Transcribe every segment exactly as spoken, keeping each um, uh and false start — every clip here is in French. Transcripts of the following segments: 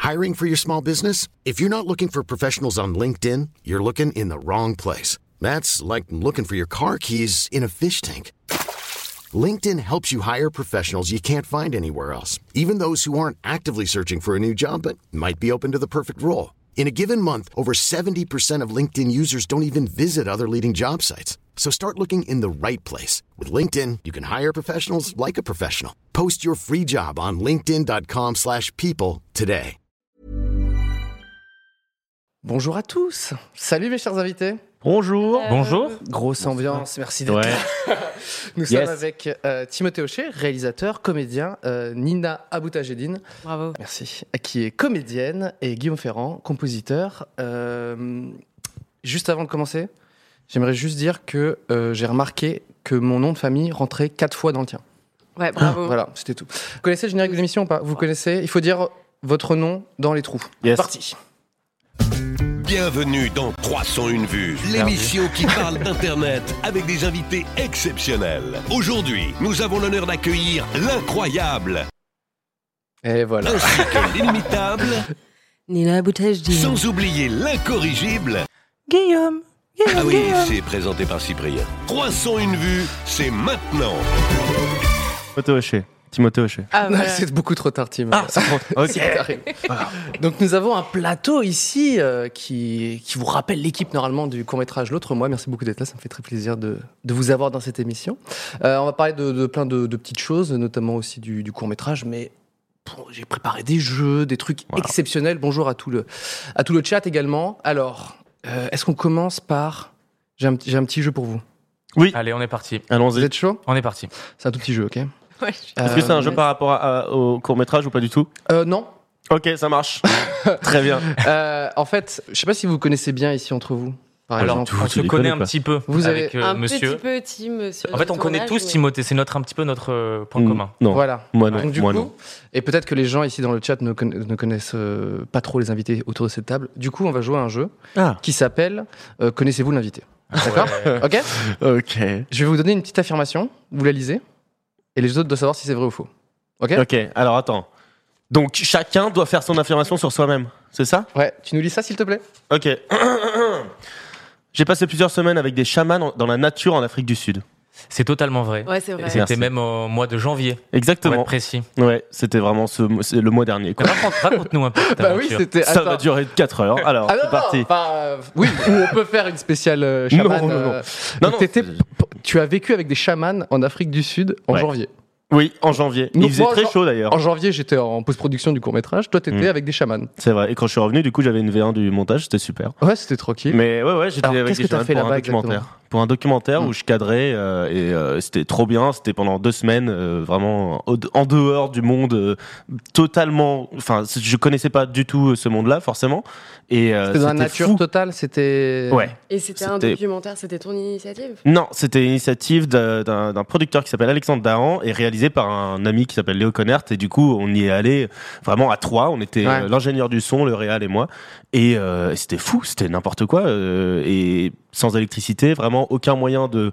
Hiring for your small business? If you're not looking for professionals on LinkedIn, you're looking in the wrong place. That's like looking for your car keys in a fish tank. LinkedIn helps you hire professionals you can't find anywhere else, even those who aren't actively searching for a new job but might be open to the perfect role. In a given month, over seventy percent of LinkedIn users don't even visit other leading job sites. So start looking in the right place. With LinkedIn, you can hire professionals like a professional. Post your free job on linkedin dot com slash people today. Bonjour à tous. Salut mes chers invités. Bonjour. Euh... Bonjour. Grosse ambiance, merci d'être ouais. là. Nous yes. sommes avec euh, Timothée Hochet, réalisateur, comédien, euh, Nina Aboutajedine, bravo, merci, qui est comédienne, et Guillaume Ferrand, compositeur. Euh, juste avant de commencer, j'aimerais juste dire que euh, j'ai remarqué que mon nom de famille rentrait quatre fois dans le tien. Ouais, bravo. Voilà, c'était tout. Vous connaissez le générique de l'émission ou pas ? Vous connaissez ? Il faut dire votre nom dans les trous. Yes. Parti. Bienvenue dans trois cent un vues, l'émission qui parle d'Internet avec des invités exceptionnels. Aujourd'hui, nous avons l'honneur d'accueillir l'incroyable. Et voilà. Ainsi que l'inimitable. Nina Aboutajedine. Sans oublier l'incorrigible. Guillaume. Guillaume Ah oui, Guillaume. c'est présenté par Cyprien. trois cent un vues, c'est maintenant. Timothée Hochet. Timothée Hochet. Ah, voilà. C'est beaucoup trop tard, Tim. Ah, ça compte. Ok. C'est arrivé. Donc nous avons un plateau ici euh, qui, qui vous rappelle l'équipe normalement du court-métrage L'autre Moi. Merci beaucoup d'être là, ça me fait très plaisir de, de vous avoir dans cette émission. Euh, on va parler de, de plein de, de petites choses, notamment aussi du, du court-métrage, mais bon, j'ai préparé des jeux, des trucs voilà. exceptionnels. Bonjour à tout le, à tout le chat également. Alors, euh, est-ce qu'on commence par... J'ai un, j'ai un petit jeu pour vous. Oui. Allez, on est parti. Allons-y. Vous êtes chaud ? On est parti. C'est un tout petit jeu, ok ? Ouais, Est-ce que c'est un jeu par rapport à, à, au court-métrage ou pas du tout ? euh, Non. Ok, ça marche. Très bien. Euh, en fait, je sais pas si vous connaissez bien ici entre vous. Par Alors, exemple. on se connaît un petit peu Vous avec avez... euh, un monsieur. petit peu Tim sur En fait, on le connaît tournage, tous mais... Timothée. C'est notre un petit peu notre euh, point Mm, commun. Non. Voilà. Moi non. Donc, du Moi coup, non. et peut-être que les gens ici dans le chat ne, conna- ne connaissent euh, pas trop les invités autour de cette table. Du coup, on va jouer à un jeu Ah. qui s'appelle euh, Connaissez-vous l'invité ? D'accord ? Ouais. Ok ? Ok. Je vais vous donner une petite affirmation. Vous la lisez. Et les autres doivent savoir si c'est vrai ou faux. Ok ? Ok. Alors attends. Donc chacun doit faire son affirmation sur soi-même. C'est ça ? Ouais. Tu nous lis ça, s'il te plaît ? Ok. J'ai passé plusieurs semaines avec des chamans dans la nature en Afrique du Sud. C'est totalement vrai. Ouais, c'est vrai. C'était Merci. même au mois de janvier. Pour Exactement. être précis. Ouais, c'était vraiment ce, c'est le mois dernier. Quoi. Raconte, raconte-nous un peu. cette Bah oui, aventure. c'était. Ça attends. va durer quatre heures. Alors, Ah non, c'est non, parti. enfin, euh, oui, ou on peut faire une spéciale euh, chaman. Non, non, non. euh, Non, donc non, t'étais- c'est- tu as vécu avec des chamans en Afrique du Sud en Ouais. janvier. Oui, en janvier. Donc Il faisait moi, très en- chaud d'ailleurs. En janvier, j'étais en post-production du court-métrage. Toi, t'étais Mm. avec des chamans. C'est vrai. Et quand je suis revenu, du coup, j'avais une V un du montage, c'était super. Ouais, c'était tranquille. Mais ouais, ouais, j'étais Alors, avec qu'est-ce des que t'as chamans fait pour un là-bas documentaire. exactement Pour un documentaire Mm. où je cadrais euh, et euh, c'était trop bien. C'était pendant deux semaines, euh, vraiment au- en dehors du monde, euh, totalement. Enfin, c- je connaissais pas du tout ce monde-là, forcément. Et euh, C'était dans la nature fou. totale, c'était. Ouais. Et c'était un C'était- documentaire, c'était ton initiative ? Non, c'était une initiative d'un, d'un, d'un producteur qui s'appelle Alexandre Dahan et réalisé par un ami qui s'appelle Léo Connert. Et du coup, on y est allé vraiment à trois. On était Ouais. euh, l'ingénieur du son, le réal et moi. Et euh, c'était fou, c'était n'importe quoi. euh, et sans électricité, vraiment aucun moyen de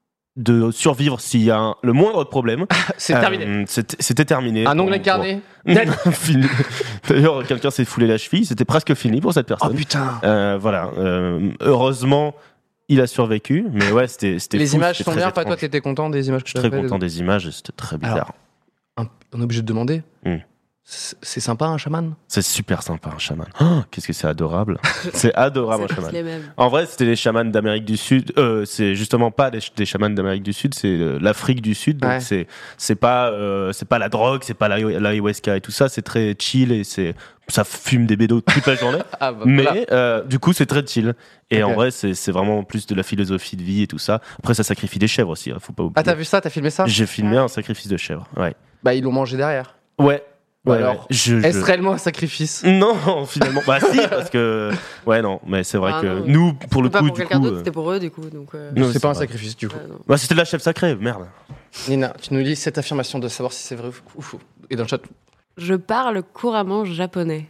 de survivre s'il y a un- le moindre problème. C'est Euh, terminé. C'était, c'était terminé. Un ongle Bon, incarné. bon. Fini. D'ailleurs, quelqu'un s'est foulé la cheville. C'était presque fini pour cette Oh personne. putain. Euh, voilà. Euh, heureusement, il a survécu. Mais ouais, c'était, c'était Les fou, images c'était sont très bien. Pas toi, étrange. t'étais content des images que Je tu suis as très fait, content des images. C'était très bizarre. Alors, un- On est obligé de demander. Mm. C'est c'est sympa un chaman ? C'est super sympa, un chaman. Oh, qu'est-ce que c'est adorable. C'est adorable, un C'est tous chaman. les mêmes. En vrai, c'était les chamans d'Amérique du Sud. Euh, c'est justement pas des, des chamans d'Amérique du Sud, c'est euh, l'Afrique du Sud. Donc Ouais. c'est c'est pas euh, c'est pas la drogue, c'est pas l'ayahu- l'ayahuasca et tout ça. C'est très chill et c'est ça fume des bédos toute la journée. Ah bah, Mais voilà. euh, du coup, c'est très chill. Et Ok. en vrai, c'est c'est vraiment plus de la philosophie de vie et tout ça. Après, ça sacrifie des chèvres aussi. Hein, faut pas oublier. Ah, t'as vu ça ? T'as filmé ça ? J'ai filmé un sacrifice de chèvre. Ouais. Bah, ils l'ont mangé derrière. Ouais. Ou Ouais, alors, ouais. Je- je- Est-ce réellement un sacrifice ? Non, finalement. Bah si, parce que ouais, non, mais c'est vrai Ah, que non. nous, pour le C'était pas coup, pour du quelqu'un coup, d'autre, euh, c'était pour eux, du coup. Donc, euh, non, C'est c'est pas un vrai. sacrifice du coup. ouais, non. bah c'était de la chef sacrée, merde. Nina, tu nous lis cette affirmation de savoir si c'est vrai ou faux. Et dans le chat, Je parle couramment japonais.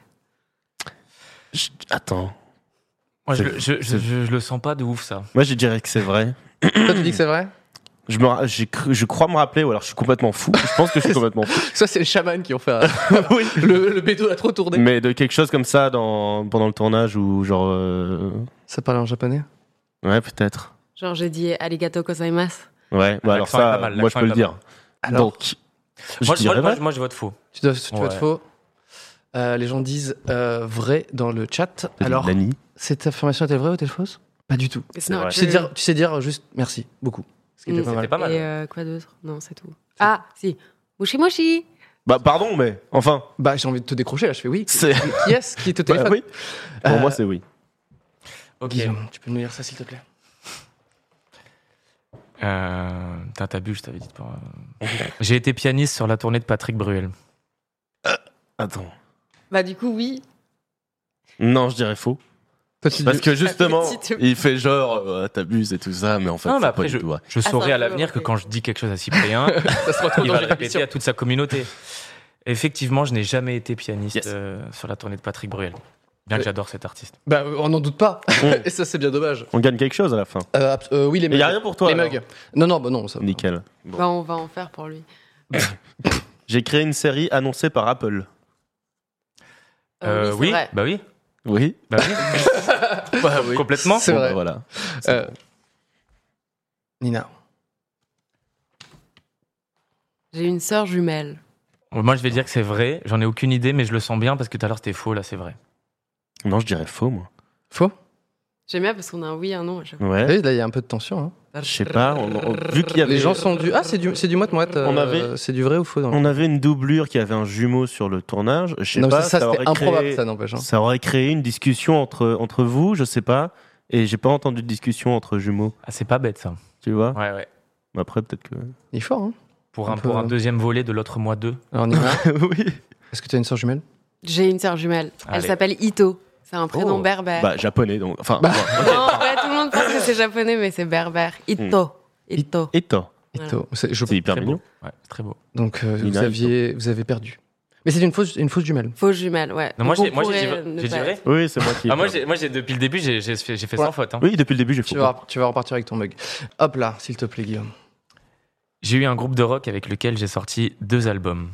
Je- Attends. Moi, je, C'est- le- je, je, c'est- je- je le sens pas de ouf, ça. Moi, je dirais que c'est vrai. toi tu dis que c'est vrai ? Je, me, ra- j'ai cru- je crois me rappeler, ou alors je suis complètement fou. Je pense que je suis complètement fou. Ça, c'est les chamans qui ont fait. un- Oui. le, le bédo a trop tourné. Mais de quelque chose comme ça dans, pendant le tournage ou genre. euh, Ça parle en japonais. Ouais, peut-être. Genre, j'ai dit arigato gozaimasu. Ouais, bah alors L'accent est ça, pas mal, moi je l'accent peux est le pas dire. mal. Alors, Donc, je Moi, dirais moi, moi, vrai. moi, je vote faux. tu dois, tu dois Ouais. être faux. Euh, les gens disent euh, vrai dans le chat. T'as dit Alors, Nani. cette affirmation était vraie ou était fausse? Pas du tout. It's C'est not vrai. Tu sais, true. dire, tu sais dire juste merci, beaucoup. Ce qui était Mm, pas mal. C'était pas mal. Et euh, quoi d'autre? Non, c'est tout. Ah, si. Mushi Mushi. Bah, pardon, mais enfin. Bah, j'ai envie de te décrocher là, je fais oui. C'est. Qui est-ce qui te Bah, téléphone? oui. Pour Euh, moi, c'est oui. Ok. Guillaume, tu peux nous lire ça s'il te plaît? Euh, T'as t'abuses, je t'avais dit. Pour, euh, J'ai été pianiste sur la tournée de Patrick Bruel. Attends. Bah, du coup, oui. Non, je dirais faux. Toi, tu Parce dis- que justement, Si tu- il fait genre, euh, t'abuses et tout ça, mais en fait, Non, c'est mais pas après, du je, tout vrai. je Ah, saurai c'est un à peu l'avenir que vrai. quand je dis quelque chose à Cyprien, ça se retrouve il dans va une le répéter émission. à toute sa communauté. Effectivement, je n'ai jamais été pianiste Yes. euh, sur la tournée de Patrick Bruel. Bien Ouais. que j'adore cet artiste. Bah, on n'en doute pas. Mm. Et ça, c'est bien dommage. On gagne quelque chose à la fin. Euh, abs- euh, oui, les Il mugs. y a rien pour toi. Les alors. mugs. Non, non, bah non. Ça... Nickel. Bon. Bah, on va en faire pour lui. J'ai créé une série annoncée par Apple. Euh, oui, c'est vrai. bah oui, Oui. bah oui. Bah oui. Complètement. C'est Bon, vrai. bah, voilà. C'est Euh, bon. Nina. J'ai une sœur jumelle. Moi, je vais dire que c'est vrai. J'en ai aucune idée, mais je le sens bien parce que tout à l'heure c'était faux. Là, c'est vrai. Non, je dirais faux, moi. Faux? J'aime bien parce qu'on a un oui et un non à chaque fois. Ouais. Oui, là, il y a un peu de tension. Hein. Je sais pas. On, on- vu qu'il y avait, Les gens sont du. Ah, c'est du, c'est du moite-moite. euh, On avait- C'est du vrai ou faux dans le... on avait une doublure qui avait un jumeau sur le tournage. Je sais Non, mais pas. ça, ça c'était aurait improbable, créé- ça n'empêche. hein. Ça aurait créé une discussion entre entre vous, je sais pas. Et j'ai pas entendu de discussion entre jumeaux. Ah, c'est pas bête ça. Tu vois. Ouais, ouais. Après, peut-être que. Il est fort, hein. Pour Un un, peu, pour un euh, deuxième volet de l'autre mois deux. Alors, Nina, oui. est-ce que tu as une sœur jumelle? J'ai une sœur jumelle. Elle Allez. s'appelle Ito. C'est un prénom Oh. berbère. Bah japonais donc. Enfin. Bah. ouais. Non, ouais, tout le monde pense que c'est japonais, mais c'est berbère. Ito. Ito. Et toi. Voilà. Ito. C'est- je- C'est hyper Très mignon. beau. Ouais, c'est très beau. Donc, euh, vous, Nina, aviez, vous avez perdu. Mais c'est une fausse, une fausse jumelle. Fausse jumelle, ouais. Non, moi, Donc, j'ai on moi, j'ai dit, pourrait vrai- ne j'ai dit pas vrai. être. Oui, c'est moi qui. ai Ah, moi, perdu. j'ai, moi j'ai, depuis le début, j'ai, j'ai fait, j'ai fait Ouais. sans faute. hein. Oui, depuis le début, j'ai Tu faux. vas, tu vas repartir avec ton mug. Hop là, s'il te plaît, Guillaume. J'ai eu un groupe de rock avec lequel j'ai sorti deux albums.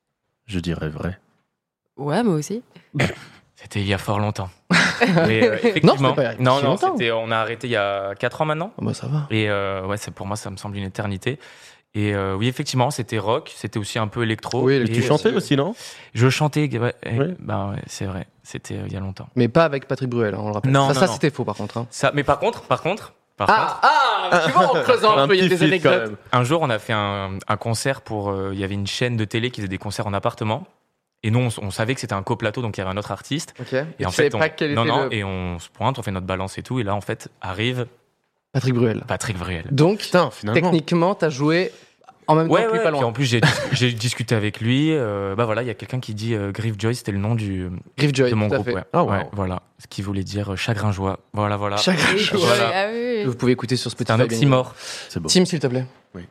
Je dirais vrai. Ouais, moi aussi. C'était il y a fort longtemps. Mais, euh, effectivement, Non, c'était pas il y a non, si non, longtemps. c'était, on a arrêté il y a quatre ans maintenant. Oh, bah, ça va. Et euh, ouais, c'est, pour moi, ça me semble une éternité. Et euh, oui, effectivement, c'était rock, c'était aussi un peu électro. Oui, Et, Tu Et, chantais euh, aussi, non? Je chantais, ouais, eh, Ouais. bah ouais, c'est vrai, c'était euh, il y a longtemps. Mais pas avec Patrick Bruel, hein, on le rappelle. Non, ça, non, ça non. c'était faux par contre. hein. Ça, mais par contre, par contre, par contre, ah, tu vois, en creusant un, peu, il y a petit des feat, quand anecdotes. même. un jour, on a fait un, un concert pour. euh, Il y avait une chaîne de télé qui faisait des concerts en appartement. Et nous, on, s- on savait que c'était un coplateau, donc il y avait un autre artiste. Ok. Et, tu en savais fait, on, pas quel non, était non, le... et on se pointe, on fait notre balance et tout. Et là, en fait, arrive Patrick Bruel. Patrick Bruel. Donc, Putain, finalement. techniquement, t'as joué en même temps Ouais, que lui, ouais. pas Puis loin. en plus, j'ai, dis- j'ai discuté avec lui. euh, bah voilà, il y a quelqu'un qui dit euh, Griff Joy, c'était le nom du, Griff Joy, de mon tout à groupe. fait. Ouais. Ah, wow. Ouais, voilà. Ce qui voulait dire euh, chagrin joie. Voilà, voilà. Chacun Oui, joue. Voilà. Ah oui, oui. Vous pouvez écouter sur C'est Spotify. un bien oxymore. C'est beau. évidemment. Tim, s'il te plaît.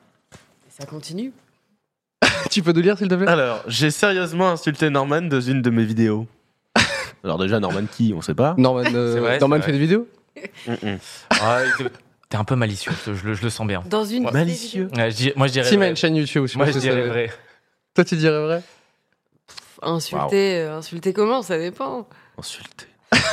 Ça continue. Tu peux nous lire, s'il te plaît Alors, j'ai sérieusement insulté Norman dans une de mes vidéos. Alors déjà, Norman qui, on sait pas. Norman, euh, C'est vrai, Norman c'est fait vrai. des vidéos Mm-mm. Ah, t'es- t'es un peu malicieux, je le, je le sens bien. Dans une. Ouais. Malicieux. Ouais, je dis- moi, je dirais Tim a vrai. une chaîne YouTube. Je Moi, pense je que ça dirais va. vrai. Toi, tu dirais vrai Insulter, euh, insulter comment? Ça dépend. Insulté.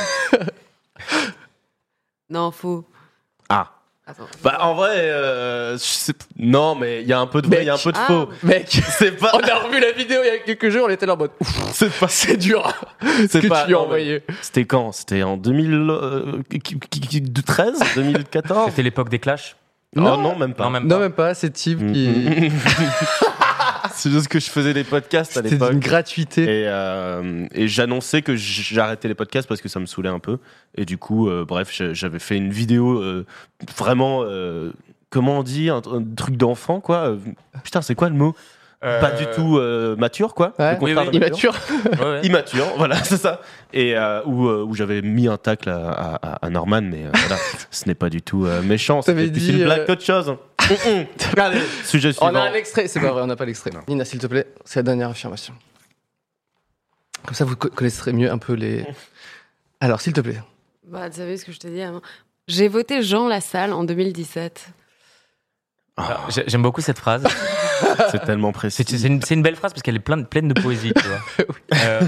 Non, faux. Ah. Attends. Bah en vrai, euh, je sais p- non, mais il y a un peu de vrai, il y a un peu de Ah. faux. Mec, C'est pas, on a revu la vidéo il y a quelques jours, on était là en mode ouf, c'est pas, c'est dur ce c'est que pas. tu lui as non, mais envoyé. C'était quand? C'était en deux mille treize, deux mille quatorze. C'était l'époque des clashs. Oh non, même pas. Non, même Non, pas. même pas, c'est Tim Mm, qui. mm. C'est juste que je faisais des podcasts à C'était l'époque. une gratuité. Et, euh, et j'annonçais que j'arrêtais les podcasts parce que ça me saoulait un peu. Et du coup, euh, bref, j'a- j'avais fait une vidéo euh, vraiment, euh, comment on dit, un, un truc d'enfant, quoi. Euh, Putain, c'est quoi le mot? Euh, Pas du tout euh, mature, quoi. Ouais. Le contraire Oui, de oui, mature. Immature. Ouais, ouais. Immature, voilà, c'est ça. Et euh, où, euh, où j'avais mis un tacle à, à- à Norman, mais euh, voilà, ce n'est pas du tout euh, méchant. T'avais C'était plus dit, une blague euh, qu'autre chose. Mm, mm. Allez, sujet On suivant. a un extrait, c'est pas vrai, on n'a pas l'extrait. Nina, s'il te plaît, c'est la dernière affirmation. Comme ça, vous co- connaîtrez mieux un peu les. Alors, s'il te plaît. Bah, tu savais ce que je t'ai dit avant. J'ai voté Jean Lassalle en deux mille dix-sept. Alors, j'ai- j'aime beaucoup cette phrase. C'est tellement précis. C'est, c'est, une, c'est une belle phrase parce qu'elle est pleine, pleine de poésie, tu vois. Euh,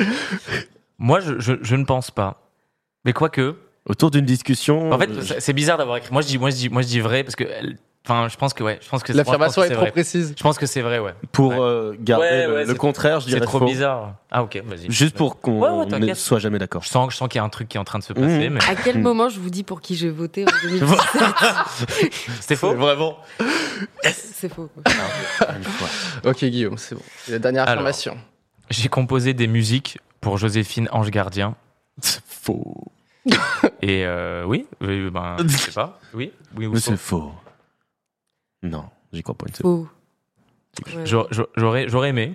moi, je, je, je ne pense pas. Mais quoique, Autour d'une discussion. en fait, euh, c'est- c'est bizarre d'avoir écrit. Moi, je dis, moi, je dis, moi, je dis vrai parce que, elle- enfin, je pense que ouais, je pense que L'affirmation moi, est je pense que trop c'est vrai. précise. Je pense que c'est vrai, ouais. pour Ouais. euh, garder Ouais, le, ouais, le c'est- contraire, je C'est dirais trop faux. bizarre. Ah ok, vas-y. Juste pour qu'on Ouais, ouais, ne t'inquiète. soit jamais d'accord. Je sens, je sens qu'il y a un truc qui est en train de se passer, Mmh. mais À quel moment je vous dis pour qui j'ai voté en deux mille dix-sept? c'était faux. Vraiment. C'est faux. quoi. Une fois. Ok, Guillaume, c'est bon. Et la dernière Alors. affirmation. J'ai composé des musiques pour Joséphine Ange Gardien. C'est faux. Et euh, oui, oui, ben, je sais pas. Oui, oui ou Mais faux. c'est faux. Non, j'y crois pas une seconde. Faux. Ouais. J'aurais, j'aurais, j'aurais aimé.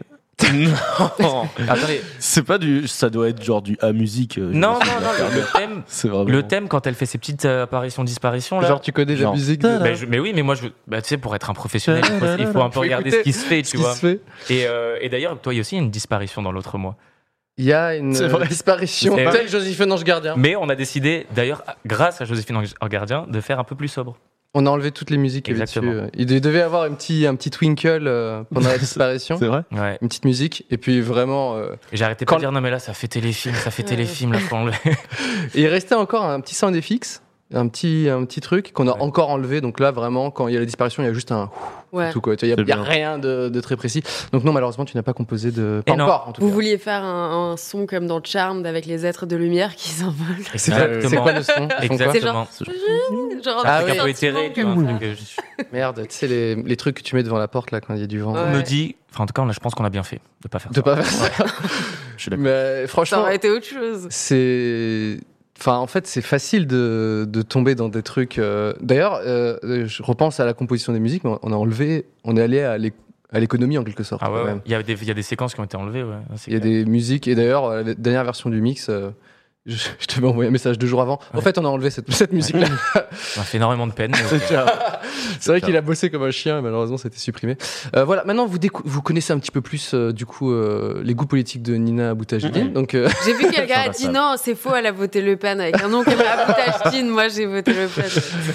Non. Attendez. C'est pas du. Ça doit être genre du A musique. euh, Non, non, je me non, souviens le, pas. le thème, C'est vraiment. le thème quand elle fait ses petites euh, apparitions, disparitions là. Genre, tu connais la Genre, musique de... mais, je- mais oui, mais moi, je, bah, tu sais, pour être un professionnel, il faut, il faut un peu Faut regarder écouter ce qui se fait, ce tu qui vois. se fait. Et, euh, et d'ailleurs, toi, il y a aussi une disparition dans l'autre mois. Il y a une C'est vrai. euh, disparition, C'est- telle Joséphine Ange Gardien. Mais on a décidé, d'ailleurs, grâce à Joséphine Ange Gardien, de faire un peu plus sobre. On a enlevé toutes les musiques qu'il y avait dessus. Exactement. Il de- devait avoir un petit, un petit twinkle euh, pendant la disparition. C'est vrai. Ouais. Une petite musique. Et puis vraiment... euh, Et j'ai arrêté Quand- pas de dire, non, mais là, ça fait téléfilm, ça fait Ouais. téléfilm, là, faut enlever. Et il restait encore un petit sound F X, un petit, un petit truc qu'on a Ouais. encore enlevé. Donc là, vraiment, quand il y a la disparition, il y a juste un... Ouais. Tout quoi. Il n'y a, C'est il y a bien. rien de, de très précis. Donc non, malheureusement, tu n'as pas composé de... Pas Et non. encore, en tout Vous cas. vouliez faire un, un son comme dans Charmed avec les êtres de lumière qui s'envolent. C'est quoi, c'est quoi le son Ils font quoi Exactement. Genre Ah Un oui. truc un peu éthéré, tu vois. un truc que je- Merde, tu sais, les, les trucs que tu mets devant la porte là quand il y a du vent. Ouais. On me dit, enfin, en tout cas, on a- je pense qu'on a bien fait de pas faire De ça. pas faire ça. Je suis d'accord. Mais Ça franchement, aurait été autre chose. c'est. Enfin, en fait, c'est facile de, de tomber dans des trucs. euh, D'ailleurs, euh, je repense à la composition des musiques, mais on a enlevé, on est allé à l'éc- à l'économie en quelque sorte. Ah ouais, quand ouais. même. Il y a des, il y a des séquences qui ont été enlevées, ouais. C'est Il y a clair. des musiques, et d'ailleurs, euh, la dernière version du mix, euh, je, je t'avais envoyé un message deux jours avant. En Ouais. fait, on a enlevé cette, cette musique-là. On a fait énormément de peine. mais ok. C'est vrai qu'il a bossé comme un chien et malheureusement c'était supprimé. Euh, voilà, maintenant vous, décou- vous connaissez un petit peu plus euh, du coup euh, les goûts politiques de Nina Boutagidine. Mhm. Donc euh, J'ai vu quelqu'un Ça a va, dit ça va. non, c'est faux, elle a voté Le Pen avec un nom comme Aboutachine. Moi, j'ai voté Le Pen.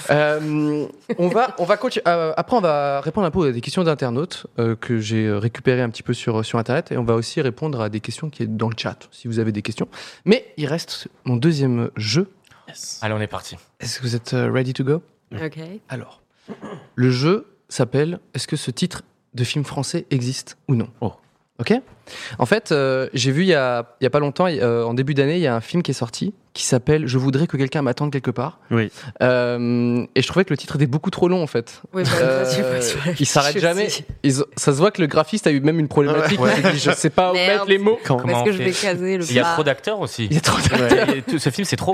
euh, on va on va continuer. Euh, après on va répondre un peu à des questions d'internautes euh, que j'ai récupérées un petit peu sur sur internet et on va aussi répondre à des questions qui est dans le chat si vous avez des questions. Mais il reste mon deuxième jeu. Allez, on est parti. Est-ce que vous êtes euh, ready to go? Ok. Alors, le jeu s'appelle Est-ce que ce titre de film français existe ou non? Oh. Ok. En fait, euh, j'ai vu il y a, il y a pas longtemps, euh, en début d'année, il y a un film qui est sorti qui s'appelle Je voudrais que quelqu'un m'attende quelque part. Oui. Euh, et je trouvais que le titre était beaucoup trop long en fait. Oui, bah, Euh, ça, tu vois, sur la il s'arrête fiche jamais. aussi. Ils ont- ça se voit que le graphiste a eu même une problématique. Ouais. Il s'est dit, je sais pas où Merde. mettre les mots. Comment Parce on que je fait vais caser le Il y a plat. trop d'acteurs aussi. Il y a trop de... Ouais, et tout- ce film, c'est trop.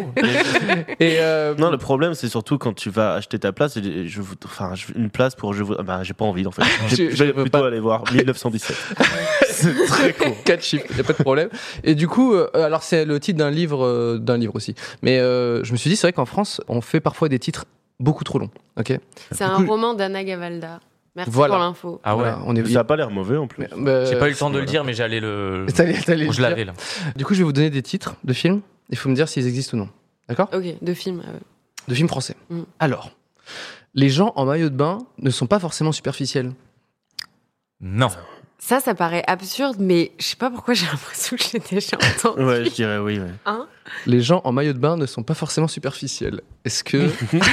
Et euh, Non, le problème, c'est surtout quand tu vas acheter ta place. et Je, vous- enfin, je- une place pour je vous. Bah, j'ai pas envie en fait. Je- Je je vais veux plutôt pas. aller voir mille neuf cent dix-sept. C'est très court. Quatre chiffres, il n'y a pas de problème. Et du coup, euh, alors c'est le titre d'un livre, euh, d'un livre aussi. Mais euh, je me suis dit, c'est vrai qu'en France, on fait parfois des titres beaucoup trop longs. Ok. C'est un Du coup- roman d'Anna Gavalda. Merci Voilà. pour l'info. Ah ouais. Voilà, on est. Ça a pas l'air mauvais en plus. Mais, bah, J'ai pas eu le temps de le voilà. dire, mais j'allais le. t'allais- t'allais le Je dire. l'avais là. Du coup, je vais vous donner des titres de films. Il faut me dire s'ils existent ou non. D'accord? Ok, deux films. euh, De films français. Mm. Alors, les gens en maillot de bain ne sont pas forcément superficiels. Non. Ça, ça paraît absurde, mais je sais pas pourquoi j'ai l'impression que je l'ai déjà entendu. Ouais, je dirais oui. Ouais. Hein Les gens en maillot de bain ne sont pas forcément superficiels. Est-ce que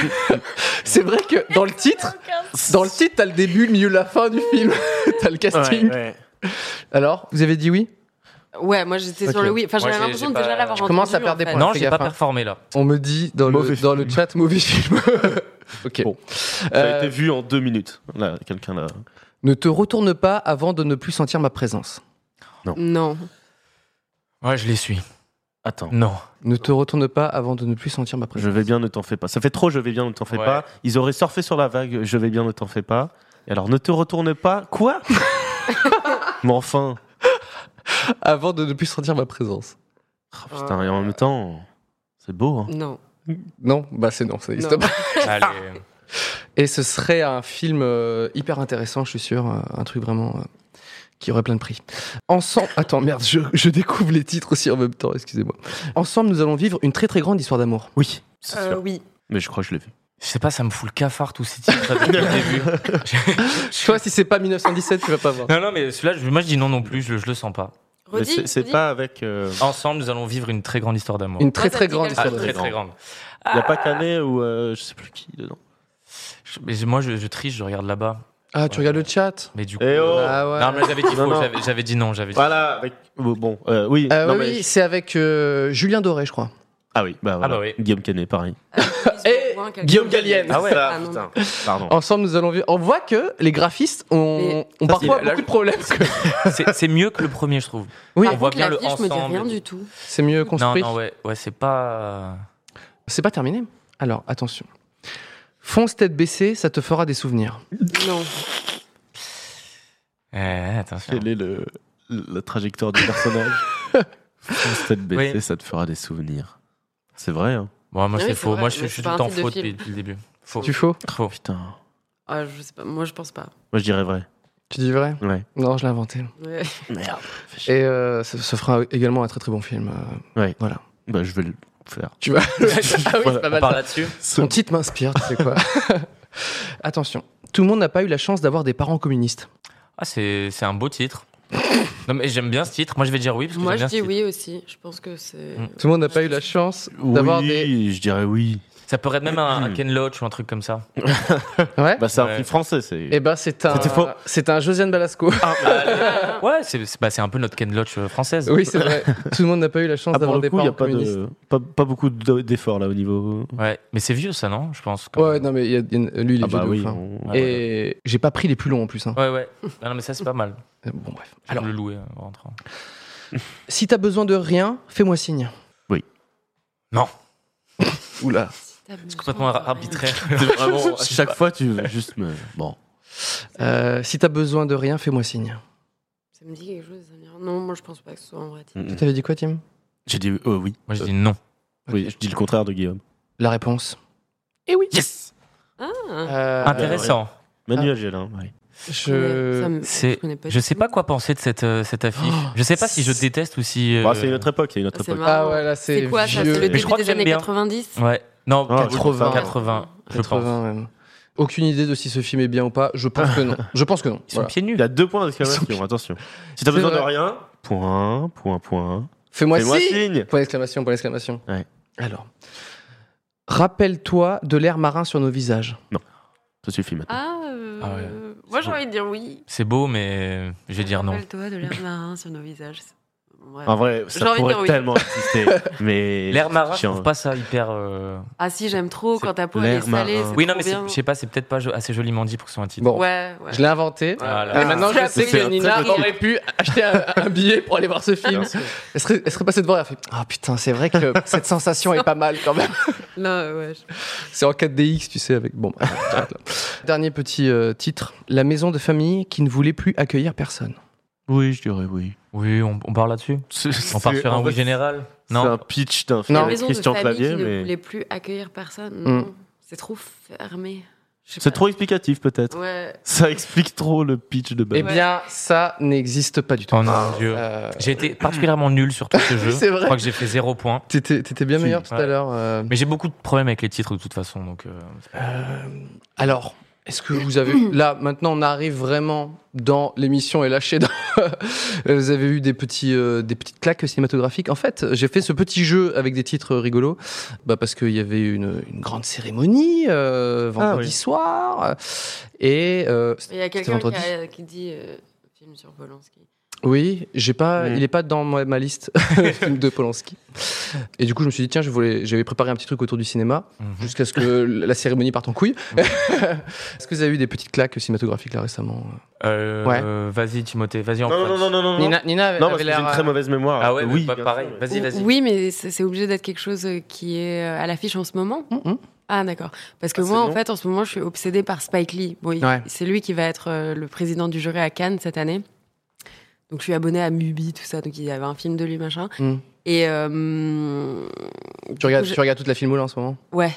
c'est vrai que dans le titre, dans le titre, t'as le début, le milieu, la fin du film, t'as le casting. Ouais, ouais. Alors, vous avez dit oui? Ouais, moi j'étais Ok. sur le oui. Enfin, Moi, j'avais j'ai- l'impression j'ai de déjà pas- l'avoir Je entendu. commence à perdre en des fait. points. Non, fais j'ai pas gaffe, hein. performé là. On me dit dans le, Mauvais dans le chat mauvais film. Ok. Bon. Ça a Euh, été vu en deux minutes. Là, quelqu'un là. Ne te retourne pas avant de ne plus sentir ma présence. Non. Ouais, je les suis. Attends. Non. Ne te retourne pas avant de ne plus sentir ma présence. Je vais bien, ne t'en fais pas. Ça fait trop, je vais bien, ne t'en fais Ouais. pas. Ils auraient surfé sur la vague, je vais bien, ne t'en fais pas. Et alors, ne te retourne pas. Quoi? Mais enfin. Avant de ne plus sentir ma présence. Oh, putain, et en même temps, c'est beau. Hein. Non. Non, bah c'est non, ça existe Non. pas. Allez. Et ce serait un film euh, hyper intéressant, je suis sûr, euh, un truc vraiment euh, qui aurait plein de prix. Ensemble, attends merde, je, je découvre les titres aussi en même temps, excusez-moi. Ensemble, nous allons vivre une très très grande histoire d'amour. Oui, c'est Euh, sûr. oui. Mais je crois que je l'ai vu. Je sais pas, ça me fout le cafard tous ces titres depuis le début. Je vois si c'est pas dix-neuf cent dix-sept, tu vas pas voir. Non, non, mais celui-là, je- moi je dis non non plus, je, je le sens pas. Mais Redis, c'est, c'est redis. pas avec. euh, Ensemble, nous allons vivre une très grande histoire d'amour. Une très ça très dit grande quelque Ah, histoire chose. de très très grande. Il y a pas Canet ou euh, je sais plus qui dedans. Je- mais moi, je, je triche, je regarde là-bas. Ah, tu regardes le chat. Mais du coup. Eh oh Ah ouais. Non, mais j'avais dit Non, faux, non. j'avais, j'avais dit non, j'avais dit. Voilà, avec. Bon, euh, oui. Euh, non, oui, mais- oui, c'est avec euh, Julien Doré, je crois. Ah oui, bah voilà. bah oui. Guillaume Canet, pareil. Et Guillaume Gallienne. Ah ouais. Ça, Ah non. putain. Pardon. Ensemble, nous allons vivre. On voit que les graphistes ont, Mais- ont Ça, parfois c'est- là, beaucoup de problèmes. que- C'est, c'est mieux que le premier, je trouve. Oui, On voit bien le l'affiche me dit ensemble. rien du tout. c'est mieux Non, construit. non, ouais, ouais, c'est pas. C'est pas terminé. Alors, attention. Fonce tête baissée, ça te fera des souvenirs. Non. Eh, attention. Quelle est le, la trajectoire du personnage Fonce tête baissée, Oui. ça te fera des souvenirs. C'est vrai, hein. Bon, moi Ah oui, c'est c'est faux. vrai, Moi je, mais je c'est suis pas tout un le temps titre de faux film. depuis, depuis le début. Faux. Tu faux Faux. Putain. Ah, je sais pas. Moi, je pense pas. Moi, je dirais vrai. Tu dis vrai? Ouais. Non, je l'ai inventé. Ouais. Merde. Et euh, ça, ça fera également un très très bon film. euh, Ouais. Voilà. Bah, je vais le faire. Tu vas. ah oui, c'est pas On mal. parle là-dessus. Ton titre m'inspire, tu sais quoi. Attention. Tout le monde n'a pas eu la chance d'avoir des parents communistes. Ah, c'est, c'est un beau titre. Non, mais j'aime bien ce titre. Moi je vais dire oui parce que Moi, j'aime je bien dis ce titre. oui aussi. Je pense que c'est. Mm. Tout le monde n'a pas eu la chance d'avoir oui, des. je dirais oui. Ça pourrait être même un, un Ken Loach ou un truc comme ça. Ouais. Bah, c'est un Ouais. film français, c'est. Eh ben, c'est un. C'était faux. C'est un Josiane Balasco. Ouais, c'est, c'est, bah, c'est un peu notre Ken Loach euh, française. Oui, c'est vrai. Tout le monde n'a pas eu la chance Ah, pour d'avoir le des coup, il n'y parents a pas, communistes. de, pas, pas beaucoup de- d'efforts là au niveau. Ouais, mais c'est vieux ça, non? Je pense. quand Ouais, même. non, mais il y a, il y a- lui, il est Ah, bah vieux de oui. ouf, hein. on- Ouais. Et j'ai pas pris les plus longs en plus. Hein. Ouais, ouais. Non, non, mais ça c'est pas mal. Euh, Bon, bref. Je vais Alors, me le louer euh, en rentrant. si t'as besoin de rien, fais-moi signe. Non, Oula. c'est complètement ar- arbitraire. C'est vraiment. À chaque fois, tu veux juste me. Bon. Euh, si t'as besoin de rien, fais-moi signe. Ça me dit quelque chose. Ça me dit rien. Non, moi, je pense pas que ce soit un vrai titre. Mm, Tu mm. t'avais dit quoi, Tim? J'ai dit euh, oui. Moi je dis non. Oui, je dis le contraire de Guillaume. La réponse. Eh oui. Yes. Ah. Euh, Intéressant. Manuel Gélin, oui. Je. Ça me- C'est, connais pas je du sais tout. pas quoi penser de cette, euh, cette affiche. Oh, je sais pas si je déteste ou si. euh, Bah, c'est une autre époque, c'est une autre Ah, c'est époque. marrant. Ah ouais, là, c'est C'est quoi ça? vieux. C'est le Mais je début crois que des j'aime années bien. quatre-vingt-dix? Ouais. Non, Ah, quatre-vingts. quatre-vingts, je pense. quatre-vingts même. Aucune idée de si ce film est bien ou pas. Je pense que non. Je pense que non. Ils sont Voilà. pieds nus. Il y a deux points d'exclamation, attention. Si t'as C'est besoin de vrai. rien, point, point, point. Fais-moi Fais-moi signe. signe. Point d'exclamation, point d'exclamation. Ouais. Alors. Rappelle-toi de l'air marin sur nos visages. Ça suffit maintenant. Ah, euh, Ah ouais. moi j'ai envie de dire oui. C'est beau, mais je vais dire non. Rappelle-toi de l'air marin sur nos visages. Bref. En vrai, J'ai ça envie de pourrait dire oui. tellement exister. Mais. L'air marin, je Chiant. trouve pas ça hyper. euh, Ah si, j'aime trop C'est quand ta peau elle est l'air salée. marin. c'est Oui, non, trop mais c'est- bien. je sais pas, c'est peut-être pas jo- assez joliment dit pour que ce soit un titre. Bon. Ouais, ouais. Je l'ai inventé. Voilà. Et maintenant, je Ah, sais c'est que un Nina très bon aurait pu acheter un, un billet pour aller voir ce film. Elle serait, elle serait passée devant et elle a fait ah putain, c'est vrai que cette sensation est pas mal quand même. Là, ouais. je- C'est en quatre D X, tu sais, avec. Bon, bref, j'arrête là. Dernier petit euh, titre La maison de famille qui ne voulait plus accueillir personne. Oui, je dirais oui. Oui, on, on part là-dessus. On part sur un oui général. C'est un Non. pitch d'un Non. film La avec maison Christian de famille Clavier, qui ne mais. voulait plus accueillir personne. Mm. Non, c'est trop fermé. Je sais C'est pas. trop explicatif, peut-être. Ouais. Ça explique trop le pitch de Eh base. bien, ça n'existe pas du tout. Oh non, mon Dieu. Euh, J'ai été particulièrement nul sur tout ce jeu. C'est vrai. Je crois que j'ai fait zéro point. T'étais, t'étais bien Si. meilleur tout à Ouais. l'heure. euh. Mais j'ai beaucoup de problèmes avec les titres de toute façon. Donc, euh, Euh, alors, est-ce que vous avez... Là, maintenant, on arrive vraiment dans l'émission et lâché dans... Vous avez eu des, petits, euh, des petites claques cinématographiques. En fait, j'ai fait ce petit jeu avec des titres rigolos bah, parce qu'il y avait une, une grande cérémonie euh, vendredi Ah oui. soir. Et... euh, Il y a quelqu'un qui, vendredi. a- qui dit euh, film sur Polanski. oui, j'ai pas, Mm. il est pas dans ma, ma liste de Polanski. Et du coup, je me suis dit, tiens, je voulais, j'avais préparé un petit truc autour du cinéma, mhm. jusqu'à ce que la cérémonie parte en couille. Est-ce que vous avez eu des petites claques cinématographiques là récemment? Euh, Ouais. euh, vas-y, Timothée, vas-y en Non, non, non, non, non. Nina, Nina avait, Non, parce avait que j'ai l'air. une très mauvaise mémoire. Ah ouais, oui, oui, bien pareil. sûr. Vas-y, vas-y. Oui, mais c'est c'est obligé d'être quelque chose euh, qui est euh, à l'affiche en ce moment. Hum, hum. Ah d'accord. Parce que Ah, c'est moi, en long. fait, en ce moment, je suis obsédée par Spike Lee. Bon, il- Ouais. c'est lui qui va être euh, le président du jury à Cannes cette année. Donc, je suis abonnée à Mubi, tout ça. Donc, il y avait un film de lui, machin. Hum. Et euh, Tu regardes, du coup, tu regardes toute la filmo là en ce moment? je- ouais.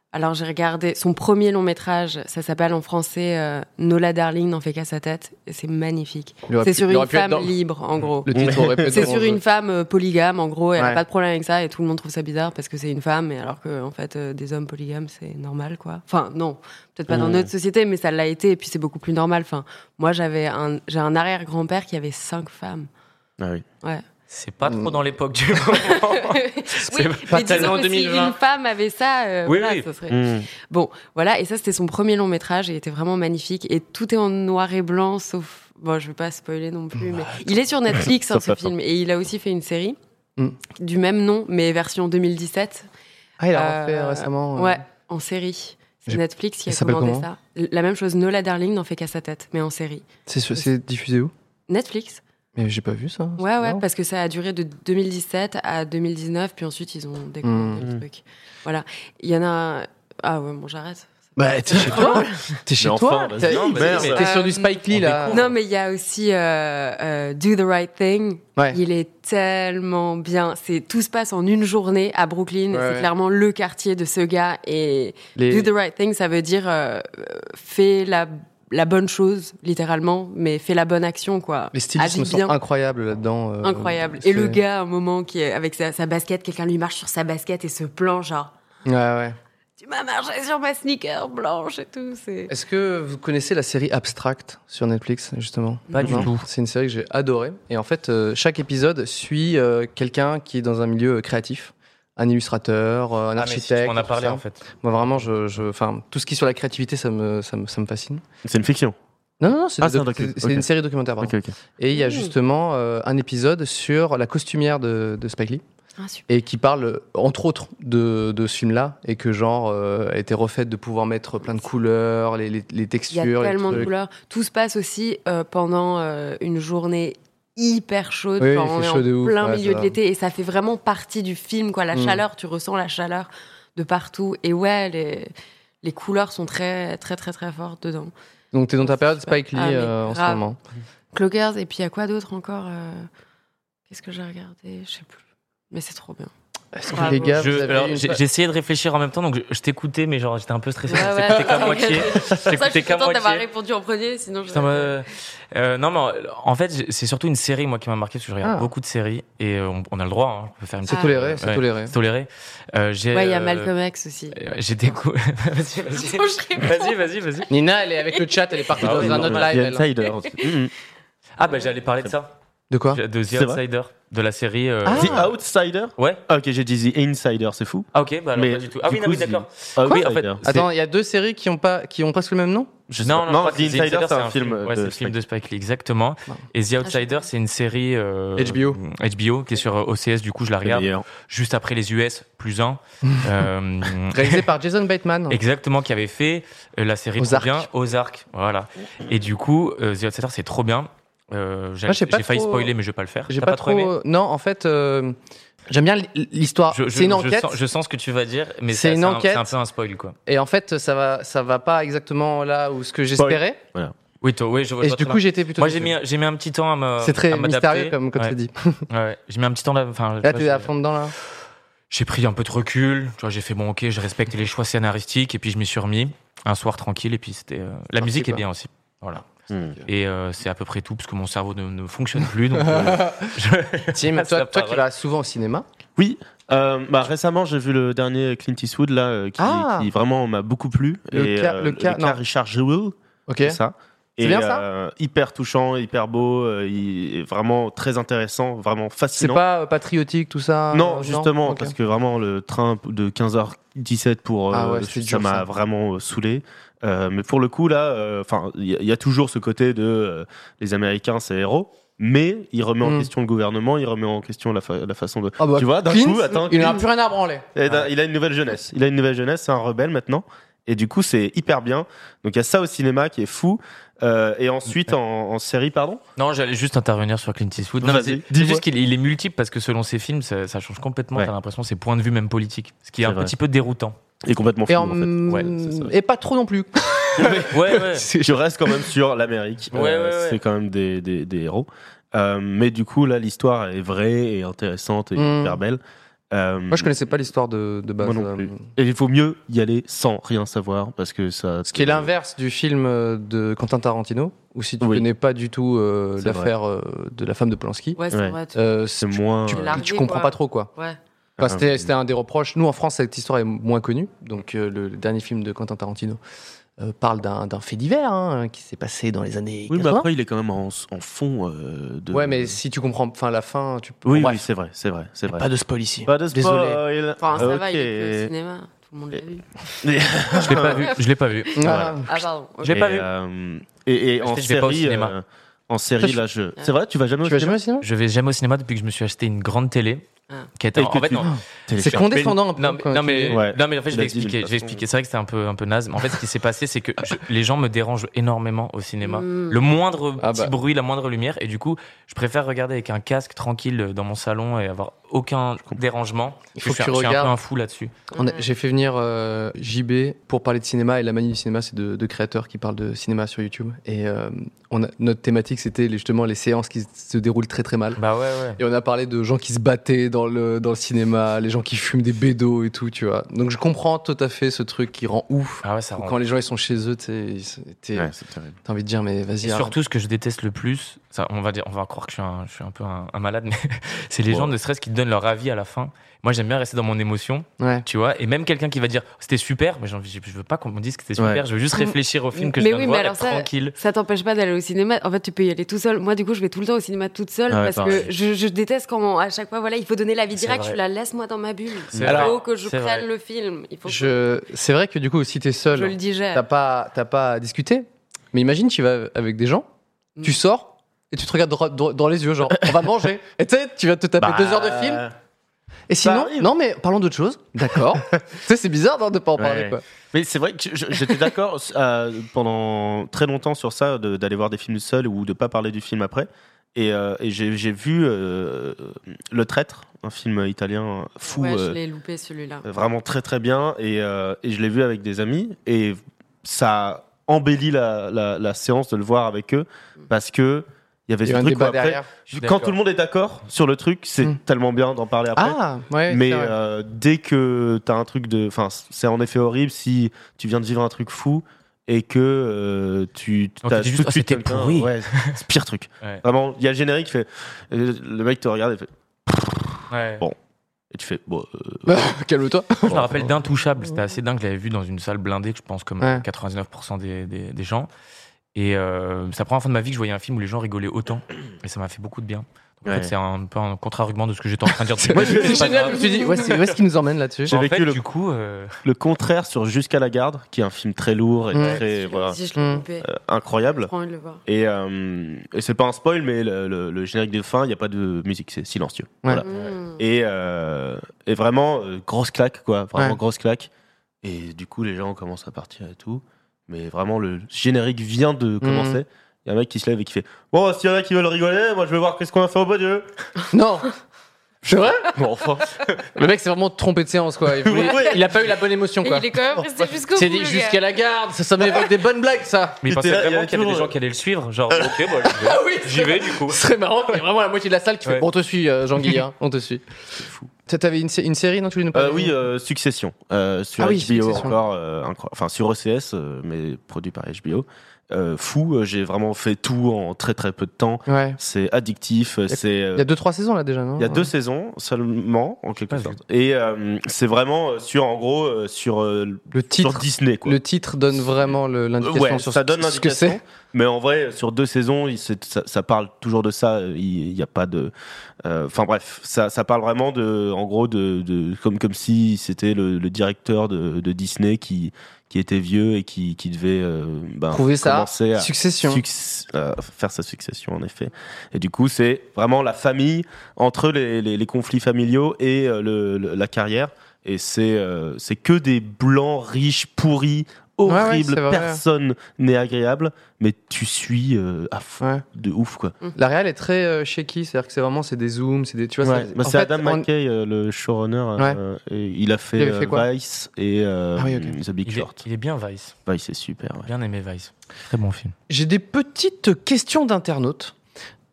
Alors j'ai regardé son premier long métrage, ça s'appelle en français euh, Nola Darling n'en fait qu'à sa tête, et c'est magnifique. C'est pu, sur une femme dans... libre en gros. Le titre aurait pu être c'est dans sur le une jeu. femme euh, polygame en gros, et elle Ouais. a pas de problème avec ça et tout le monde trouve ça bizarre parce que c'est une femme, et alors que en fait euh, des hommes polygames c'est normal quoi. Enfin non, peut-être pas dans Mmh. notre société, mais ça l'a été et puis c'est beaucoup plus normal. Enfin moi j'avais un j'ai un arrière-grand-père qui avait cinq femmes. Ah oui. Ouais. C'est pas trop Mm. dans l'époque du moment. oui, pas mais tellement disons que deux mille vingt. si une femme avait ça, euh, Oui, voilà, oui. ça serait. Mmh. Bon, voilà, et ça c'était son premier long métrage et il était vraiment magnifique et tout est en noir et blanc sauf bon, je vais pas spoiler non plus mais il est sur Netflix hein, Sauf ce la fin. film et il a aussi fait une série Mm. du même nom mais version deux mille dix-sept. Ah, il a Euh, refait récemment. euh, Ouais, en série. C'est J'ai- Netflix qui ça a s'appelle commandé comment ça. La même chose, Nola Darling n'en fait qu'à sa tête, mais en série. C'est, sur- c'est diffusé où? Netflix. Mais j'ai pas vu ça. Ouais, c'est ouais, marrant. parce que ça a duré de deux mille dix-sept à deux mille dix-neuf, puis ensuite ils ont découvert Mm. le truc. Voilà. Il y en a. Ah ouais, bon, j'arrête. Bah, t'es chez toi. T'es chez Mais toi. enfin, T'es, vas-y, t'es- merde. t'es sur du Spike Lee On là. découvre. Non, mais il y a aussi euh, euh, Do the Right Thing. Ouais. Il est tellement bien. C'est tout se passe en une journée à Brooklyn. Ouais, c'est ouais. clairement le quartier de ce gars. Et Les- Do the Right Thing, ça veut dire euh, euh, fais la la bonne chose, littéralement, mais fais la bonne action, quoi. Les stylismes Agis sont bien. incroyables là-dedans. euh, Incroyable. c'est- Et le gars, à un moment, qui est avec sa, sa basket, quelqu'un lui marche sur sa basket et se planche, genre, Ouais, ouais. tu m'as marché sur ma sneaker blanche et tout. C'est... Est-ce que vous connaissez la série Abstract sur Netflix, justement? Pas du Non. tout. C'est une série que j'ai adorée. Et en fait, euh, chaque épisode suit euh, quelqu'un qui est dans un milieu créatif. Un illustrateur, euh, un Ah, mais si, architecte. on en a tout parlé ça. en fait. Moi, vraiment, je, je, enfin, tout ce qui est sur la créativité, ça me, ça me, ça me fascine. C'est une fiction. Non, non, non, c'est, Ah, des c'est un doc- docu- c'est ok. une série documentaire, pardon. Ok, ok. Et il y a Mmh. justement euh, un épisode sur la costumière de, de Spike Lee. Ah, super. Et qui parle, euh, entre autres, de, de ce film-là, et que genre euh, a été refaite de pouvoir mettre plein de couleurs, les, les, les Il y textures, a les tellement de trucs. couleurs. Tout se passe aussi euh, pendant euh, une journée hyper chaude. Oui, Enfin, il on fait est chaud en de ouf, plein ouais, milieu ça de va. l'été et ça fait vraiment partie du film, quoi. La Mm. chaleur, tu ressens la chaleur de partout. Et ouais, les, les couleurs sont très, très, très, très fortes dedans. Donc t'es dans ta période Super. Spike Lee Ah, mais euh, en ce grave. moment. Clockers, et puis il y a quoi d'autre encore euh, Qu'est-ce que j'ai regardé Je sais plus. Mais c'est trop bien. Est-ce que Bravo. les gars, Je- vous avez alors, une j'ai fa- j'ai essayé de réfléchir en même temps, donc je, je t'écoutais, mais genre j'étais un peu stressé. Ouais, je ouais. t'écoutais qu'à moitié. Je C'est ça, je t'écoutais suis qu'à contente d'avoir moitié. répondu en premier, sinon je. Putain, euh, euh, non, mais en fait, j'ai- c'est surtout une série, moi, qui m'a marqué, parce que je regarde Ah. beaucoup de séries, et euh, on, on a le droit, hein, on peut faire une C'est Ah. toléré, c'est Ouais. toléré. C'est toléré. Euh, j'ai, Ouais, il y a euh, Malcolm X aussi. euh, J'ai découvert. vas-y, vas-y. Attends, je réponds. Vas-y, vas-y, vas-y. Nina, elle est avec le chat, elle est partie Ah dans oui, un non, autre mais live. The elle. Insiders. Mhm. Ah, bah j'allais parler de ça. De quoi? De The C'est vrai Outsider, de la série. euh, Ah. The Outsider. Ouais. Ah, ok, j'ai dit The Insider, c'est fou. Ah, ok, bah alors Mais pas du tout. Ah du oui, non, coup, oui, d'accord. Ah, Oui, en fait, Outsider. Attends, il y a deux séries qui ont pas, qui ont presque le même nom? Je sais Non, pas. non, non, pas The The Insider, c'est un film. Ouais, c'est de le film Spike. de Spike Lee, exactement. Non. Et The Outsider, c'est une série. euh, H B O. H B O, qui est sur O C S, du coup, je la Le regarde meilleur. juste après les U S, plus un. Euh, Réalisé par Jason Bateman. Exactement, qui avait fait euh, la série Ozark. trop bien, Ozark. Voilà. Et du coup, euh, The Outsider, c'est trop bien. Euh, j'ai Moi, j'ai pas j'ai failli trop- spoiler, mais je vais pas le faire. J'ai T'as pas, pas trop aimé trop. Non, en fait, euh, j'aime bien l'histoire. Je- je- C'est une je enquête. sens, je sens ce que tu vas dire, mais C'est ça- une un- enquête. C'est un peu un spoil, quoi. Et en fait, ça va, ça va pas exactement là où ce que j'espérais. Oui, toi, oui, je vois. Et je vois du très coup, bien. j'étais plutôt. Moi, j'ai déçu. mis, j'ai mis un petit temps à me. C'est très à m'adapter. mystérieux comme, comme ouais. tu dis. Ouais, j'ai mis un petit temps là. Enfin, Là, tu tu es vois, à j'ai- fond dedans là. J'ai pris un peu de recul. Tu vois, j'ai fait bon, ok, je respecte les choix scénaristiques, et puis je m'y suis remis un soir tranquille, et puis c'était. euh, La Parti, musique est quoi. bien aussi. Voilà. Hmm. Et euh, c'est à peu près tout, parce que mon cerveau ne, ne fonctionne plus. Donc, euh, je- Tim, passe toi, la toi qui parole. vas souvent au cinéma. Oui, euh, bah, récemment j'ai vu le dernier Clint Eastwood là, euh, qui, Ah. qui vraiment m'a beaucoup plu. Le Et, cas- euh, le cas- non. Richard Jewell, Ok. c'est ça. C'est Et, bien ça euh, hyper touchant, hyper beau, euh, il est vraiment très intéressant, vraiment C'est fascinant. pas euh, patriotique tout ça. Non, euh, justement, Ok. parce que vraiment le train de quinze heures dix-sept pour euh, Ah ouais, c'était ça dur, m'a ça. vraiment euh, saoulé. Euh, mais pour le coup là, enfin, il y, a- il y a toujours ce côté de euh, les Américains, c'est héros. Mais il remet en Mm. question le gouvernement, il remet en question la, fa- la façon de. Ah bah, tu vois, d'un Clint, coup, attends, il n'a Clint, plus rien à branler. eh ben, il a une nouvelle jeunesse. Il a une nouvelle jeunesse, c'est un rebelle maintenant. Et du coup, c'est hyper bien. Donc il y a ça au cinéma qui est fou. Euh, et ensuite, en, en série, pardon. Non, j'allais juste intervenir sur Clint Eastwood. Non, Vas-y, mais c'est- c'est dis-moi. juste qu'il il est multiple parce que selon ses films, ça, ça change complètement. Ouais. T'as l'impression ses points de vue même politiques, ce qui est, C'est un vrai. petit peu déroutant. Et complètement fou, Et, en, en... fait. Ouais, c'est ça. et pas trop non plus. Ouais, ouais. Je reste quand même sur l'Amérique. Ouais, ouais, ouais. C'est quand même des, des, des héros. Euh, mais du coup, là, l'histoire est vraie et intéressante et Mm. hyper belle. Euh, Moi, je connaissais pas l'histoire de, de base. Moi non plus. euh, Et il vaut mieux y aller sans rien savoir parce que ça. Ce qui est l'inverse du film euh, de Quentin Tarantino, où si tu Oui. connais pas du tout euh, C'est l'affaire euh, de la femme de Polanski, Ouais, c'est Ouais. vrai. tu- euh, C'est tu, moins. tu, C'est largué, tu comprends quoi. pas trop quoi. Ouais. Enfin, c'était, Euh, c'était un des reproches. Nous, en France, cette histoire est moins connue. Donc, euh, le, le dernier film de Quentin Tarantino euh, parle d'un, d'un fait divers hein, qui s'est passé dans les années Oui, mais quatre-vingts. après, il est quand même en, en fond euh, de. Ouais, mais si tu comprends, enfin, la fin, tu peux. Oui, Bref, oui, c'est vrai, c'est vrai, c'est vrai. pas de spoil ici. Pas de spoil. Désolé. Enfin, ça Ok. va, il est plus au cinéma. Tout le monde l'a vu. Je l'ai pas vu. Je l'ai pas vu. Ah, Ah, pardon. ok. Je l'ai pas Et, vu. euh, et, et en Je vais pas au série, cinéma. euh, en série, là, je. C'est vrai, tu vas jamais au tu vas cinéma jamais au cinéma Je vais jamais au cinéma depuis que je me suis acheté une grande télé. Ah. Qui était Et en que fait tu- non. C'est condescendant un peu. Non, mais, quand non, tu mais, dis- Ouais. non, mais en fait, je Il vais a dit d'une expliquer. Je vais façon- expliquer. C'est vrai que c'était un peu, un peu naze. Mais en fait, ce qui s'est passé, c'est que je- les gens me dérangent énormément au cinéma. Mm. Le moindre Ah petit bah. bruit, la moindre lumière. Et du coup, je préfère regarder avec un casque tranquille dans mon salon et avoir aucun dérangement. Il faut je suis, que tu je suis un peu regardes. un fou là-dessus. On a- j'ai fait venir euh, J B pour parler de cinéma et la manie du cinéma, c'est de, de créateurs qui parlent de cinéma sur YouTube. Et euh, on a, notre thématique, c'était les- justement les séances qui se déroulent très très mal. Bah ouais, ouais. Et on a parlé de gens qui se battaient dans le, dans le cinéma, les gens qui fument des bédos et tout, tu vois. Donc je comprends tout à fait ce truc qui rend ouf. Ah ouais, ça rend. Quand les gens ils sont chez eux, tu sais, ils- t'es- Ouais, c'est terrible. t'as envie de dire, mais vas-y. Et arrête. surtout, ce que je déteste le plus, ça, on va dire, on va croire que je suis un, je suis un peu un, un malade, mais c'est les Wow. gens, ne serait-ce qui donnent leur avis à la fin. Moi, j'aime bien rester dans mon émotion, Ouais. tu vois. Et même quelqu'un qui va dire c'était super, mais j'ai envie, je veux pas qu'on me dise que c'était super. Ouais. Je veux juste réfléchir au film que Mais je viens oui, de mais voir, alors être ça- tranquille. Ça t'empêche pas d'aller au cinéma. En fait, tu peux y aller tout seul. Moi, du coup, je vais tout le temps au cinéma toute seule Ah ouais, parce pareil. que je, je déteste quand à chaque fois, voilà, il faut donner l'avis C'est direct. vrai. Je la laisse moi dans ma bulle. C'est Il vrai. faut que je C'est prenne vrai. le film. Il faut que Je... C'est vrai que du coup, si t'es je seul, le digère. t'as pas, t'as pas à discuter. Mais imagine, tu vas avec des gens, Mm. tu sors et tu te regardes droit- droit- dans les yeux, genre, on va manger. Et tu sais, tu vas te taper Bah, deux heures de film. Et sinon, arrive. non, mais parlons d'autre chose. D'accord. tu sais, c'est bizarre non, de pas en parler, Ouais. quoi. Mais c'est vrai que je- j'étais d'accord euh, pendant très longtemps sur ça, de- d'aller voir des films seul ou de pas parler du film après. Et, euh, et j'ai j'ai vu euh, Le Traître, un film italien fou, Ouais, je euh, l'ai loupé celui-là. vraiment très très bien. Et, euh, et je l'ai vu avec des amis. Et ça embellit la, la, la séance de le voir avec eux parce que il y avait Il y ce a un truc où débat après, derrière. Je suis quand d'accord. tout le monde est d'accord sur le truc, c'est Mm. tellement bien d'en parler après. Ah, ouais. Mais c'est vrai. euh, dès que t'as un truc de, enfin, c'est en effet horrible si tu viens de vivre un truc fou et que euh, tu On te t'as dit tout juste, de oh, suite c'était quelqu'un- pourri. Ouais, c'est pire truc. Ouais. Vraiment, il y a le générique qui fait, euh, le mec te regarde et fait, Ouais. Bon. et tu fais, bon, euh, Calme-toi. Je me rappelle d'Intouchable, c'était assez dingue. Je l'avais vu dans une salle blindée, je pense, comme Ouais. quatre-vingt-dix-neuf pour cent des, des, des gens. Et euh, c'est la première fois de ma vie que je voyais un film où les gens rigolaient autant. Et ça m'a fait beaucoup de bien. Donc, En Ouais. fait, c'est un peu un contre-argument de ce que j'étais en train de dire. depuis Moi, le début, c'est c'est pas génial. grave. Je me suis dit, où est-ce où est-ce qu'il nous emmène là-dessus J'ai En vécu fait, le- du coup, euh, le contraire sur Jusqu'à la garde, qui est un film très lourd et Ouais. très, voilà, Si je l'ai Mm. loupé. euh, incroyable. J'ai trop envie de le voir. Et, euh, et c'est pas un spoil, mais le, le- le générique de fin, il n'y a pas de musique, c'est silencieux. Ouais. Voilà. Mm. Et, euh, et vraiment, euh, grosse claque, quoi. Vraiment Ouais. grosse claque. Et du coup, les gens commencent à partir et tout. Mais vraiment, le générique vient de commencer. Il y a un mec qui se lève et qui fait bon, s'il y en a qui veulent rigoler, moi je vais voir qu'est-ce qu'on a fait au bon Dieu. Non. C'est vrai Bon, enfin. Le mec s'est vraiment trompé de séance, quoi. Il, voulait- Ouais. il a pas eu la bonne émotion, Et quoi. il est quand même resté jusqu'au bout. C'est dit le jusqu'à gars. la garde, ça, ça m'évoque des bonnes blagues, ça. mais il Il pensait était là, il y vraiment avait qu'il y avait des toujours- gens qui allaient le suivre. Genre, ok, bon, j'y vais. Ah oui, J'y vais, du coup. Ce serait marrant qu'il y ait vraiment la moitié de la salle qui fait Ouais. bon, on te suit, euh, Jean-Guy, hein, on te suit. fou. Ça, T'avais une, sé- une série, non, tu voulais nous Euh, parler oui, euh, Succession. Euh, sur Ah oui, H B O Succession. encore. euh, incroyable. Enfin, sur E C S, euh, mais produit par H B O. Euh, fou, euh, j'ai vraiment fait tout en très très peu de temps. Ouais. C'est addictif. euh, C'est. euh, Il y a deux, trois saisons, là, déjà, non Il y a deux saisons seulement, en quelque pas sorte. Et euh, c'est vraiment euh, sur, en gros, euh, sur, euh, Le sur titre, Disney, quoi. le titre donne vraiment le- l'indication Ouais, sur ça ce, donne ce que l'indication. c'est. Mais en vrai, sur deux saisons, il- c'est- ça, ça parle toujours de ça. Il n'y a pas de. euh, Enfin bref, ça, ça parle vraiment de, en gros, de, de comme comme si c'était le, le directeur de, de Disney qui qui était vieux et qui qui devait euh, ben, Prouver ça. commencer à Succession. succ- euh, faire sa succession en effet. Et du coup, c'est vraiment la famille entre les, les, les conflits familiaux et euh, le, le- la carrière. Et c'est euh, c'est que des blancs riches pourris. Ouais, ouais, Horrible, c'est vrai. personne n'est agréable, mais tu suis euh, à fond Ouais. de ouf quoi. La réal est très euh, shaky, c'est-à-dire que c'est vraiment c'est des zooms, c'est des tu vois. Ouais, ça- bah, en c'est fait, Adam on- McKay, euh, le showrunner. euh, et il a fait, Il avait fait euh, quoi Vice et euh, Ah oui, ok. The Big Il est, Short. il est bien Vice. Vice, c'est super. Ouais. Bien aimé Vice. Très bon film. J'ai des petites questions d'internautes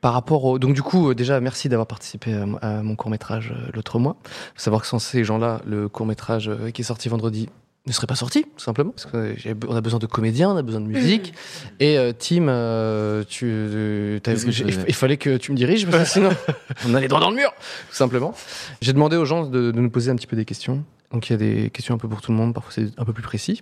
par rapport au... Donc du coup, euh, déjà, merci d'avoir participé à, à mon court-métrage euh, l'autre mois. Il faut savoir que sans ces gens-là, le court-métrage euh, qui est sorti vendredi ne serait pas sorti, tout simplement. Parce qu'on a besoin de comédiens, on a besoin de musique. Et euh, Tim, euh, tu, euh, t'as- Qu'est-ce que j'ai- je il, faisais il fallait que tu me diriges, parce que sinon, on allait droit dans le mur, tout simplement. J'ai demandé aux gens de, de nous poser un petit peu des questions. Donc il y a des questions un peu pour tout le monde, parfois c'est un peu plus précis.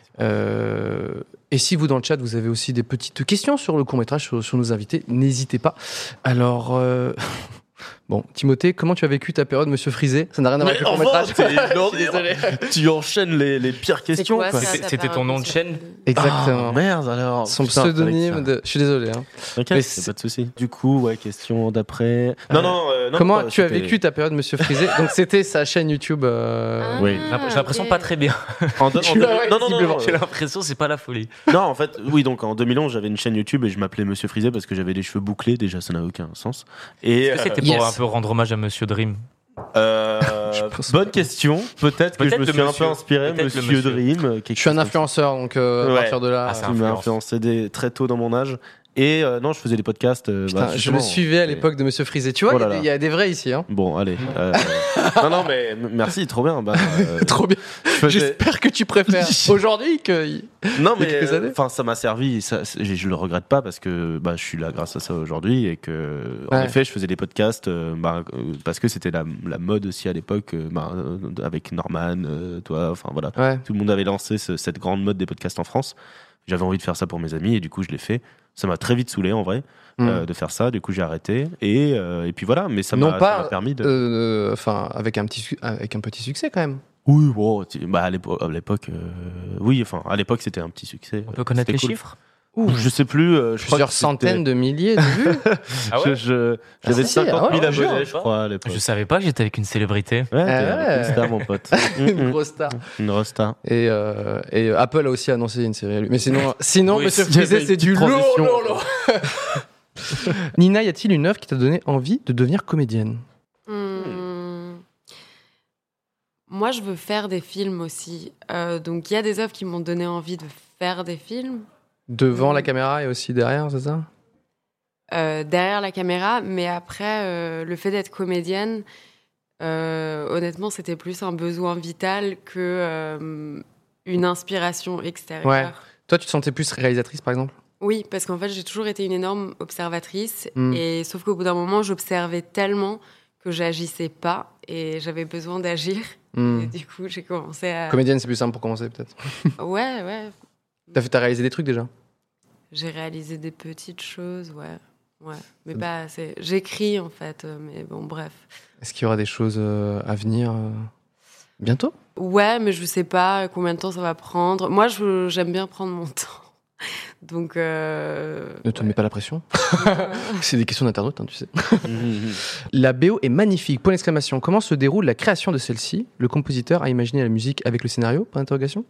Euh, et si vous, dans le chat, vous avez aussi des petites questions sur le court-métrage, sur, sur nos invités, n'hésitez pas. Alors... Euh... Bon, Timothée, comment tu as vécu ta période Monsieur Frisé? Ça n'a rien à voir avec le court-métrage. Je suis désolé. Tu enchaînes les, les pires questions. quoi, quoi. ça, C'était- ta c'était ton période nom de sur- chaîne Exactement. Ah, merde alors. Son Putain, pseudonyme Alexa. de... Je suis désolé. Hein. T'inquiète, Mais y a c'est- pas de souci. Du coup, ouais, question d'après. Non, non, euh, non. Comment pas- tu as c'était- vécu ta période Monsieur Frisé? Donc c'était sa chaîne YouTube. euh, Ah, Oui. J'ai l'imp- j'ai l'impression ok. pas très bien. En deux- en Tu deux- l'as, ouais, non, non, non, visiblement. non, J'ai l'impression que c'est pas la folie. non, en fait, oui, donc en deux mille onze, j'avais une chaîne YouTube et je m'appelais Monsieur Frisé parce que j'avais les cheveux bouclés. Déjà, ça n'a aucun sens. Et Est-ce que c'était Yes. pour un peu rendre hommage à Monsieur Dream? euh, Je pense bonne question. Peut-être que Peut-être je me le suis un peu monsieur. inspiré, Peut-être le Monsieur monsieur. Dream. euh, quelque Je suis un chose comme ça. influenceur, donc euh, à Ouais. partir de là. Ah, c'est euh, Qui m'a influence. influencé dès- très tôt dans mon âge. Et euh, non, je faisais des podcasts. euh, Putain, bah, je justement, le suivais à et- l'époque de Monsieur Frisé. Tu vois, Oh il y a là des- là. il y, a des vrais ici. Hein. Bon, allez. euh, non, non, mais m- merci, trop bien. Bah, euh, Trop bien. je faisais- J'espère que tu préfères aujourd'hui que. Non, il y a mais quelques années. enfin, ça m'a servi. Ça, c'est- je, je le regrette pas parce que bah, je suis là grâce à ça aujourd'hui et que, en Ouais. effet, je faisais des podcasts euh, bah, euh, parce que c'était la, la mode aussi à l'époque, euh, bah, euh, avec Norman, euh, toi, enfin voilà. Ouais. Tout le monde avait lancé ce- cette grande mode des podcasts en France. J'avais envie de faire ça pour mes amis et du coup, je l'ai fait. Ça m'a très vite saoulé en vrai Mm. euh, de faire ça. Du coup, j'ai arrêté et, euh, et puis voilà. Mais ça Non m'a pas, ça m'a permis de. Euh, Enfin, avec un petit, su- avec un petit succès quand même. Oui, bon, tu- bah, à l'épo- à l'époque, euh, oui, enfin, à l'époque, c'était un petit succès. On peut connaître C'était les cool. chiffres? Je sais plus. euh, je crois Plusieurs que c'était- centaines de milliers de vues. Ah Je- ouais? je- Ah, J'avais si, si, cinquante mille ah ouais, abonnés, jure. je crois, à l'époque. Je savais pas que j'étais avec une célébrité. Ouais, t'es Ah avec ouais. une star, mon pote. Une Mm, grosse star. mm. Une rosta. Et, euh, et Apple a aussi annoncé une série à lui. Mais sinon, sinon Oui, Monsieur il y avait Frisé, une c'est du petite lourd, transition. lourd, lourd. Nina, y a-t-il une œuvre qui t'a donné envie de devenir comédienne? Hmm. Moi, je veux faire des films aussi. Euh, donc, il y a des œuvres qui m'ont donné envie de faire des films Devant Mm. la caméra et aussi derrière, c'est ça? euh, derrière la caméra. Mais après, euh, le fait d'être comédienne, euh, honnêtement, c'était plus un besoin vital que euh, une inspiration extérieure. Ouais. Toi, tu te sentais plus réalisatrice, par exemple? Oui, parce qu'en fait, j'ai toujours été une énorme observatrice. Mm. Et sauf qu'au bout d'un moment, j'observais tellement que j'agissais pas et j'avais besoin d'agir. Hmm. Et du coup, j'ai commencé à. Comédienne, c'est plus simple pour commencer, peut-être. Ouais, ouais. T'as fait, t'as réalisé des trucs déjà? J'ai réalisé des petites choses, ouais. Ouais. Mais pas assez. J'écris, en fait. euh, Mais bon, bref. Est-ce qu'il y aura des choses euh, à venir euh, bientôt? Ouais, mais je sais pas combien de temps ça va prendre. Moi, je- j'aime bien prendre mon temps. Donc. Euh... Ne te mets pas la pression. C'est des questions d'internautes, hein, tu sais. Mhm. La B O est magnifique. Point d'exclamation. Comment se déroule la création de celle-ci? Le compositeur a imaginé la musique avec le scénario? Point d'interrogation.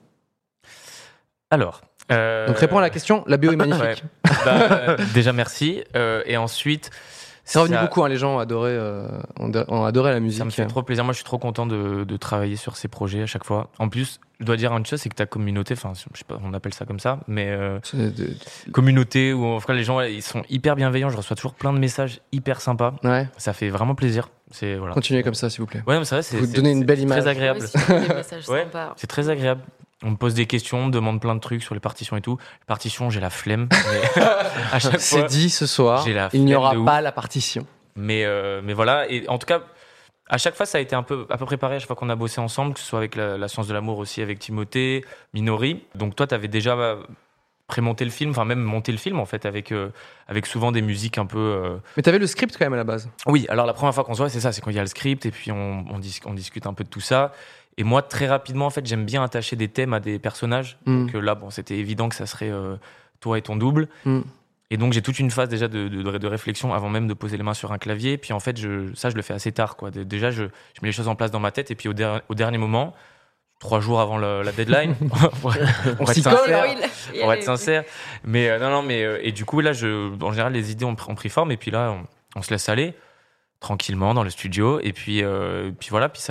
Alors. euh, Donc réponds à la question. La B O est magnifique. Ouais. Bah, euh, déjà, merci. Euh, et ensuite. C'est revenu ça- beaucoup. Hein, les gens ont adoré, euh, ont ont adoré la musique. Ça me fait trop plaisir. Moi, je suis trop content de, de travailler sur ces projets à chaque fois. En plus, je dois dire une chose, c'est que ta communauté, enfin, je sais pas, on appelle ça comme ça, mais euh, C'est de- communauté où en tout cas les gens, ouais, ils sont hyper bienveillants. Je reçois toujours plein de messages hyper sympas. Ouais. Ça fait vraiment plaisir. C'est voilà. Continuez comme ça, s'il vous plaît. Ouais, mais c'est vrai, c'est Vous c'est- donnez une c'est belle image. Très agréable. Moi aussi, j'ai des messages Ouais. sympas. C'est très agréable. On me pose des questions, on me demande plein de trucs sur les partitions et tout. Les partitions, j'ai la flemme. Mais à chaque C'est fois. dit ce soir. j'ai la Il n'y flemme aura de ouf. pas la partition. Mais, euh, mais voilà, et en tout cas, à chaque fois, ça a été un peu, un peu préparé, à chaque fois qu'on a bossé ensemble, que ce soit avec la, la Science de l'amour aussi, avec Timothée, Minori. Donc toi, tu avais déjà euh, prémonté le film, enfin même monté le film, en fait, avec, euh, avec souvent des musiques un peu... euh, Mais t'avais le script quand même à la base. Oui, alors la première fois qu'on se voit, c'est ça, c'est quand il y a le script, et puis on, on, dis- on discute un peu de tout ça. Et moi, très rapidement, en fait, j'aime bien attacher des thèmes à des personnages. Mm. Donc euh, là, bon, c'était évident que ça serait euh, toi et ton double. Mm. Et donc j'ai toute une phase déjà de, de, de réflexion avant même de poser les mains sur un clavier. Puis en fait, je, ça, je le fais assez tard, quoi. De- Déjà, je, je mets les choses en place dans ma tête, et puis au, der- au dernier moment, trois jours avant le- la deadline, pour, On pour être s'y colle, sincère, hein. Oui, pour être sincère. Mais euh, non, non, mais euh, et du coup là, je, en général, les idées ont, pr- ont pris forme, et puis là, on, on se laisse aller tranquillement dans le studio, et puis, euh, puis voilà, puis ça.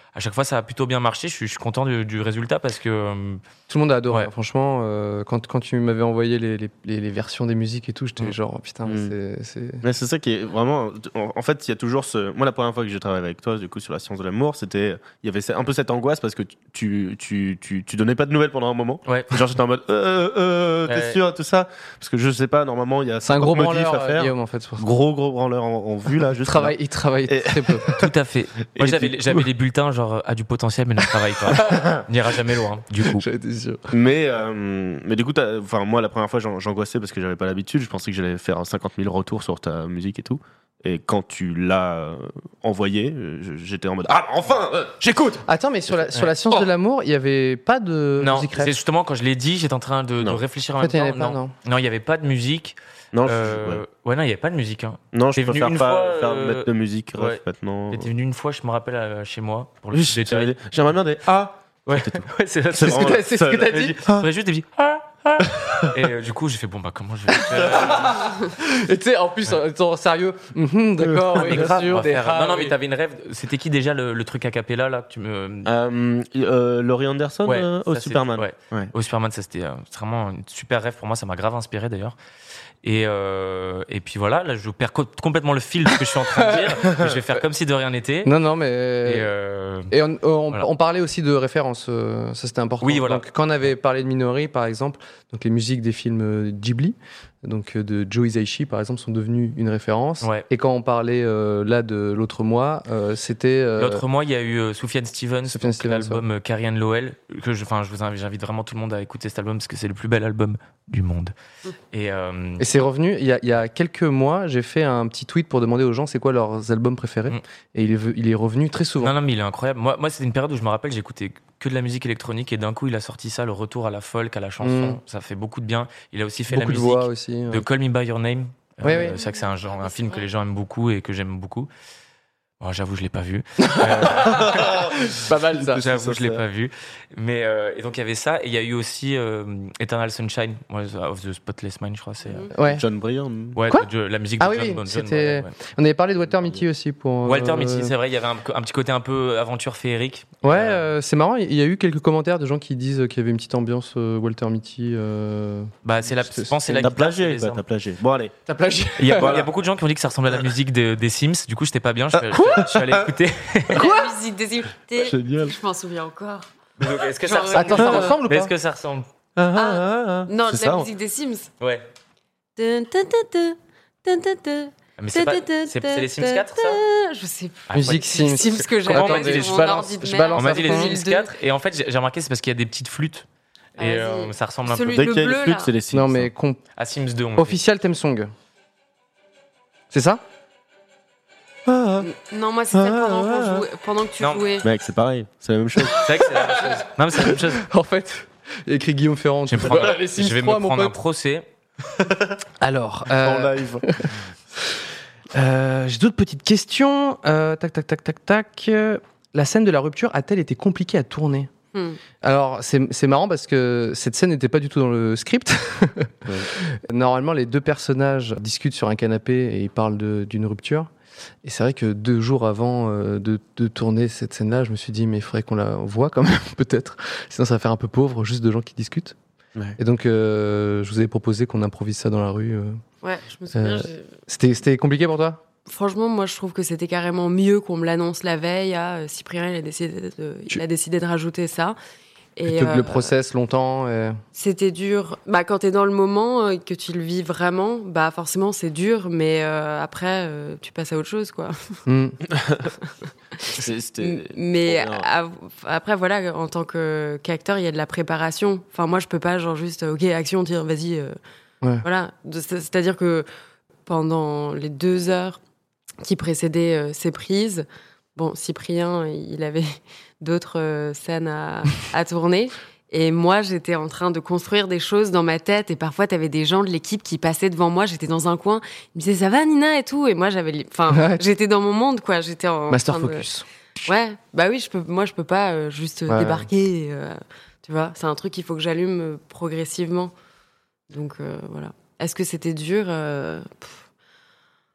à chaque fois, ça a plutôt bien marché. Je suis, je suis content du, du résultat parce que. Euh, Tout le monde a adoré. Ouais. Franchement, euh, quand, quand tu m'avais envoyé les, les, les, les versions des musiques et tout, j'étais Mm. genre, putain, Mm. c'est, c'est. Mais c'est ça qui est vraiment. En en fait, il y a toujours ce. Moi, la première fois que j'ai travaillé avec toi, du coup, sur la science de l'amour, c'était. Il y avait un peu cette angoisse parce que tu, tu, tu, tu donnais pas de nouvelles pendant un moment. Ouais. Genre, j'étais en mode. Euh, euh, t'es Ouais. sûr, tout ça. Parce que je sais pas, normalement, il y a. C'est un gros cinquante modifs branleur, à faire. Guillaume, en fait. Pour ça. Gros, gros branleur en, en vue, là, Il juste. travaille, il travaille Et- très peu. Tout à fait. Moi, Et j'avais, du coup- j'avais les bulletins, genre, a du potentiel, mais ne travaille pas. N'ira jamais loin, du coup. J'en étais sûr. Mais, euh, mais du coup, t'as- enfin, moi, la première fois, j'an- j'angoissais parce que j'avais pas l'habitude. Je pensais que j'allais faire cinquante mille retours sur ta musique et tout. Et quand tu l'as euh, envoyé, euh, je- j'étais en mode ah enfin, euh, j'écoute. Attends, mais sur la, sur la science Oh. de l'amour, il y avait pas de Non, musique c'est rap. justement quand je l'ai dit, j'étais en train de, de Non. réfléchir en En même fait, il y en temps. avait pas, non. non, il n'y avait pas de musique. Non, je- Euh, ouais. ouais, non, il n'y avait pas de musique. Hein. non, je t'es venu préfère une pas fois, faire euh, mettre de musique ref ouais. maintenant. J'étais venu une fois, je me rappelle, euh, chez moi, pour le Oui, petit détail. j'aimerais j'aimerais bien des ah. Ouais, ouais, c'est, C'est C'est ce que vraiment t'as, c'est ce que ça, t'as là. dit. J'aurais juste des petits ah, ah. Et euh, du coup, j'ai fait bon, bah comment je vais faire Et tu sais, en plus, en étant sérieux, mhm, d'accord, oui, Mais bien grave, on sûr. va des faire- rap, Non, non, mais oui. t'avais une rêve. C'était qui déjà le, le truc a cappella là que tu me. Euh, euh, Laurie Anderson Ouais, euh, au ça, c'est- Superman. ouais. Ouais. Au Superman, ça c'était euh, c'est vraiment une super rêve pour moi, ça m'a grave inspiré d'ailleurs. Et, euh, et puis voilà, là je perds co- complètement le fil de ce que je suis en train de dire. Mais je vais faire comme si de rien n'était. Non, non, mais. Et, euh, Et on, on, Voilà. on parlait aussi de références, euh, ça c'était important. Oui, voilà. Donc, quand on avait parlé de Minori, par exemple, donc les musiques des films euh, Ghibli, donc euh, de Joe Hisaishi, par exemple, sont devenues une référence. Ouais. Et quand on parlait euh, là de l'autre mois, euh, c'était. euh, L'autre mois, il y a eu euh, Sufjan Stevens, Sufjan donc Stevens, l'album euh, Carrie Ann Lowell, que je, enfin, je vous invite, j'invite vraiment tout le monde à écouter cet album parce que c'est le plus bel album du monde. Et, euh, Et c'est revenu, il y, a, il y a quelques mois, j'ai fait un petit tweet pour demander aux gens c'est quoi leurs albums préférés. Mm. Et il est, ve- il est revenu très souvent. non, non, mais il est incroyable. Moi, moi c'était une période où je me rappelle, j'écoutais que de la musique électronique et d'un coup, il a sorti ça, le retour à la folk, à la chanson. Mm. Ça fait beaucoup de bien. Il a aussi fait Beaucoup la de musique voix aussi. de ouais. Call Me By Your Name. Oui, Euh, oui. C'est vrai que c'est un, genre, un Ouais, film c'est que vrai. les gens aiment beaucoup et que j'aime beaucoup. Bon, j'avoue, je l'ai pas vu. Pas mal ça. J'avoue, je l'ai pas vu. Mais euh, et donc il y avait ça et il y a eu aussi euh, Eternal Sunshine, moi, of the Spotless Mind, je crois. C'est euh, Ouais. John Bryan. ouais, Quoi de- la musique Ah de oui, John oui, Bon John. c'était- ouais, ouais. On avait parlé de Walter Mitty aussi pour. Walter euh, Mitty, c'est vrai, il y avait un, un petit côté un peu aventure féerique. Ouais, Euh, euh, c'est marrant. Il y a eu quelques commentaires de gens qui disent qu'il y avait une petite ambiance euh, Walter Mitty. Euh... bah c'est la, c'est- je pense que c'est la T'as guitare, c'est plagié, les quoi, armes. t'as plagié. Bon allez. T'as plagié. Il y, a, Voilà. il y a beaucoup de gens qui ont dit que ça ressemblait à la musique des, des Sims. Du coup, j'étais pas bien. Je, Ah, je- je suis allé écouter. La musique des îles. T'es- Génial. Je m'en souviens encore. Donc, est-ce que ça Genre, ressemble Attends, ça ressemble ou Mais pas est-ce que ça ressemble Ah. Non, C'est la ça, musique des Sims. Ouais. Dun, dun, dun, dun, dun, dun, dun. Ah, Mais c'est pas. C'est c'est les Sims quatre, ça Je sais plus. Ah, Musique ouais. Sims. Sims que j'ai Comment on m'a envoyé dit, sur je mon balance- ordi de je merde. balance On m'a dit les à fond. Sims deux mille deux. quatre. Et en fait, j'ai j'ai remarqué, c'est parce qu'il y a des petites flûtes. Ah, Et vas-y. euh, ça ressemble un Celui- peu Dès le qu'il y a les bleu, flûtes, là. c'est les Sims. Non, mais con... à Sims deux. on dit. official theme song. C'est ça? Non, moi, c'était pendant, qu'on jouait- pendant que tu Non. jouais. Mec, c'est pareil, c'est la même chose. C'est vrai que c'est la même chose. Non, mais c'est la même chose. En fait, il y a écrit Guillaume Ferrand. Je vais me prendre, Voilà, les Sims je vais me trois, mon prendre un pote. procès. Alors, En euh, live. euh, j'ai d'autres petites questions. Euh, tac, tac, tac, tac, tac. Euh, La scène de la rupture a-t-elle été compliquée à tourner? Hmm. Alors, c'est c'est marrant parce que cette scène n'était pas du tout dans le script. Normalement, les deux personnages discutent sur un canapé et ils parlent de- d'une rupture. Et c'est vrai que deux jours avant euh, de, de tourner cette scène-là, je me suis dit, mais il faudrait qu'on la voit quand même, peut-être. Sinon, ça va faire un peu pauvre, juste de gens qui discutent. Ouais. Et donc, euh, je vous avais proposé qu'on improvise ça dans la rue. euh. Ouais, je me souviens. Euh, j'ai- C'était c'était compliqué pour toi? Franchement, moi, je trouve que c'était carrément mieux qu'on me l'annonce la veille. Ah, euh, Cyprien, il a décidé de, il Tu- a décidé de rajouter ça. Et Plutôt que le euh, process longtemps. et- c'était dur. Bah, quand t'es dans le moment euh, et que tu le vis vraiment, bah forcément c'est dur, mais euh, après euh, tu passes à autre chose, quoi. Hmm. C'est- C'était. M- mais trop bien. à- après voilà, en tant que qu'acteur, il y a de la préparation. Enfin moi je peux pas genre juste ok action dire vas-y. euh, Ouais. Voilà. De- c'est- C'est-à-dire que pendant les deux heures qui précédaient euh, ces prises, bon Cyprien il avait d'autres euh, scènes à, à tourner. Et moi, j'étais en train de construire des choses dans ma tête. Et parfois, t'avais des gens de l'équipe qui passaient devant moi. J'étais dans un coin. Ils me disaient, ça va, Nina et tout. Et moi, j'avais, les- enfin, Ouais. j'étais dans mon monde, quoi. J'étais en Master train de- Focus. Ouais. Bah oui, je peux, moi, je peux pas euh, juste Ouais. débarquer. et, euh, tu vois, c'est un truc qu'il faut que j'allume euh, progressivement. euh, Mm. Donc, euh, voilà. Est-ce que c'était dur? Euh, pff,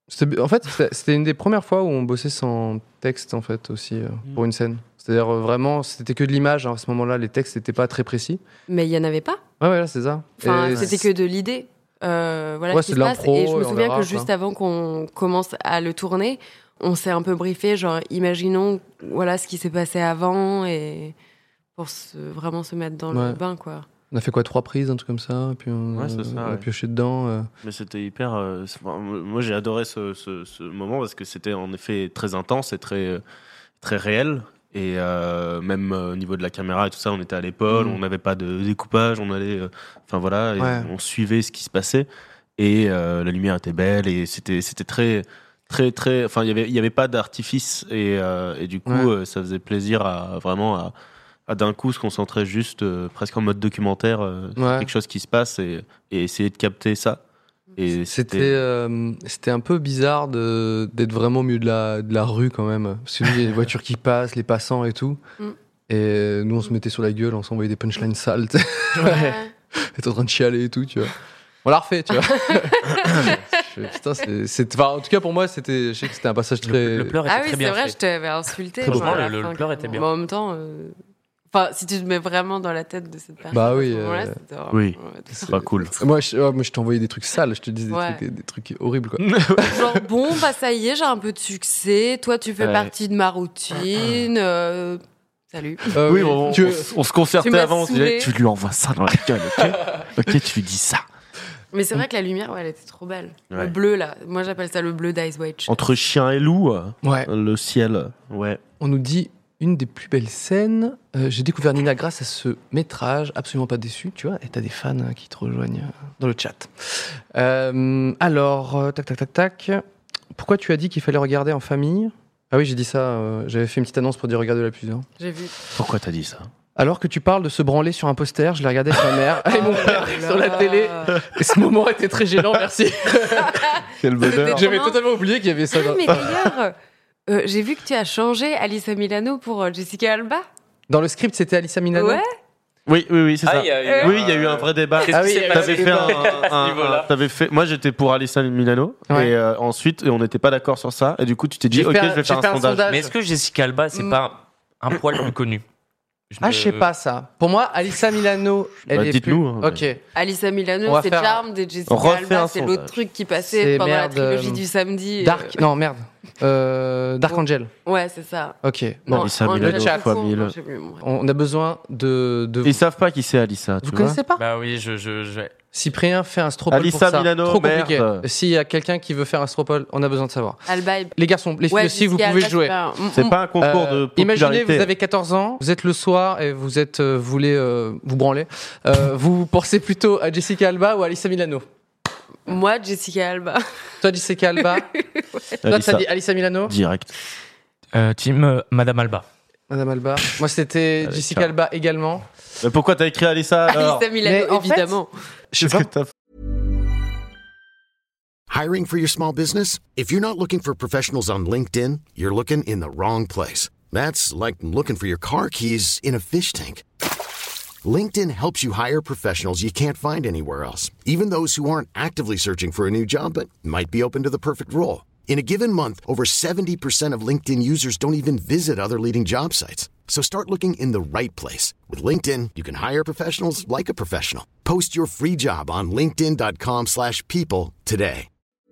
C'était- En fait, c'était c'était une des premières fois où on bossait sans texte, en fait, aussi, euh, pour une scène. C'est-à-dire, euh, vraiment, c'était que de l'image. hein. À ce moment-là, les textes n'étaient pas très précis. Mais il y en avait pas. Ouais, ouais, là, c'est ça. Enfin, Et c'était que de l'idée. Euh, voilà Ouais, ce qui c'est se de passe. l'impro, Et je me et on souviens verra, que juste quoi. avant qu'on commence à le tourner, on s'est un peu briefé, genre imaginons voilà ce qui s'est passé avant et pour se, vraiment se mettre dans Ouais. le bain quoi. On a fait quoi, trois prises, un truc comme ça, et puis on, Ouais, c'est ça, on a ouais. pioché dedans. euh. Mais c'était hyper. euh, c'est- enfin, moi, j'ai adoré ce, ce- ce moment parce que c'était en effet très intense et très, très réel. Et euh, même euh, au niveau de la caméra et tout ça, on était à l'épaule, Mhm. on n'avait pas de découpage, on allait. euh, Enfin voilà, et Ouais. on suivait ce qui se passait. Et euh, la lumière était belle et c'était, c'était très. Très, très. Enfin, il y avait, il y avait pas d'artifice et, euh, et du coup, Ouais. euh, ça faisait plaisir à vraiment à, à d'un coup se concentrer juste euh, presque en mode documentaire euh, sur Ouais. quelque chose qui se passe et, et essayer de capter ça. Et C'était, euh, c'était un peu bizarre de, d'être vraiment au milieu de la, de la rue quand même. Parce que il y a les voitures qui passent, les passants et tout. Mm. Et nous, on se mettait sur la gueule, on s'envoyait des punchlines sales. tu sais. Ouais. T'es en train de chialer et tout, tu vois. On l'a refait, tu vois. Je fais, putain, c'est, c'est- enfin, en tout cas, pour moi, c'était, je sais que c'était un passage très. Le, le pleur était Ah oui, très c'est bien vrai, fait. je t'avais insulté. Très beau. genre, à la Franchement, le- fin, le pleur était carrément. bien. Mais en même temps, euh, enfin, si tu te mets vraiment dans la tête de cette personne, Bah à ce oui, moment-là, euh, c'était vraiment- oui. ouais, c'est pas cool. Moi, je, ouais, moi, je t'envoyais des trucs sales, je te disais des, Ouais. trucs, des trucs horribles, quoi. Genre, bon, bah ça y est, j'ai un peu de succès. Toi, tu fais Ouais. partie de ma routine. euh, Salut. Euh, Oui, on, tu- on- on se concertait tu m'as avant, on se disait, saoulé. tu lui envoies ça dans la gueule, ok Ok, tu lui dis ça. Mais c'est vrai que la lumière, ouais, elle était trop belle. Le Ouais. bleu, là. Moi, j'appelle ça le bleu d'Ice White Shut. Entre chien et loup, euh, Ouais. le ciel, ouais. On nous dit une des plus belles scènes. Euh, j'ai découvert Nina grâce à ce métrage, absolument pas déçu, tu vois. Et t'as des fans euh, qui te rejoignent euh, dans le chat. Euh, alors, euh, tac, tac, tac, tac. Pourquoi tu as dit qu'il fallait regarder en famille ? Ah oui, j'ai dit ça. euh, j'avais fait une petite annonce pour dire regarder la plusieurs. J'ai vu. Pourquoi t'as dit ça Alors que tu parles de se branler sur un poster, je l'ai regardé avec ma mère et mon père Oh là sur la là. télé. Et ce moment était très gênant, merci. Quel bonheur. J'avais Comment totalement oublié qu'il y avait ça. Ah, Dans, mais d'ailleurs, euh, j'ai vu que tu as changé Alyssa Milano pour euh, Jessica Alba. dans le script, c'était Alyssa Milano. Ouais. Oui, oui, oui, c'est Ah, ça. il y a eu, Oui, il y a eu un vrai débat. Qu'est-ce Ah qui oui, s'est il y a eu passé T'avais fait un, à ce un- niveau-là un- t'avais fait. Moi, j'étais pour Alyssa Milano Ouais. et euh, ensuite, et on n'était pas d'accord sur ça. Et du coup, tu t'es dit, J'ai ok, fait un- je vais j'ai faire fait un un sondage. sondage. Mais est-ce que Jessica Alba, c'est Mm. pas un poil plus connu Ah, je sais pas ça. Pour moi, Alyssa Milano, elle Bah, est dites-nous, plus... hein, Ok. Alyssa On Milano, va c'est faire- Charmed et Jessica On refait Alba, un c'est sondage. l'autre truc qui C'est passait pendant merde, la trilogie euh, du samedi. Dark, euh, non merde. Euh, Dark Bon. Angel. Ouais, c'est ça. Ok. Non, Bon, Alyssa on- Milano le chat fois court, mille. non, je sais plus, bon, bref. on a besoin de. de... Ils savent pas qui c'est Alyssa, tu Vous vois. connaissez pas Bah oui, je. je, je... Cyprien fait un stropole Alyssa pour ça. Milano, Trop compliqué. merde. S'il y a quelqu'un qui veut faire un stropole, on a besoin de savoir. Alba. et- Les garçons, les filles Ouais, aussi, vous Jessica pouvez Alba, jouer. c'est pas un- C'est pas un concours Euh, de popularité. imaginez, vous avez quatorze ans, vous êtes le soir et vous êtes, euh, vous voulez euh, vous branler. Euh, vous pensez plutôt à Jessica Alba ou à Alyssa Milano? Moi, Jessica Alba. Toi, Jessica Alba. Toi, t'as Alyssa, dit Alyssa Milano. direct. Euh, team euh, Madame Alba. Madame Alba. Moi, c'était Allez, Jessica ciao. Alba également. Mais pourquoi t'as écrit Alyssa alors Alyssa Milano, Mais en fait- évidemment. Je sais Qu'est-ce pas. que t'as fait Hiring for your small business? If you're not looking for professionals on LinkedIn, you're looking in the wrong place. That's like looking for your car keys in a fish tank. LinkedIn helps you hire professionals you can't find anywhere else, even those who aren't actively searching for a new job but might be open to the perfect role. In a given month, over seventy percent of LinkedIn users don't even visit other leading job sites. So start looking in the right place. With LinkedIn, you can hire professionals like a professional. Post your free job on linkedin.com slash people today.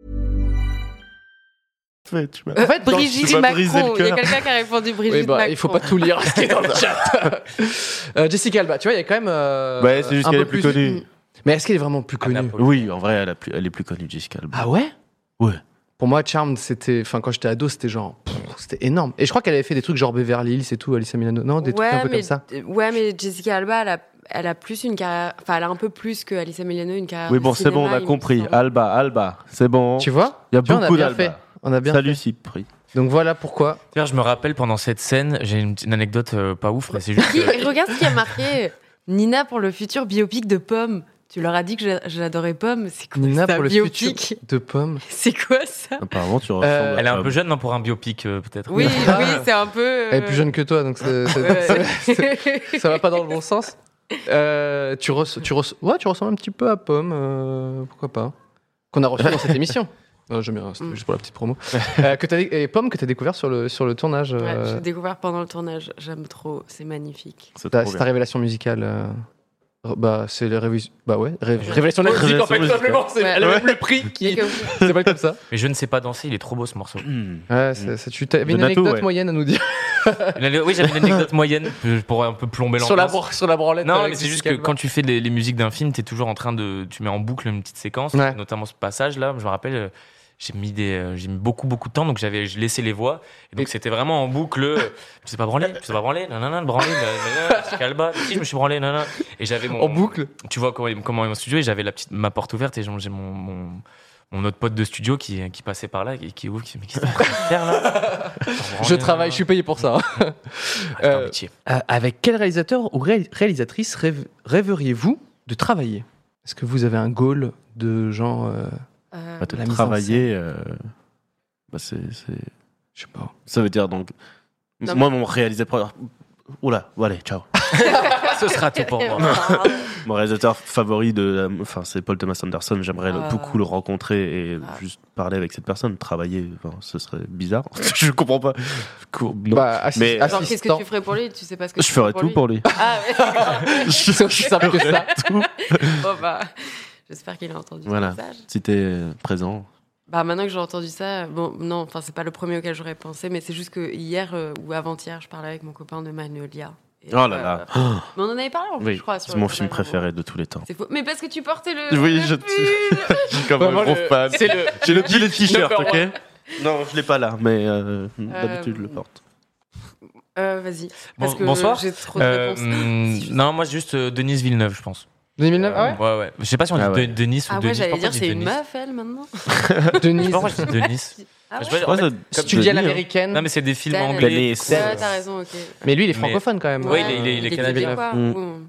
fait, tu m'as- En fait, Non, Brigitte tu m'as brisé Macron. le Il y a cœur. quelqu'un qui a répondu Brigitte Oui, bah, Macron. il faut pas tout lire ce qui est dans le chat. Euh, Jessica Alba, tu vois, il y a quand même. euh, Ouais, c'est juste un qu'elle peu est plus connue. Mais est-ce qu'elle est vraiment plus connue? Napoli. Oui, en vrai, elle, a plus- elle est plus connue, Jessica Alba. Ah ouais? Ouais. Pour moi, Charmed, c'était. Enfin, quand j'étais ado, c'était genre. pff, C'était énorme. Et je crois qu'elle avait fait des trucs genre Beverly Hills et tout, Alyssa Milano. Non, des trucs un peu mais, comme ça. Ouais, mais Jessica Alba, elle a, elle a plus une carrière. Enfin, elle a un peu plus que Alyssa Milano, une carrière. Oui, de bon, c'est bon, on cinéma, a il me compris. semble. Alba, Alba, c'est bon. Tu vois? Il y a Tu vois, on a beaucoup bien d'Alba. fait. On a bien Salut, fait. Cypri. Donc voilà pourquoi. D'ailleurs, je me rappelle pendant cette scène, j'ai une, une anecdote euh, pas ouf, mais c'est juste. Qui- que- Regarde ce qui a marqué Nina pour le futur biopic de Pomme. Tu leur as dit que j'a- j'adorais Pomme. C'est quoi Nina ça, pour le biopic futur de pommes. C'est quoi ça Apparemment, tu ressembles Euh, à Elle est un Pomme. peu jeune, non, pour un biopic, euh, peut-être. Oui, Ah. oui, c'est un peu. euh, Elle est plus jeune que toi, donc c'est- c'est- ouais. c'est- ça va pas dans le bon sens. Euh, tu, res- tu, res- ouais, tu ressembles un petit peu à Pomme, euh, pourquoi pas. Qu'on a reçu dans cette émission. Non, j'aime bien, c'était mm. juste pour la petite promo. euh, que t'as, et Pomme, que tu as découvert sur le, sur le tournage. Ouais, euh... j'ai découvert pendant le tournage. J'aime trop, c'est magnifique. C'est, ta, c'est ta révélation musicale. Euh... Bah, c'est les révisions. Bah ouais, ré... ouais. révélation de la musique en fait, tout simplement. C'est... Ouais. Elle a même le prix qui. C'est pas comme ça. Mais je ne sais pas danser, il est trop beau ce morceau. Mmh. Ouais, c'est, c'est, tu avais une Donato, anecdote ouais. moyenne à nous dire. Oui, j'avais une anecdote moyenne pour un peu plomber l'ambiance. Sur la, bro- sur la branlette. Non, mais c'est juste que quand tu fais les, les musiques d'un film, t'es toujours en train de. Tu mets en boucle une petite séquence, ouais. notamment ce passage-là. Je me rappelle. J'ai mis, des, euh, j'ai mis beaucoup, beaucoup de temps, donc j'avais j'ai laissé les voix. Et donc et c'était vraiment en boucle. Tu sais pas branler, tu sais pas branler, nanana, le branler, c'est Calba. Si, je me suis branlé, nanana. Et j'avais mon. En boucle. Tu vois comment, comment est mon studio, et j'avais la petite, ma porte ouverte, et j'ai mon, mon, mon autre pote de studio qui, qui passait par là, et qui ouvre, qui me dit, qu'est-ce que tu vas faire là? Je travaille, je suis payé pour ça. Ah, c'est un métier. Euh, avec quel réalisateur ou ré- réalisatrice rêve, rêveriez-vous de travailler? Est-ce que vous avez un goal de genre. Euh... Euh, bah, de la travailler, euh, bah c'est, c'est, je sais pas. Ça veut dire donc, non, moi mais... mon réalisateur, oula, bon, allez, ciao. Ce sera tout pour moi. Mon réalisateur favori de, enfin c'est Paul Thomas Anderson. J'aimerais ah. beaucoup le rencontrer et ah. juste parler avec cette personne, travailler. Enfin, ce serait bizarre. Je comprends pas. Non. Bah, assi- mais attends, qu'est-ce que tu ferais pour lui? Tu sais pas ce que je tu ferais pour tout lui. pour lui. Ah ouais. Je savais que ça. Tout. Bon bah. J'espère qu'il a entendu voilà. ce message. Si t'es présent. Bah maintenant que j'ai entendu ça, bon non, enfin c'est pas le premier auquel j'aurais pensé, mais c'est juste que hier euh, ou avant-hier, je parlais avec mon copain de Magnolia. Et oh là euh, là. Euh, mais on en avait parlé en plus, oui, je crois. Sur c'est mon film préféré de tous les temps. C'est faux. Mais parce que tu portais le. Oui, le je. Je suis comme un gros le... fan. C'est le. J'ai le petit le t-shirt, ok. Non, je l'ai pas là, mais euh, d'habitude je le porte. Euh, vas-y. Parce bon, que bonsoir. J'ai trop de euh, réponses. Hum, non, moi juste euh, Denise Villeneuve, je pense. Denise Villeneuve, ah ouais. Ouais, ouais. Je sais pas si on dit ah ouais. de, Denise ah ou ouais, Denise. j'allais dire c'est une Denise. meuf elle maintenant. Denise. Pourquoi je dis Denise? Ah ouais. je sais pas, en fait, si tu dis à l'américaine. Non, mais c'est des films Dennis. anglais. Ouais, t'as raison, ok. Mais lui, il est francophone quand même. Ouais, il est, il est, il est canadien. Mmh.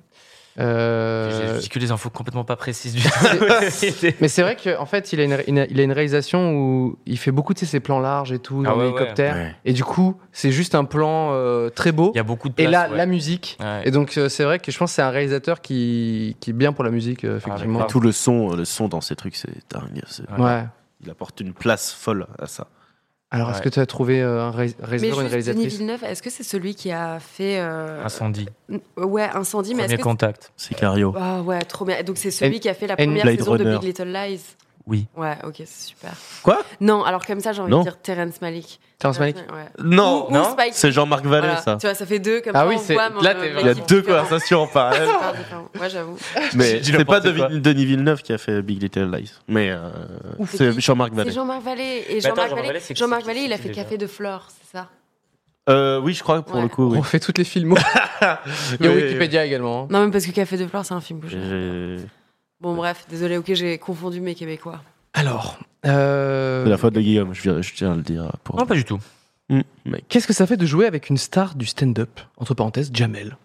Euh... J'ai, j'ai que des infos complètement pas précises du tout. Mais c'est vrai qu'en fait, il a, une, une, il a une réalisation où il fait beaucoup de ses plans larges et tout, ah dans ouais, l'hélicoptère. Ouais. Et du coup, c'est juste un plan euh, très beau. Il y a beaucoup de place, et là, ouais. la musique. Ouais. Et donc, euh, c'est vrai que je pense que c'est un réalisateur qui, qui est bien pour la musique, euh, effectivement. Ah, tout le son, le son dans ces trucs, c'est dingue. C'est... Ouais. Il apporte une place folle à ça. Alors, est-ce ouais. que tu as trouvé un réalisateur ou une réalisatrice? Denis Villeneuve, est-ce que c'est celui qui a fait euh... Incendie? Ouais, Incendie. Premier mais est-ce que contact. C'est Sicario. Ah ouais, trop bien. Donc c'est celui and, qui a fait la première saison Runner. de Big Little Lies. Oui. Ouais, ok, c'est super. Quoi? Non, alors comme ça, j'ai envie non. de dire Terrence Malick. Terrence Malick. Ouais. Non, ou, non. Ou Spike. C'est Jean-Marc Vallée, voilà. ça. Tu vois, ça fait deux comme ah ça. oui, on c'est... voit, là, t'es... il y a deux conversations en parallèle. Ouais, j'avoue. Mais c'est pas Denis, Denis Villeneuve qui a fait Big Little Lies, mais euh, c'est, c'est Jean-Marc Vallée. C'est Jean-Marc Vallée et Jean-Marc Vallée. Vallée, Jean-Marc Vallée, il a fait déjà. Café de Flore, c'est ça? Euh, oui, je crois pour ouais. le coup. Oui. On fait toutes les films. Il y a Wikipédia également. Non, même parce que Café de Flore, c'est un film que j'ai. j'ai... Bon, bref, désolé, ok, j'ai confondu mes Québécois. Alors, euh... c'est la faute de Guillaume, je, je tiens à le dire. Pour... Non, pas du tout. Mmh, Qu'est-ce que ça fait de jouer avec une star du stand-up, entre parenthèses, Jamel?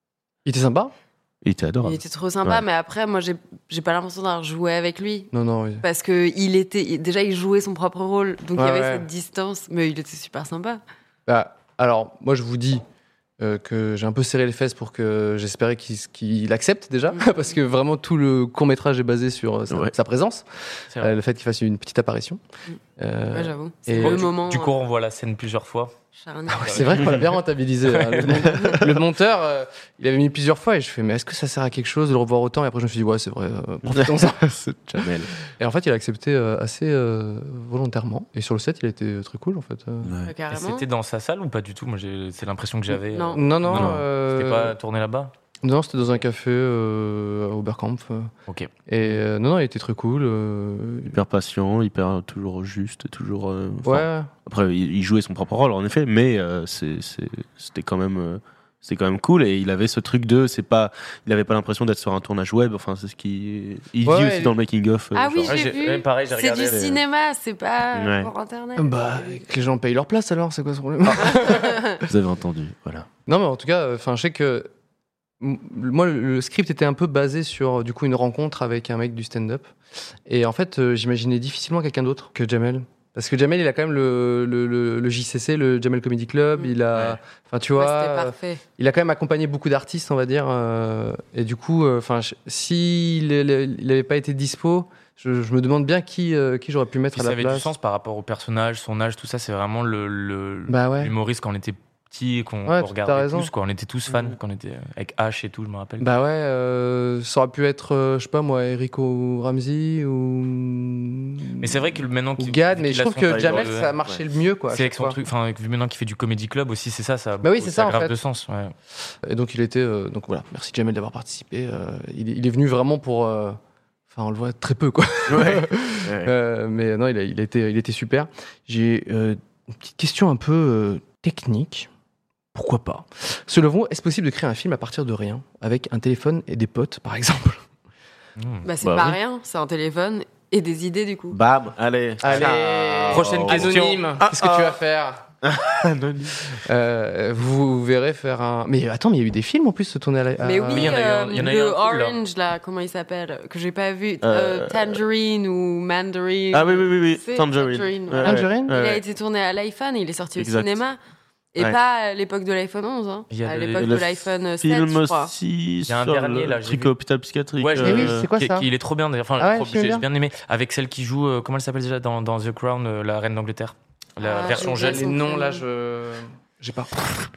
Il était sympa? Il était adorable. Il était trop sympa, ouais. mais après, moi, j'ai, j'ai pas l'impression d'avoir joué avec lui. Non, non, oui. Parce que il était, déjà, il jouait son propre rôle, donc ouais, il y avait ouais. cette distance, mais il était super sympa. Bah, alors, moi, je vous dis euh, que j'ai un peu serré les fesses pour que j'espérais qu'il, qu'il accepte déjà, mmh. parce que vraiment tout le court-métrage est basé sur sa, ouais. sa présence, euh, le fait qu'il fasse une petite apparition. Mmh. Euh, ouais, j'avoue. C'est et le du, moment. Du coup, on voit la scène plusieurs fois. Ah ouais, c'est vrai qu'on l'a bien rentabilisé. Hein. Le, le monteur, euh, il avait mis plusieurs fois et je fais, mais est-ce que ça sert à quelque chose de le revoir autant? Et après, je me suis dit, ouais, c'est vrai, euh, profitons-en. C'est Jamel. Et en fait, il a accepté euh, assez euh, volontairement. Et sur le set, il a été très cool, en fait. Ouais. Ouais, et c'était dans sa salle ou pas du tout? Moi, j'ai... c'est l'impression que j'avais. Non, euh... non. non, non, non. Euh... C'était pas tourné là-bas? Non, c'était dans un café euh, à Oberkampf. Ok. Et euh, non, non, il était très cool. Euh... Hyper patient, hyper toujours juste, toujours. Euh, ouais. Après, il, il jouait son propre rôle en effet, mais euh, c'est, c'est, c'était quand même, euh, c'était quand même cool. Et il avait ce truc de, c'est pas, il avait pas l'impression d'être sur un tournage web. Enfin, c'est ce qui, il ouais, dit ouais, aussi il... dans le making of. Euh, ah genre. oui, j'ai ouais, vu. Ouais, pareil, j'ai c'est regardé, du mais... cinéma, c'est pas ouais. pour internet. Bah, que les gens payent leur place alors, c'est quoi ce problème? Vous avez entendu, voilà. Non, mais en tout cas, enfin, je sais que. Moi, le script était un peu basé sur du coup une rencontre avec un mec du stand-up, et en fait, euh, j'imaginais difficilement quelqu'un d'autre que Jamel, parce que Jamel, il a quand même le, le, le, le J C C, le Jamel Comedy Club, mmh. il a, enfin, ouais. tu vois, ouais, c'était parfait. Il a quand même accompagné beaucoup d'artistes, on va dire, euh, et du coup, enfin, euh, s'il il avait pas été dispo, Je, je me demande bien qui, euh, qui j'aurais pu mettre Puis à ça la avait place. du sens par rapport au personnage, son âge, tout ça. C'est vraiment le, le Bah ouais. l'humoriste quand on était petit et qu'on, Ouais, qu'on t'as regardait raison. tous. Quoi. On était tous fans quand on était avec H et tout, je me rappelle. Bah ouais, euh, ça aurait pu être, euh, je sais pas moi, Enrico Ramsey ou. Mais c'est vrai que maintenant Ou qu'il Gad, qu'il mais a je trouve son que talent Jamel, de- ça a marché le mieux, quoi. à C'est avec chaque son fois. truc, enfin, vu maintenant qu'il fait du comedy club aussi, c'est ça, ça. a Bah oui, beaucoup- c'est ça, a en grave fait. de sens. Ouais. Et donc il était, euh, donc voilà, merci Jamel d'avoir participé. euh, il, est- il est venu vraiment pour, euh, enfin on le voit très peu, quoi. Ouais. Euh, mais non, il, a, il, a été, il était super. J'ai euh, une petite question un peu euh, technique. Pourquoi pas? Selon vous, est-ce possible de créer un film à partir de rien, avec un téléphone et des potes, par exemple? Mmh. Bah, c'est Bah pas oui. rien, c'est un téléphone et des idées du coup. Bam, allez. Allez, Ah. Prochaine question. Anonyme, qu'est-ce que tu vas faire? Euh, vous verrez faire un. Mais attends, mais il y a eu des films en plus se tourner à la. Mais à- oui, il y en a eu un- euh, il y en a eu le un cool, là. Orange là, comment il s'appelle, que j'ai pas vu, Euh, euh, Tangerine ou Mandarin. Ah oui, oui, oui, oui. C'est Tangerine. Tangerine, Ouais, voilà. Tangerine ouais, Il a ouais. été tourné à l'iPhone et il est sorti Exact. au cinéma. Et Ouais. pas à l'époque de l'iPhone onze, hein. Il y a à le- l'époque le de l'iPhone sept, Film je crois. aussi. Il y a un sur dernier, le là, j'ai truc vu. hôpital psychiatrique. Ouais, je Mais l'ai oui, vu. c'est quoi Qui- ça? qui- Il est trop bien d'ailleurs. Enfin, Ah ouais, trop- tu aimes j'ai bien bien aimé. Avec celle qui joue, euh, comment elle s'appelle déjà dans, dans The Crown, euh, la reine d'Angleterre. La Ah, version j'ai jeune. oublié Les son noms là, prénom. je. J'ai pas.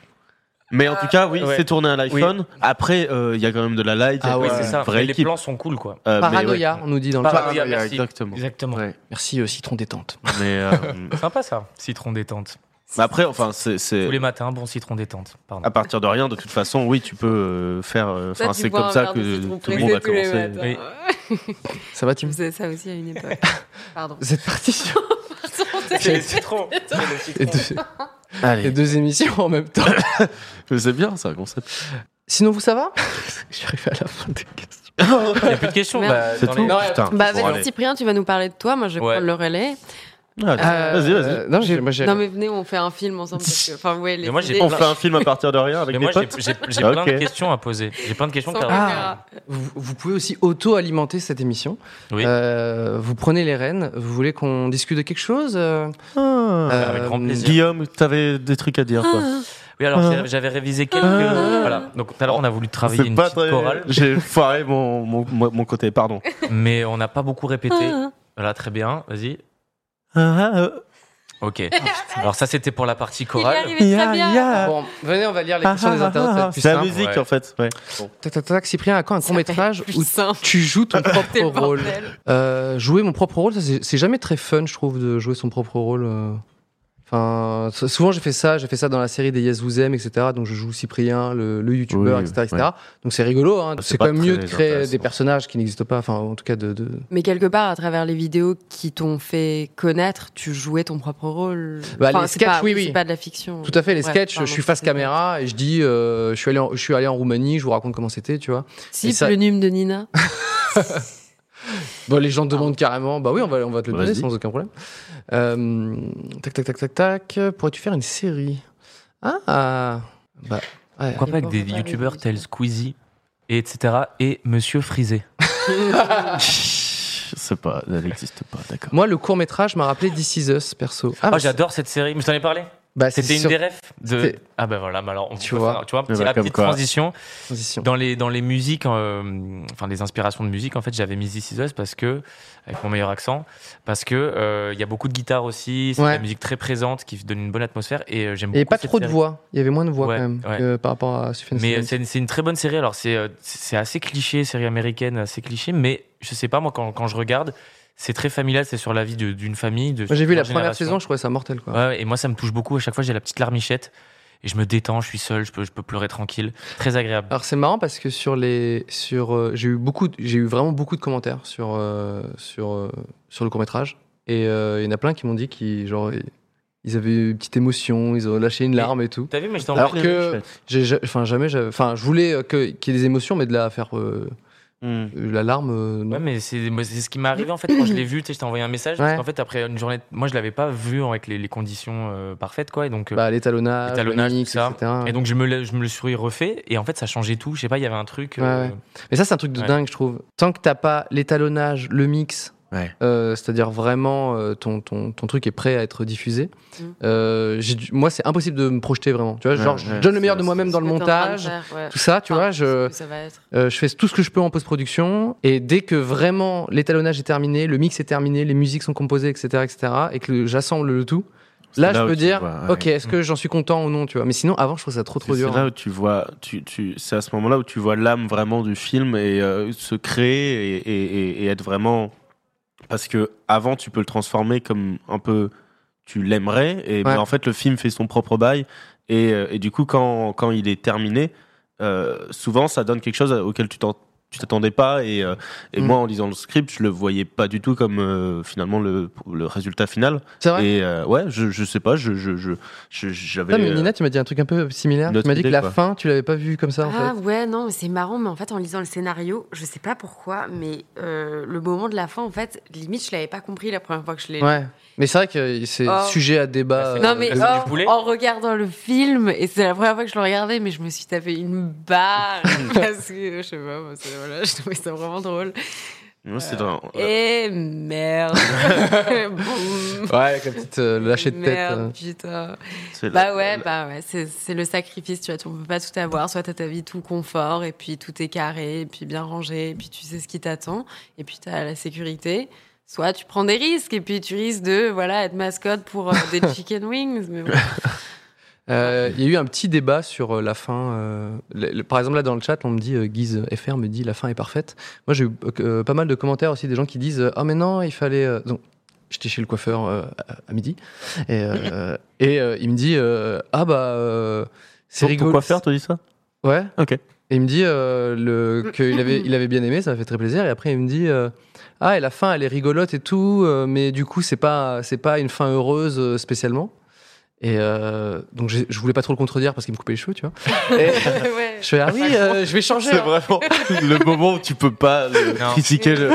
Mais en tout cas, oui, ouais. c'est tourné à l'iPhone. Après, euh, il y a quand même de la light. il y a Ah Oui, ouais. c'est ça. Vraie Mais les équipe. plans sont cool, quoi. Euh, mais Paranoïa, ouais. on nous dit dans le chat. Paranoïa, Paranoïa, merci. exactement. Exactement. Ouais. Merci euh, Citron Détente. Mais euh, Sympa ça, citron détente. mais après, enfin, c'est, c'est Tous les matins, bon citron détente. Pardon. à partir de rien. De toute façon, oui, tu peux euh, faire. euh, Ça, Enfin, tu c'est bois comme un ça verre que de citron tout le pressé monde a tous les commencé. matins. Oui. Ça va, Je Tim? faisais ça aussi à une époque. Pardon. Vous êtes partis sur C'est le citron. les deux, les Allez, deux émissions en même temps. c'est bien, c'est un concept. Sinon, vous, ça va? Je suis arrivé à la fin des questions. Il n'y a plus de questions. Merde. Bah, C'est dans tout. les- Non, Putain. Bah, Bon, vas-y, allez. Cyprien, tu vas nous parler de toi. Moi, je vais Ouais. prendre le relais. Ah, Euh, vas-y, vas-y. Non, j'ai, moi, j'ai. Non, mais venez, on fait un film ensemble. Parce que, enfin, ouais, les Mais moi, j'ai idées- On fait un film à partir de rien avec Mais des moi, j'ai, potes. j'ai, j'ai Ok. plein de questions à poser. J'ai plein de questions. Sans car- caméra. Vous, vous pouvez aussi auto-alimenter cette émission. Oui. Euh, vous prenez les rênes. Vous voulez qu'on discute de quelque chose? Euh, Ah. Avec grand plaisir. Guillaume, t'avais des trucs à dire, toi. Oui, alors Ah. j'ai- j'avais révisé quelques. Ah. Voilà. Donc tout à l'heure, on a voulu travailler C'est une pas petite très- chorale, J'ai foiré mon, mon, mon mon côté, pardon. mais on n'a pas beaucoup répété. Ah. Voilà, très bien. Vas-y. Ah, ah, Ok. Alors ça, c'était pour la partie Il y chorale. arrivait très Ya, bien. ya. Bon, venez, on va lire les ah, questions des ah, internautes. Ça va ah, être plus C'est la simple. musique, Ouais. en fait. Ouais. Tac, tac, tac. Cyprien, à quand un Ça court métrage va être où plus simple. tu joues ton propre C'est le rôle? bordel. Euh, jouer mon propre rôle, ça, c'est, c'est jamais très fun, je trouve, de jouer son propre rôle. euh. Enfin, s- souvent j'ai fait ça, j'ai fait ça dans la série des Yes Vous Aime, et cetera. Donc je joue Cyprien, le, le youtubeur, Oui, et cetera, et cetera. Donc c'est rigolo, hein. C'est C'est pas quand même mieux de très créer intéressant. des personnages qui n'existent pas, enfin en tout cas de. de... Mais quelque part, à travers les vidéos qui t'ont fait connaître, tu jouais ton propre rôle. Bah, les c'est sketchs, pas, oui, oui. C'est pas de la fiction. Tout à fait, les Ouais, sketchs, pardon, je suis face c'est- caméra et je dis, euh, je, suis allé en, je suis allé en Roumanie, je vous raconte comment c'était, tu vois. Si, Et ça- le nume de Nina. Bon, les gens demandent carrément, bah oui, on va, on va te le donner Vas-y. sans aucun problème. Euh, tac, tac, tac, tac, tac. Pourrais-tu faire une série? Ah, bah, ouais. Pourquoi pas avec des Pourquoi pas youtubeurs avec- tels Squeezie, et etc. et Monsieur Frisé. Je sais pas, elle n'existe pas, d'accord. Moi, le court métrage m'a rappelé This Is Us, perso. Ah, bah, j'adore cette série. Mais je t'en ai parlé. bah, c'est C'était une sur des refs de. C'était- Ah ben voilà, bah alors on Tu peut vois. faire- tu vois, Eh petit- ben, la comme petite quoi. transition. transition. Dans les, dans les musiques, euh, enfin des inspirations de musique, en fait, j'avais mis This Is Us parce que, avec mon meilleur accent, parce que euh, il y a beaucoup de guitare aussi, c'est Ouais. de la musique très présente qui donne une bonne atmosphère et euh, j'aime Il beaucoup. n'y avait pas cette trop de série. voix. Il y avait moins de voix Ouais, quand même ouais. que par rapport à Sufjan Mais euh, Stevens. c'est une, c'est une très bonne série. Alors c'est euh, c'est assez cliché, série américaine, assez cliché, mais je sais pas moi quand, quand je regarde, c'est très familial, c'est sur la vie de- d'une famille. De Moi, j'ai vu la plusieurs première générations. saison, je trouvais ça mortel, quoi. Ouais, et moi ça me touche beaucoup. À chaque fois, j'ai la petite larmichette et je me détends, je suis seul, je peux, je peux pleurer tranquille, très agréable. Alors c'est marrant parce que sur les sur euh, j'ai eu beaucoup de- j'ai eu vraiment beaucoup de commentaires sur euh, sur euh, sur le court-métrage et euh, il y en a plein qui m'ont dit qu'ils genre ils avaient eu une petite émotion, ils ont lâché une Mais- larme et tout. T'as vu, mais je t'en Alors prie. que j'ai ja- enfin jamais j'avais- enfin je voulais euh, que qu'il y ait des émotions mais de la faire euh, Hmm. la larme euh, non. Ouais, mais c'est moi, c'est ce qui m'est arrivé en fait quand je l'ai vu. Tu sais, je t'ai envoyé un message Ouais. parce qu'en fait après une journée, moi je l'avais pas vu avec les, les conditions euh, parfaites quoi, et donc euh, Bah, l'étalonnage, l'étalonnage, le mix, tout ça. et cetera. et donc je me l'ai- je me le suis refait et en fait ça changeait tout. Je sais pas, il y avait un truc. euh, Ouais, ouais. Mais ça c'est un truc de Ouais. dingue je trouve. Tant que t'as pas l'étalonnage, le mix Ouais. Euh, c'est-à-dire vraiment euh, ton, ton, ton truc est prêt à être diffusé. Mm. Euh, j'ai dû- moi, c'est impossible de me projeter vraiment. Tu vois, Ouais, genre, ouais, je donne le meilleur c'est- de moi-même c'est- dans le Ce que t'es en train de montage, faire, ouais. tout ça, tu Enfin, vois. Je, ce que ça va être. euh, je fais tout ce que je peux en post-production et dès que vraiment l'étalonnage est terminé, le mix est terminé, les musiques sont composées, et cetera, et cetera, et que le- j'assemble le tout, C'est là, là je où peux tu dire, vois, ouais. ok, est-ce que j'en suis content ou non, tu vois. Mais sinon, avant, je trouve ça trop trop C'est dur. là où tu vois, tu, tu, c'est à ce moment-là où tu vois l'âme vraiment du film et euh, se créer et, et, et- et être vraiment. Parce que avant, tu peux le transformer comme un peu tu l'aimerais, et Ouais. mais en fait, le film fait son propre bail. Et, euh, et du coup, quand, quand il est terminé, euh, souvent, ça donne quelque chose auquel tu t'en tu t'attendais pas et, euh, et Mm. moi en lisant le script je le voyais pas du tout comme euh, finalement le, le résultat final. C'est vrai. Et euh, ouais je, je sais pas je, je, je, je- j'avais Ah, mais euh, Nina, tu m'as dit un truc un peu similaire. une Tu autre m'as dit que idée, la quoi. fin, tu l'avais pas vu comme ça en Ah fait. ouais, non, mais c'est marrant, mais en fait, en lisant le scénario, je sais pas pourquoi, mais euh, le moment de la fin, en fait, limite, je l'avais pas compris la première fois que je l'ai lu. Ouais. Mais c'est vrai que c'est Oh. sujet à débat. Non, Non euh, mais Elle de- veut du oh, poulet en regardant le film, et c'est la première fois que je le regardais, mais je me suis tapé une barre parce que, je sais pas, moi, c'est- voilà, je trouvais ça vraiment drôle. moi, c'est dans- Et merde. Boum. Ouais, avec la petite euh, lâcher de tête. Merde, euh. putain. c'est Bah la- ouais, la- bah ouais, c'est, c'est le sacrifice, tu vois, on peut pas tout avoir. Soit t'as ta vie tout confort, et puis tout est carré, et puis bien rangé, et puis tu sais ce qui t'attend, et puis t'as la sécurité. Soit tu prends des risques, et puis tu risques de, voilà, être mascotte pour euh, des chicken wings. Mais bon. Euh, Il y a eu un petit débat sur euh, la fin. euh, le- le- par exemple, là dans le chat, on me dit, euh, Guise F R me dit la fin est parfaite. Moi, j'ai eu euh, pas mal de commentaires aussi, des gens qui disent ah, mais non, il fallait. euh, Donc, j'étais chez le coiffeur euh, à, à midi, et, euh, et euh, il me dit euh, ah bah, euh, c'est Ton- ton rigolo. coiffeur te dit ça? Ouais. Ok. Et il me dit euh, le, qu'il avait, il avait bien aimé, ça m'a fait très plaisir. Et après, il me dit euh, ah, et la fin, elle est rigolote et tout, euh, mais du coup, c'est pas, c'est pas une fin heureuse euh, spécialement. Et euh, donc, j'ai- je voulais pas trop le contredire parce qu'il me coupait les cheveux, tu vois. Et Ouais. je fais ah oui, euh, je vais changer. C'est hein. vraiment le moment où tu peux pas euh, Non. critiquer le.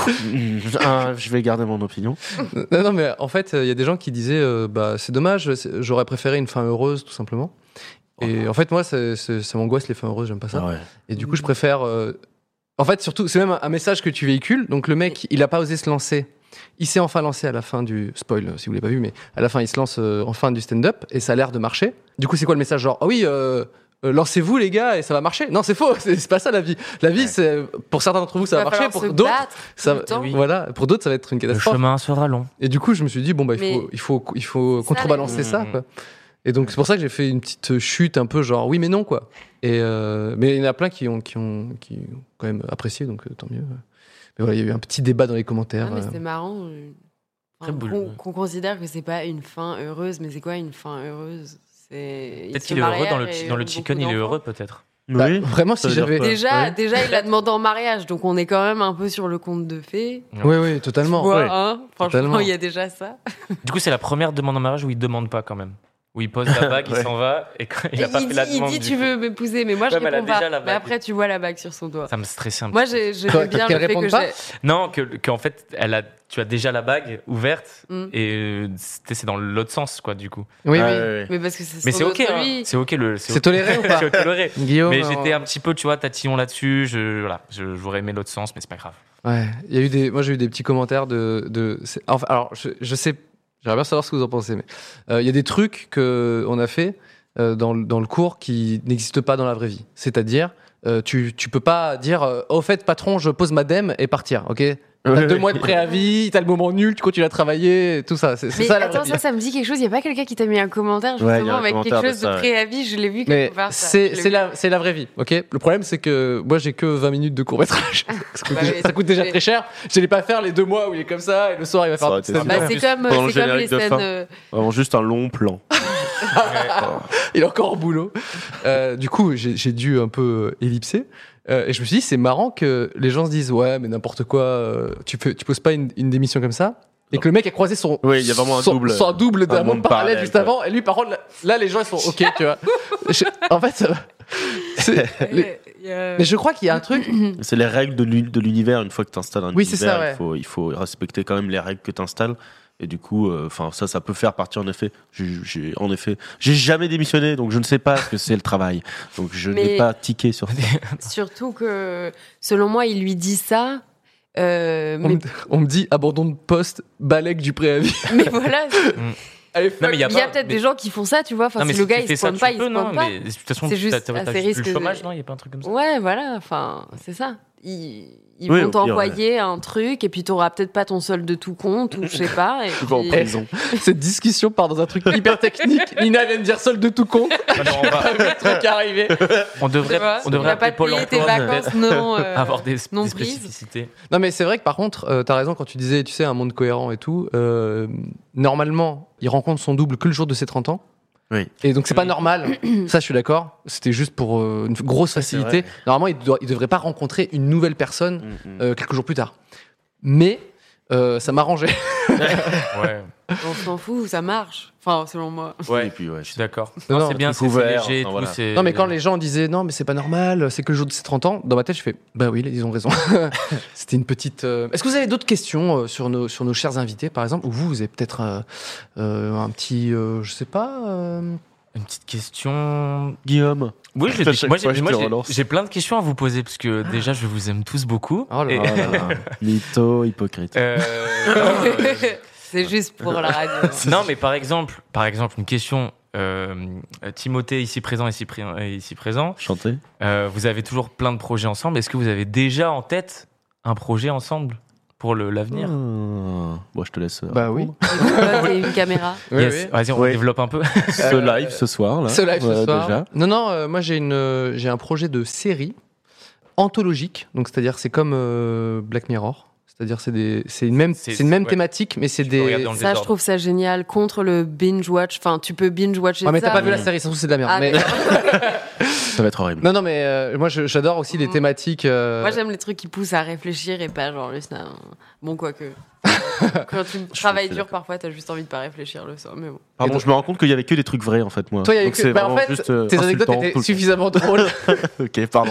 Ah, je vais garder mon opinion. Non, non, mais en fait, il y a des gens qui disaient euh, bah, c'est dommage, c'est- j'aurais préféré une fin heureuse, tout simplement. Et en fait, moi, c'est- c'est- ça m'angoisse les fins heureuses, j'aime pas ça. Ah ouais. Et du coup, je préfère. euh, En fait, surtout, c'est même un- un message que tu véhicules. Donc, le mec, il a pas osé se lancer. Il s'est enfin lancé à la fin du. Spoil, si vous l'avez pas vu, mais à la fin, il se lance euh, en fin du stand-up et ça a l'air de marcher. Du coup, c'est quoi le message? Genre, ah oui, euh, euh, lancez-vous, les gars, et ça va marcher. Non, c'est faux, c'est c'est pas ça la vie. La vie, c'est. Pour certains d'entre vous, ça Il va va marcher. falloir Pour se d'autres, battre ça tout le temps. va. Voilà. Pour d'autres, ça va être une Le catastrophe. chemin sera long. Et du coup, je me suis dit, bon, bah, il Mais- faut, il faut, il faut C'est ça, contrebalancer les- ça, Mmh. quoi. Et donc, c'est pour ça que j'ai fait une petite chute un peu genre, oui, mais non, quoi. Et euh, mais il y en a plein qui ont, qui ont, qui ont quand même apprécié, donc euh, tant mieux. Mais voilà, il y a eu un petit débat dans les commentaires. Ah, mais euh. c'était marrant. euh, Très enfin, boule. qu'on, qu'on considère que c'est pas une fin heureuse, mais c'est quoi une fin heureuse? C'est... ils Peut-être se qu'il est heureux dans le, marièrent et dans le ont chicken, beaucoup il est d'enfants. heureux peut-être. Bah, Oui. vraiment, Ça si veut dire j'avais. quoi Déjà, Ouais. déjà, il l'a demandé en mariage, donc on est quand même un peu sur le conte de fées. Oui, oui, totalement. Tu vois, Ouais. hein Franchement, Totalement. il y a déjà ça. Du coup, c'est la première demande en mariage où il demande pas quand même. Où il pose la bague, il Ouais. s'en va et quand il il a pas dit, fait la il demande. dit du tu coup. veux m'épouser, mais moi je Ouais, mais elle a réponds pas. déjà la Mais bague. après, tu vois la bague sur son doigt. Ça me stressait un Moi, petit j'ai, je Quoi, veux bien qu'elle le fait réponde que pas j'ai... peu. Non, que qu'en fait, elle a, tu as déjà la bague ouverte Mm. et euh, c'était- c'est dans l'autre sens, quoi, du coup. Oui, Ah, oui. ouais, ouais. Mais parce que c'est Mais son c'est ok, autre hein. lui. c'est ok le. C'est toléré ou pas C'est toléré. Guillaume. Mais euh, j'étais un petit peu, tu vois, tatillon là-dessus. Je, voilà, je, j'aurais aimé l'autre sens, mais c'est pas grave. Ouais, il y a eu des. Moi, j'ai eu des petits commentaires de. de... c'est- Enfin, alors, je, je sais. J'aimerais bien savoir ce que vous en pensez, mais euh, il y a des trucs que on a fait euh, dans, le- dans le cours qui n'existent pas dans la vraie vie. C'est-à-dire, euh, tu tu peux pas dire euh, au fait, patron, je pose ma dème et partir, ok? T'as Ouais, deux ouais. mois de préavis, t'as le moment nul, tu continues à travailler, et tout ça. C'est c'est Mais ça la attends, vraie vie. ça, ça me dit quelque chose. Il n'y a pas quelqu'un qui t'a mis un commentaire Ouais, il y a justement un avec quelque commentaire de chose de, ça, ouais. préavis. Je l'ai vu Mais quelque part. ça. c'est Je l'ai c'est vu. la, c'est la vraie vie, ok? Le problème, c'est que moi, j'ai que vingt minutes de court-métrage. ça, coûte Bah déjà, oui, ça coûte déjà mais- très cher. Je n'allais pas faire les deux mois où il est comme ça, et le soir, il va Ça faire aurait tout été ça. super. Bah, c'est comme, Pendant le c'est comme les générique de scènes. fin. euh, Vraiment juste un long plan. Il est encore au boulot. Euh, du coup, j'ai j'ai dû un peu euh, ellipser. Euh, et je me suis dit, c'est marrant que les gens se disent, ouais, mais n'importe quoi, euh, tu, peux, tu poses pas une, une démission comme ça. Et que le mec a croisé son, Oui, il y a vraiment un son, double. son double d'un un monde monde parallèle parallèle, juste quoi. avant. Et lui, par contre, là, là, les gens, ils sont OK, tu vois. Je- en fait, ça va. C'est- les- il y a- mais je crois qu'il y a un truc. C'est les règles de l'uni- de l'univers. Une fois que tu installes un Oui, c'est univers, ça, ouais. il, faut, il faut respecter quand même les règles que tu installes. Et du coup, enfin ça, ça peut faire partie en effet. J'ai, j'ai- en effet, j'ai jamais démissionné, donc je ne sais pas ce que c'est le travail. Donc je Mais- n'ai pas tiqué sur ça. Surtout que, selon moi, il lui dit ça Euh, On, mais, me, on me dit abandon de poste, balèque du préavis. mais voilà, Allez, Non, mais il y a, il y a pas- peut-être mais- des gens qui font ça, tu vois. Enfin, Non, mais si si le gars tu il fais se ça, pointe tu pas, il peux, se non, pointe pas. mais de toute façon, C'est juste t'as- t'as- t'as assez juste risque le chômage, de- non? Il n'y a pas un truc comme ça? Ouais, voilà, enfin, c'est ça. Ils, ils Oui, vont au pire, t'envoyer un truc et puis t'auras peut-être pas ton solde de tout compte ou je sais pas. Et Tu vas en puis- prison. Cette discussion part dans un truc hyper technique. Nina vient de dire solde de tout compte. Ah non, on, va- Le truc est arrivé. on devrait, Tu vois, on devrait il va pas appeler te Pôle payer tes emploi, vacances, peut-être. non. euh, avoir des, non des prises. spécificités. Non, mais c'est vrai que par contre, euh, t'as raison quand tu disais, tu sais, un monde cohérent et tout. Euh, normalement, il rencontre son double que le jour de ses trente ans. Oui. Et donc c'est pas Oui. normal. Ça, je suis d'accord. C'était juste pour euh, une grosse c'est facilité. vrai. Normalement, il, doit- il devrait pas rencontrer une nouvelle personne Mm, mm. euh, quelques jours plus tard. Mais euh, ça m'arrangeait. Ouais, On s'en fout, ça marche. Enfin, selon moi. Ouais, et puis ouais. je suis d'accord. Non, Non, non, c'est bien, truc c'est c'est ouvert, léger, enfin, tout, voilà. c'est- Non, mais quand les gens disaient non, mais c'est pas normal, c'est que le jour de ses trente ans, dans ma tête, je fais bah oui, ils ont raison. C'était une petite. euh, Est-ce que vous avez d'autres questions euh, sur nos sur nos chers invités, par exemple, ou vous, vous avez peut-être euh, euh, un petit, euh, je sais pas. euh, Une petite question. Guillaume. Oui, j'ai À des- chaque moi, fois, j'ai, je moi, te j'ai- relance. j'ai plein de questions à vous poser parce que déjà, je vous aime tous beaucoup. Oh là Et- là. Oh là là. Mytho, hypocrite. Euh, non, euh, C'est juste pour la radio. non, mais par exemple, par exemple, une question. euh, Timothée, ici présent, ici, pré- euh, ici présent. Chanter. Euh, vous avez toujours plein de projets ensemble. Est-ce que vous avez déjà en tête un projet ensemble pour le- l'avenir? Ah. Bon, je te laisse. euh, Bah oui. répondre. Et une caméra. Oui, Yes. oui. Vas-y, on Oui. développe un peu. Ce live ce soir là. Ce live ce Ouais, soir. Déjà. Non, non, euh, moi j'ai une, euh, j'ai un projet de série anthologique. Donc c'est-à-dire c'est comme euh, Black Mirror. C'est-à-dire c'est des, c'est une même, C'est- c'est une même ouais. thématique, mais c'est Tu peux regarder des. dans le Ça, je désordre. trouve ça génial. Contre le binge watch. Enfin, tu peux binge watcher Ah mais ça. t'as pas vu la série, ça se trouve c'est de la merde. Ah, mais... d'accord. Ça va être horrible. Non, non, mais euh, moi je- j'adore aussi les Mm. thématiques. euh, Moi, j'aime les trucs qui poussent à réfléchir et pas genre juste un... Bon, quoique. Quand tu travailles suis dur, d'accord. parfois, t'as juste envie de pas réfléchir le soir. Mais bon. Pardon, donc- je me rends compte qu'il y avait que des trucs vrais en fait moi. Toi, il y avait Donc que- c'est bah, en vraiment fait, juste, euh, tes anecdotes insultant étaient tout le suffisamment drôles. temps. Ok, pardon.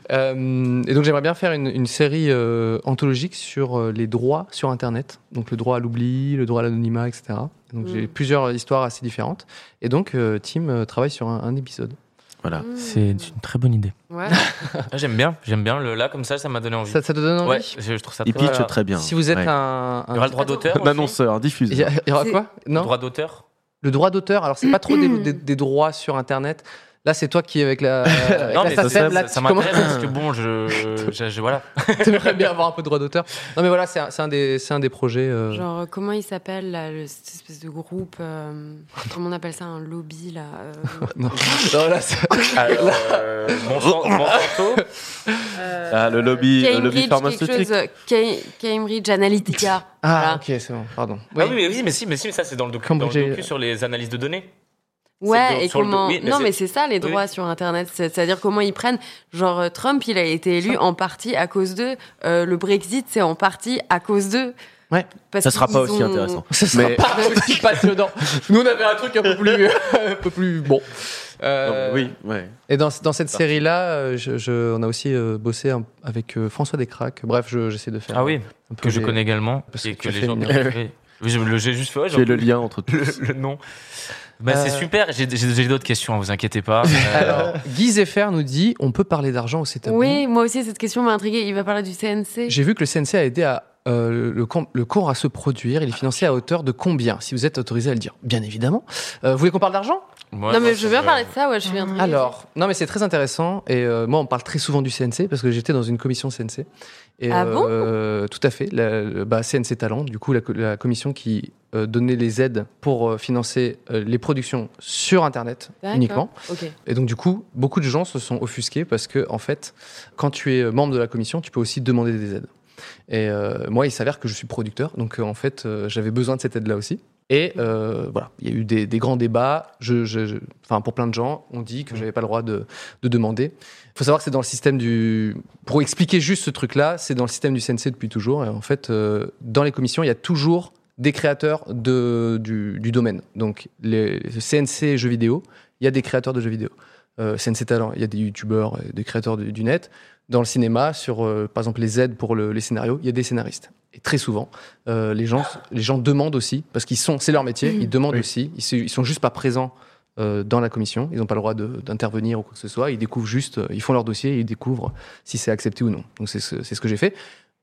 Euh, et donc j'aimerais bien faire une, une série euh, anthologique sur euh, les droits sur Internet, donc le droit à l'oubli, le droit à l'anonymat, et cetera. Donc Mm. j'ai plusieurs histoires assez différentes. Et donc euh, Tim euh, travaille sur un, un épisode. Voilà. C'est une très bonne idée. Ouais. Ah, j'aime bien, j'aime bien. Le, là, comme ça, ça m'a donné envie. Ça, ça te donne envie Ouais, je, je trouve ça Il très pitch Voilà. très bien. Si vous êtes Ouais. un, Il y aura le droit Attends. d'auteur. Un aussi annonceur, diffuse. Il y, a- il y aura C'est- quoi Le Non. droit d'auteur. Le droit d'auteur. Alors c'est pas trop des, des- des droits sur Internet. Là c'est toi qui avec la, avec Non, la mais ça, SACEM, ça, là, ça tu commences- m'intéresse parce que bon, je, je, je- voilà. T'aimerais bien avoir un peu de droit d'auteur. Non mais voilà, c'est un, c'est un des, c'est un des projets. euh, Genre, comment il s'appelle, là, le- cette espèce de groupe euh, comment on appelle ça, un lobby, là euh, Non, non, là, c'est- Alors, euh, Monsan- Monsanto. euh, Ah, le lobby, le Cambridge, lobby quelque pharmaceutique. chose, euh, Cam- Cambridge Analytica. Ah Voilà. ok, c'est bon, pardon. Ah oui, mais, oui, mais si, mais si, mais ça c'est dans le, docu, dans Cambridge- le docu sur les analyses de données. Ouais, C'est et sur le- comment. oui, mais non, c'est- mais c'est ça, les oui. droits sur Internet. C'est- C'est-à-dire comment ils prennent. Genre, euh, Trump, il a été élu en partie à cause d'eux. Euh, le Brexit, c'est en partie à cause d'eux. Ouais. Parce Ça sera pas qu'ils aussi ont- intéressant. Ça sera Mais- pas aussi passionnant. Nous, on avait un truc un peu plus, un peu plus bon. Euh, Oui, ouais. Et dans, dans cette série-là, euh, je, je- on a aussi euh, bossé un- avec euh, François Descraques. Bref, je- j'essaie de faire. Ah oui, un peu que je les- connais également. Parce Et que que tu les fais gens. une- Oui, Oui, je- le- j'ai juste fait. ouais, J'ai genre, le lien entre tous. le, le nom. Bah, c'est Euh, super, j'ai, j'ai, j'ai d'autres questions, vous inquiétez pas. Euh, Alors, Guy Zeffer nous dit on peut parler d'argent au C T A B. Oui, moi aussi, cette question m'a intriguée. Il va parler du C N C. J'ai vu que le C N C a aidé à, euh, le, com- le cours à se produire. Il est financé à hauteur de combien, si vous êtes autorisé à le dire? Bien évidemment. Euh, vous voulez qu'on parle d'argent? moi, non, moi, mais je veux bien me- parler de ça, ouais, je suis intriguée. Alors, non, mais c'est très intéressant. Et euh, moi, on parle très souvent du C N C parce que j'étais dans une commission C N C. Et, Ah bon euh, Tout à fait. La, le- bah, C N C Talent, du coup, la, co- la commission qui euh, donnait les aides pour euh, financer euh, les productions sur Internet D'accord. uniquement. Ok. Et donc, du coup, beaucoup de gens se sont offusqués parce que, en fait, quand tu es membre de la commission, tu peux aussi demander des aides. Et euh, moi, il s'avère que je suis producteur, donc euh, en fait, euh, j'avais besoin de cette aide-là aussi. Et euh, voilà, il y a eu des, des grands débats. Je, je, je- enfin, pour plein de gens, on dit que j'avais pas le droit de, de demander. Il faut savoir que c'est dans le système du. Pour expliquer juste ce truc-là, c'est dans le système du C N C depuis toujours. Et en fait, euh, dans les commissions, il y a toujours des créateurs de, du, du domaine. Donc, les, le C N C jeux vidéo, il y a des créateurs de jeux vidéo. Euh, C N C Talent, il y a des youtubeurs, et des créateurs du, du net. Dans le cinéma, sur euh, par exemple les aides pour le- les scénarios, il y a des scénaristes. Et très souvent, euh, les gens, les gens demandent aussi, parce qu'ils sont, c'est leur métier, ils demandent Oui. aussi. Ils, se- ils sont juste pas présents euh, dans la commission. Ils n'ont pas le droit de- d'intervenir ou quoi que ce soit. Ils découvrent juste, euh, ils font leur dossier et ils découvrent si c'est accepté ou non. Donc c'est ce, c'est ce que j'ai fait.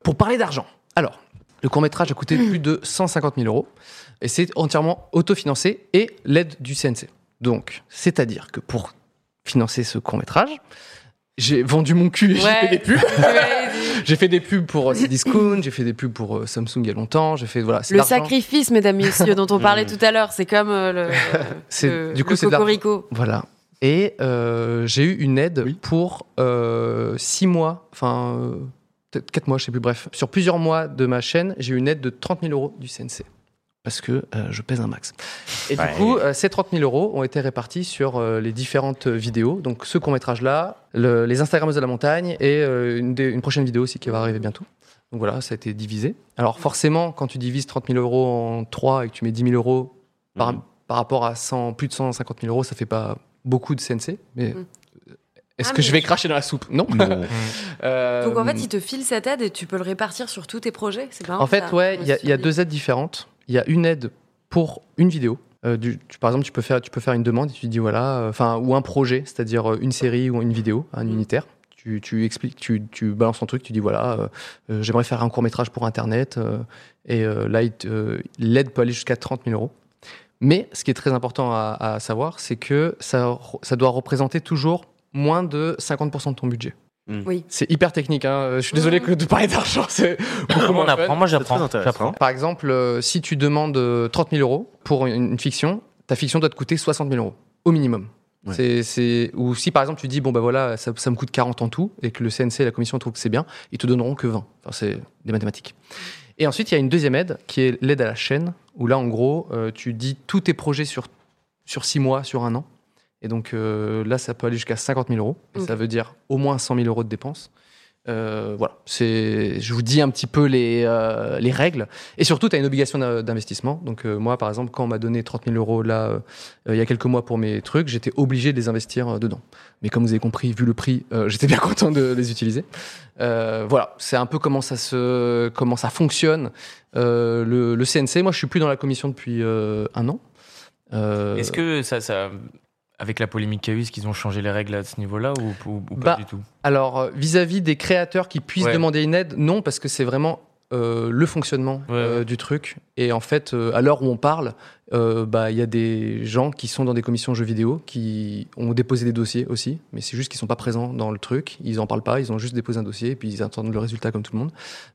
pour parler d'argent, alors, le court-métrage a coûté plus de cent cinquante mille euros et c'est entièrement autofinancé et l'aide du C N C. Donc, c'est-à-dire que pour financer ce court-métrage, j'ai vendu mon cul et Ouais. j'ai fait des pubs. Ouais, J'ai fait des pubs pour Cdiscount, j'ai fait des pubs pour euh, Samsung il y a longtemps, j'ai fait voilà, c'est le l'argent. sacrifice, mesdames, messieurs, dont on parlait tout à l'heure, c'est comme euh, le, C'est- le, du coup, le c'est de l'argent. cocorico. Voilà. Et euh, j'ai eu une aide Oui. pour euh, six mois, enfin euh, peut-être quatre mois, je sais plus, bref. Sur plusieurs mois de ma chaîne, j'ai eu une aide de trente mille euros du C N C. Parce que euh, je pèse un max. Et Ouais. du coup, euh, ces trente mille euros ont été répartis sur euh, les différentes vidéos. Donc ce court-métrage-là, le- les Instagrammeuses de la montagne et euh, une, des- une prochaine vidéo aussi qui va arriver bientôt. Donc voilà, ça a été divisé. Alors forcément, quand tu divises trente mille euros en trois et que tu mets dix mille euros par, Mhm. par rapport à cent, plus de cent cinquante mille euros, ça fait pas beaucoup de C N C. Mais Mhm. est-ce Ah, que mais je vais je- cracher dans la soupe? Non. Non. Euh, Donc en fait, ils te filent cette aide et tu peux le répartir sur tous tes projets. C'est marrant. En fait, ça. ouais, Je me il y, a- suis il y a dit. deux aides différentes. Il y a une aide pour une vidéo. Euh, du- tu- par exemple, tu peux faire, tu peux faire une demande et tu dis voilà, enfin, ou un projet, c'est-à-dire euh, une série ou une vidéo, un Mm. unitaire. Tu, tu expliques, tu, tu balances ton truc, tu dis voilà, euh, euh, j'aimerais faire un court métrage pour Internet euh, et euh, là, il te- euh, l'aide peut aller jusqu'à trente mille euros. Mais ce qui est très important à, à savoir, c'est que ça, ça doit représenter toujours moins de cinquante pour cent de ton budget. Oui. C'est hyper technique. Hein. Je suis désolé que de parler d'argent, c'est beaucoup On moins fun. apprend, moi C'est j'apprends. très intéressant. j'apprends. Par exemple, euh, si tu demandes euh, trente mille euros pour une, une fiction, ta fiction doit te coûter soixante mille euros, au minimum. Ouais. C'est, c'est... Ou si par exemple tu dis, bon bah voilà, ça, ça me coûte quarante en tout, et que le C N C et la commission trouvent que c'est bien, ils te donneront que vingt. Enfin, c'est des mathématiques. Et ensuite, il y a une deuxième aide, qui est l'aide à la chaîne, où là, en gros, euh, tu dis tous tes projets sur, sur six mois, sur un an. Et donc euh, là, ça peut aller jusqu'à cinquante mille euros. Et Ok. ça veut dire au moins cent mille euros de dépenses. Euh, voilà, c'est, je vous dis un petit peu les, euh, les règles. Et surtout, tu as une obligation d'in- d'investissement. Donc, euh, moi, par exemple, quand on m'a donné trente mille euros là, euh, il y a quelques mois pour mes trucs, j'étais obligé de les investir euh, dedans. Mais comme vous avez compris, vu le prix, euh, j'étais bien content de les utiliser. Euh, voilà, c'est un peu comment ça, se, comment ça fonctionne. Euh, le, le C N C, moi, je suis plus dans la commission depuis euh, un an. Euh, Est-ce que ça, ça, avec la polémique qu'il y a eu, est-ce qu'ils ont changé les règles à ce niveau-là ou, ou- ou pas Bah, du tout? Alors, euh, vis-à-vis des créateurs qui puissent Ouais. demander une aide, non, parce que c'est vraiment euh, le fonctionnement Ouais, euh, ouais. du truc. Et en fait, euh, à l'heure où on parle, euh, bah, il y a des gens qui sont dans des commissions jeux vidéo qui ont déposé des dossiers aussi, mais c'est juste qu'ils sont pas présents dans le truc. Ils en parlent pas, ils ont juste déposé un dossier et puis ils attendent le résultat comme tout le monde.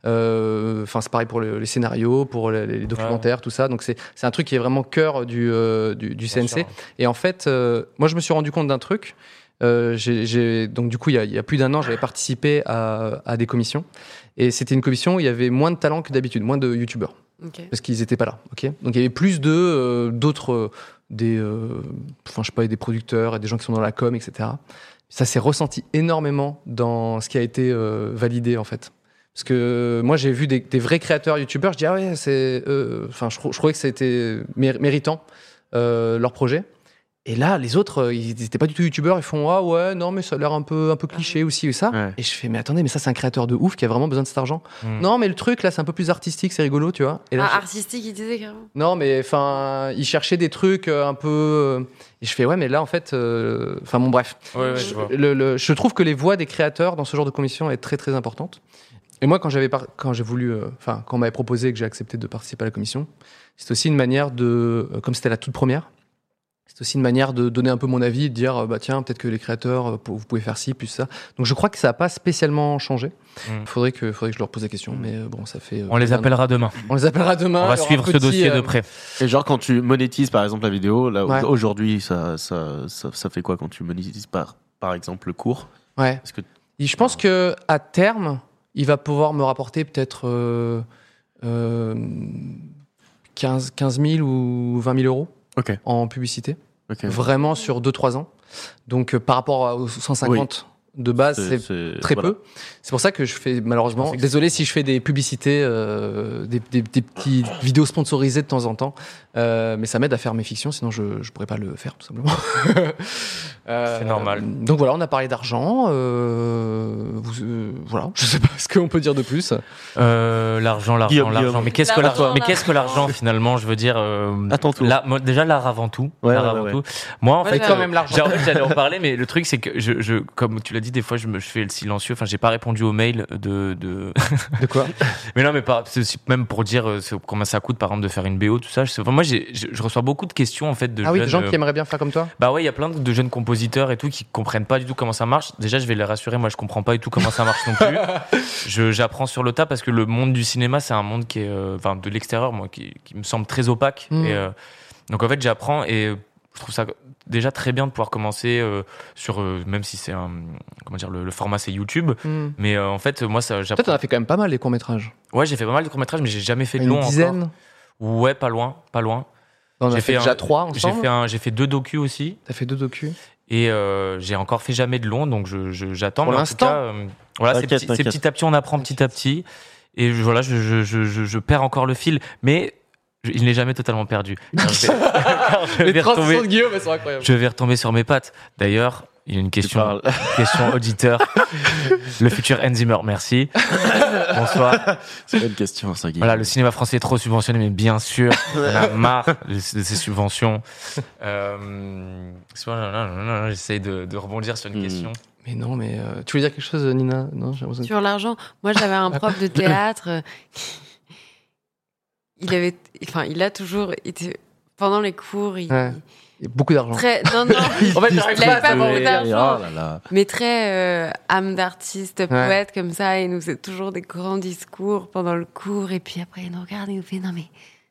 Euh, Enfin, c'est pareil pour le- les scénarios, pour les, les documentaires, tout ça. Donc c'est c'est un truc qui est vraiment cœur du, euh, du, du C N C. Bien sûr. Et en fait, euh, moi, je me suis rendu compte d'un truc. Euh, j'ai- j'ai- donc, du coup, il y, a, il y a plus d'un an, j'avais participé à, à des commissions. Et c'était une commission où il y avait moins de talents que d'habitude, moins de youtubeurs. Ok. Parce qu'ils n'étaient pas là. ok donc, il y avait plus de euh, d'autres, euh, des, euh, enfin, je sais pas, des producteurs et des gens qui sont dans la com, et cetera. Ça s'est ressenti énormément dans ce qui a été euh, validé, en fait. Parce que moi, j'ai vu des, des vrais créateurs youtubeurs, je dis, ah ouais, c'est. euh, Enfin, je, trou- je trouvais que c'était mér- méritant, euh, leur projet. Et là, les autres, euh, ils n'étaient pas du tout youtubeurs, ils font, ah ouais, non, mais ça a l'air un peu, un peu cliché aussi, ou ça. Ouais. Et je fais, mais attendez, mais ça, c'est un créateur de ouf qui a vraiment besoin de cet argent. Mm. Non, mais le truc, là, c'est un peu plus artistique, c'est rigolo, tu vois. Et là, Ah, je- artistique, il disait carrément. non, mais enfin, ils cherchaient des trucs euh, un peu. euh, Et je fais, ouais, mais là, en fait. euh, Enfin, bon, bref. Ouais, ouais, je vois. Le- le- je trouve que les voix des créateurs dans ce genre de commission est très, très importante. Et moi, quand j'avais par- quand j'ai voulu. euh, Enfin, quand on m'avait proposé et que j'ai accepté de participer à la commission, c'est aussi une manière de. euh, Comme c'était la toute première, c'est aussi une manière de donner un peu mon avis, de dire, euh, bah tiens, peut-être que les créateurs, euh, vous pouvez faire ci, plus ça. Donc, je crois que ça n'a pas spécialement changé. Il Mm. faudrait, que, faudrait que je leur pose la question, mais euh, bon, ça fait. euh, On les plus d'un an. appellera demain. On les appellera demain. On va il y aura suivre un ce petit, dossier euh, de près. Et genre quand tu monétises par exemple la vidéo, là Ouais. aujourd'hui ça, ça, ça, ça fait quoi quand tu monétises par, par exemple le cours? Ouais. Est-ce que Et je pense que à terme, il va pouvoir me rapporter peut-être euh, euh, quinze, quinze mille ou vingt mille euros Ok. en publicité, Ok. vraiment sur deux trois ans. Donc euh, par rapport aux cent cinquante de base, c'est c'est- très voilà. peu. C'est pour ça que je fais malheureusement. Je pensais que Désolé si je fais des publicités, euh, des, des, des petites vidéos sponsorisées de temps en temps, euh, mais ça m'aide à faire mes fictions. Sinon, je je pourrais pas le faire tout simplement. Euh, C'est normal. Donc voilà, on a parlé d'argent. Euh, vous, euh, voilà, je sais pas ce qu'on peut dire de plus. Euh, l'argent, l'argent, Guillaume, l'argent. Guillaume. Mais qu'est-ce que L'argent, l'argent Mais qu'est-ce que l'argent. l'argent finalement? Je veux dire. euh, À ton tour. là, moi, déjà l'art avant tout. Ouais, L'art ouais, avant ouais, tout. Moi, en Ouais, fait, j'ai- quand même l'argent. J'ai- en fait, j'allais en parler, mais le truc, c'est que je, je, comme tu l'as l'ai dit, des fois je me je fais le silencieux. Enfin, j'ai pas répondu aux mails de. De, De quoi? mais non, mais pas, c'est aussi même pour dire euh, c'est- combien ça coûte, par exemple, de faire une B O, tout ça. Je, sais- enfin, moi, j'ai, je, je reçois beaucoup de questions en fait de Ah jeunes. oui, des gens euh, qui aimeraient bien faire comme toi? Bah ouais, il y a plein de jeunes compositeurs et tout qui comprennent pas du tout comment ça marche. Déjà, je vais les rassurer, moi je comprends pas du tout comment ça marche non plus. Je, j'apprends sur le tas parce que le monde du cinéma, c'est un monde qui est, euh, enfin de l'extérieur, moi, qui, qui me semble très opaque. Mm. Et, euh, donc en fait, j'apprends et euh, je trouve ça déjà très bien de pouvoir commencer euh, sur, euh, même si c'est un, comment dire, le, le format c'est YouTube. Hmm. Mais euh, en fait, moi ça, Toi, j'apprends. t'en as fait quand même pas mal les courts-métrages. Ouais, j'ai fait pas mal de courts métrages, mais j'ai jamais fait de Une long dizaine? encore. Ouais, pas loin, pas loin. On a J'ai fait fait déjà un- trois J'ai ensemble. fait un, j'ai fait deux docus aussi. T'as fait deux docus. Et euh, j'ai encore fait jamais de long, donc je, je- j'attends. Pour mais en l'instant. tout cas, euh, voilà, c'est T'inquiète, petit, c'est t'inquiète. petit à petit, on apprend petit à petit. Et je- voilà, je, je, je, je, je perds encore le fil, mais je- il n'est jamais totalement perdu. Car je vais, car je Les vais transitions retomber, de Guillaume, elles sont incroyables. je vais retomber sur mes pattes. D'ailleurs, il y a une question, parles. question auditeur. Le futur Enzimer, merci. Bonsoir. C'est pas une question, ça, Guy. Voilà, le cinéma français est trop subventionné, mais bien sûr, on a marre de, de ces subventions. Euh, J'essaye de, de rebondir sur une Hmm. question. Mais non, mais euh, tu voulais dire quelque chose, Nina? Non, j'ai l'impression que- Sur l'argent, moi j'avais un prof de théâtre. euh, il avait, enfin, il a toujours été pendant les cours. Il, Ouais. Il y a beaucoup d'argent. très, non, non, En fait, j'arrive il avait pas pas à beaucoup trouver- d'argent, Oh là là. mais très euh, âme d'artiste, poète comme ça. Il nous faisait toujours des grands discours pendant le cours, et puis après il nous regarde et il nous fait non mais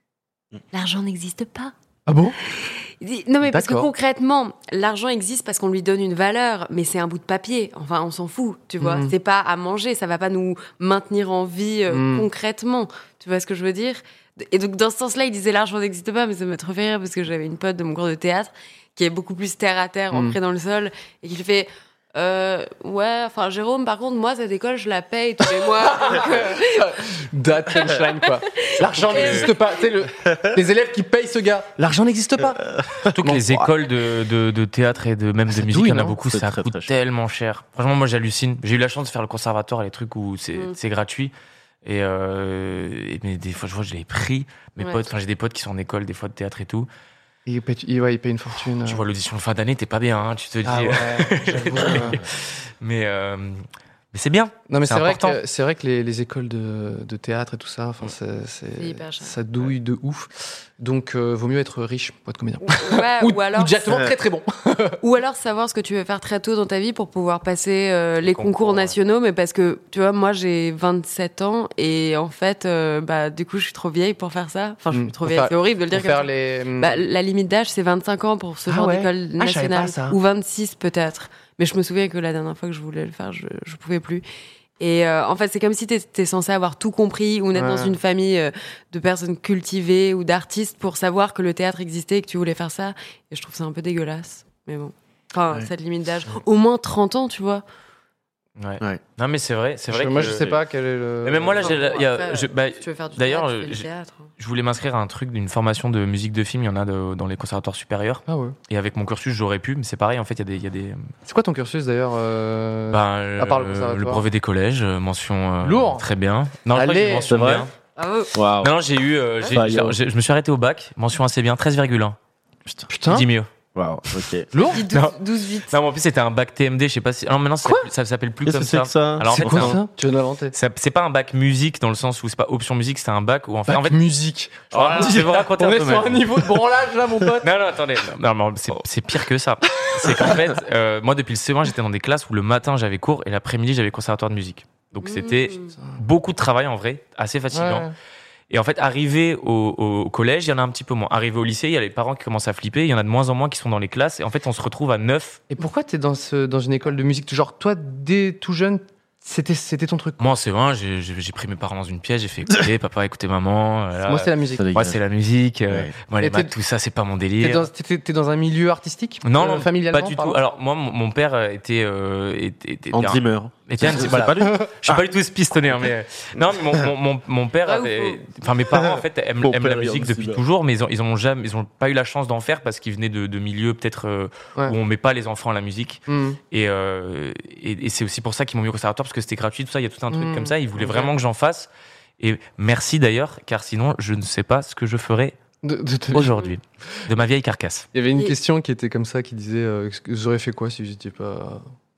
l'argent n'existe pas. Ah bon? Il dit, non mais parce que D'accord. concrètement, l'argent existe parce qu'on lui donne une valeur, mais c'est un bout de papier. Enfin, on s'en fout, tu vois. Mhm. C'est pas à manger, ça va pas nous maintenir en vie euh, Mhm. concrètement. Tu vois ce que je veux dire? Et donc dans ce sens-là, il disait l'argent n'existe pas, mais ça m'a trop fait rire parce que j'avais une pote de mon cours de théâtre qui est beaucoup plus terre à terre, Mhm. ancrée dans le sol, et qui fait. Euh, ouais, enfin Jérôme, par contre, moi cette école, je la paye tous les mois. donc, euh, That punchline, quoi. L'argent n'existe pas. Tu sais, le... les élèves qui payent ce gars, l'argent n'existe pas. Surtout que Bon, les ouah. écoles de, de, de théâtre et de même de C'est musique, douille, il y en a non beaucoup, C'est ça très, coûte très cher. tellement cher. Franchement, moi j'hallucine. J'ai eu la chance de faire le conservatoire, les trucs où c'est Mm. c'est gratuit. Et, euh, et- mais des fois, je vois, je l'ai pris. Mes Ouais. potes, enfin, j'ai des potes qui sont en école, des fois de théâtre et tout. Il paye, il- ouais, il paye une fortune. Tu vois l'audition de fin d'année, t'es pas bien, hein, tu te dis. Ah ouais, j'avoue, euh. mais euh, mais c'est bien. Non, mais C'est c'est vrai, important. que, c'est vrai que les, les écoles de, de théâtre et tout ça, enfin, c'est, c'est- C'est hyper cher. ça douille de ouf. Donc, euh, vaut mieux être riche pour être comédien. ouais, Ou, ou alors ou directement très très bon. Ou alors savoir ce que tu veux faire très tôt dans ta vie pour pouvoir passer euh, les concours, concours, ouais. nationaux. Mais parce que, tu vois, moi j'ai vingt-sept ans et en fait, euh, bah, du coup, je suis trop vieille pour faire ça. Enfin, je suis Mm. trop Pour vieille, faire- c'est horrible de le Pour dire comme faire ça. les. Bah, la limite d'âge, c'est vingt-cinq ans pour ce Ah genre ouais. d'école Ah, je savais pas nationale. ça. Ou vingt-six peut-être. Mais je me souviens que la dernière fois que je voulais le faire, je, je pouvais plus. Et euh, en fait, c'est comme si tu étais censé avoir tout compris ou naître Ouais. dans une famille euh, de personnes cultivées ou d'artistes pour savoir que le théâtre existait et que tu voulais faire ça. Et je trouve ça un peu dégueulasse. Mais bon. Enfin, Ouais. cette limite d'âge. Au moins trente ans, tu vois. Ouais. Ouais. Non, mais c'est vrai, c'est vrai. Je- moi, que- je sais pas quel est le. Mais même moi là, j'ai, Enfin, il y a- après, je, bah, Si tu veux faire du D'ailleurs, théâtre, tu fais du je- théâtre. je voulais m'inscrire à un truc d'une formation de musique de film. Il y en a de- dans les conservatoires supérieurs. Ah ouais. Et avec mon cursus, j'aurais pu, mais c'est pareil. En fait, il y a des, il y a des. C'est quoi ton cursus d'ailleurs euh, Ben, à part le euh, conservatoire. le brevet des collèges, euh, mention. euh, Lourd. Très bien. Non, je crois que Allez, j'ai mention c'est vrai bien. Bravo. Waouh. Non, j'ai eu. euh, j'ai- Bah, j'ai- yo. j'ai- je me suis arrêté au bac. Mention assez bien, treize virgule un. Putain. Putain. Dis mieux. Waouh. Ok. Lourd. Dis Non. douze huit. Non, mais en plus, c'était un bac T M D. Je sais pas si. Non, maintenant, ça Quoi s'appelle- ça s'appelle plus Qu'est-ce comme que c'est ça. que ça Alors, en C'est fait, quoi c'est un- ça? Tu viens d'inventer. Ça- C'est pas un bac musique dans le sens où c'est pas option musique, c'est un bac où en fait. En fait musique. je vais vous raconter On un est peu. sur mais- un niveau de branlage là, mon pote. Non, non, attendez. Non, non, c'est, c'est pire que ça. C'est qu'en fait, euh, moi, depuis le C E un, j'étais dans des classes où le matin, j'avais cours et l'après-midi, j'avais conservatoire de musique. Donc, c'était Mmh. beaucoup de travail en vrai, assez fatigant. Ouais. Et en fait, arrivé au, au collège, il y en a un petit peu moins. Arrivé au lycée, il y a les parents qui commencent à flipper. Il y en a de moins en moins qui sont dans les classes. Et en fait, on se retrouve à neuf. Et pourquoi t'es dans, ce, dans une école de musique? Genre, toi, dès tout jeune, c'était, c'était ton truc. Moi, en C E un, j'ai, j'ai, j'ai pris mes parents dans une pièce. J'ai fait écouter papa, écoutez maman. Voilà. Moi, c'est la musique. Ça Moi, c'est la musique. euh, Ouais. Moi, les Et t'es- maths, tout ça, c'est pas mon T'es délire. dans, t'es- t'es dans un milieu artistique? Non, euh, non, familialement, pas du pardon tout. Alors, moi, mon, mon père euh, était, euh, était, était, En était un- dreamer. était un- C'est voilà. pas lui. Je suis pas du tout ce pistonné, hein, mais euh, non, mais mon, mon, mon, mon père Vrai ou avait, faux enfin mes parents en fait aiment, Mon aiment la père, il musique est depuis aussi toujours, mais ils ont, ils ont jamais, ils ont pas eu la chance d'en faire parce qu'ils venaient de, de milieux peut-être euh, Ouais. où on met pas les enfants à la musique. Hmm. Et, euh, et, et c'est aussi pour ça qu'ils m'ont mis au conservatoire parce que c'était gratuit, tout ça. Il y a tout un truc Mmh. comme ça. Ils voulaient Ok. vraiment que j'en fasse. Et merci d'ailleurs, car sinon je ne sais pas ce que je ferais De- de- de- aujourd'hui de ma vieille carcasse. Il y avait une Et- question qui était comme ça, qui disait euh, est-ce que vous auriez fait quoi si vous n'étiez pas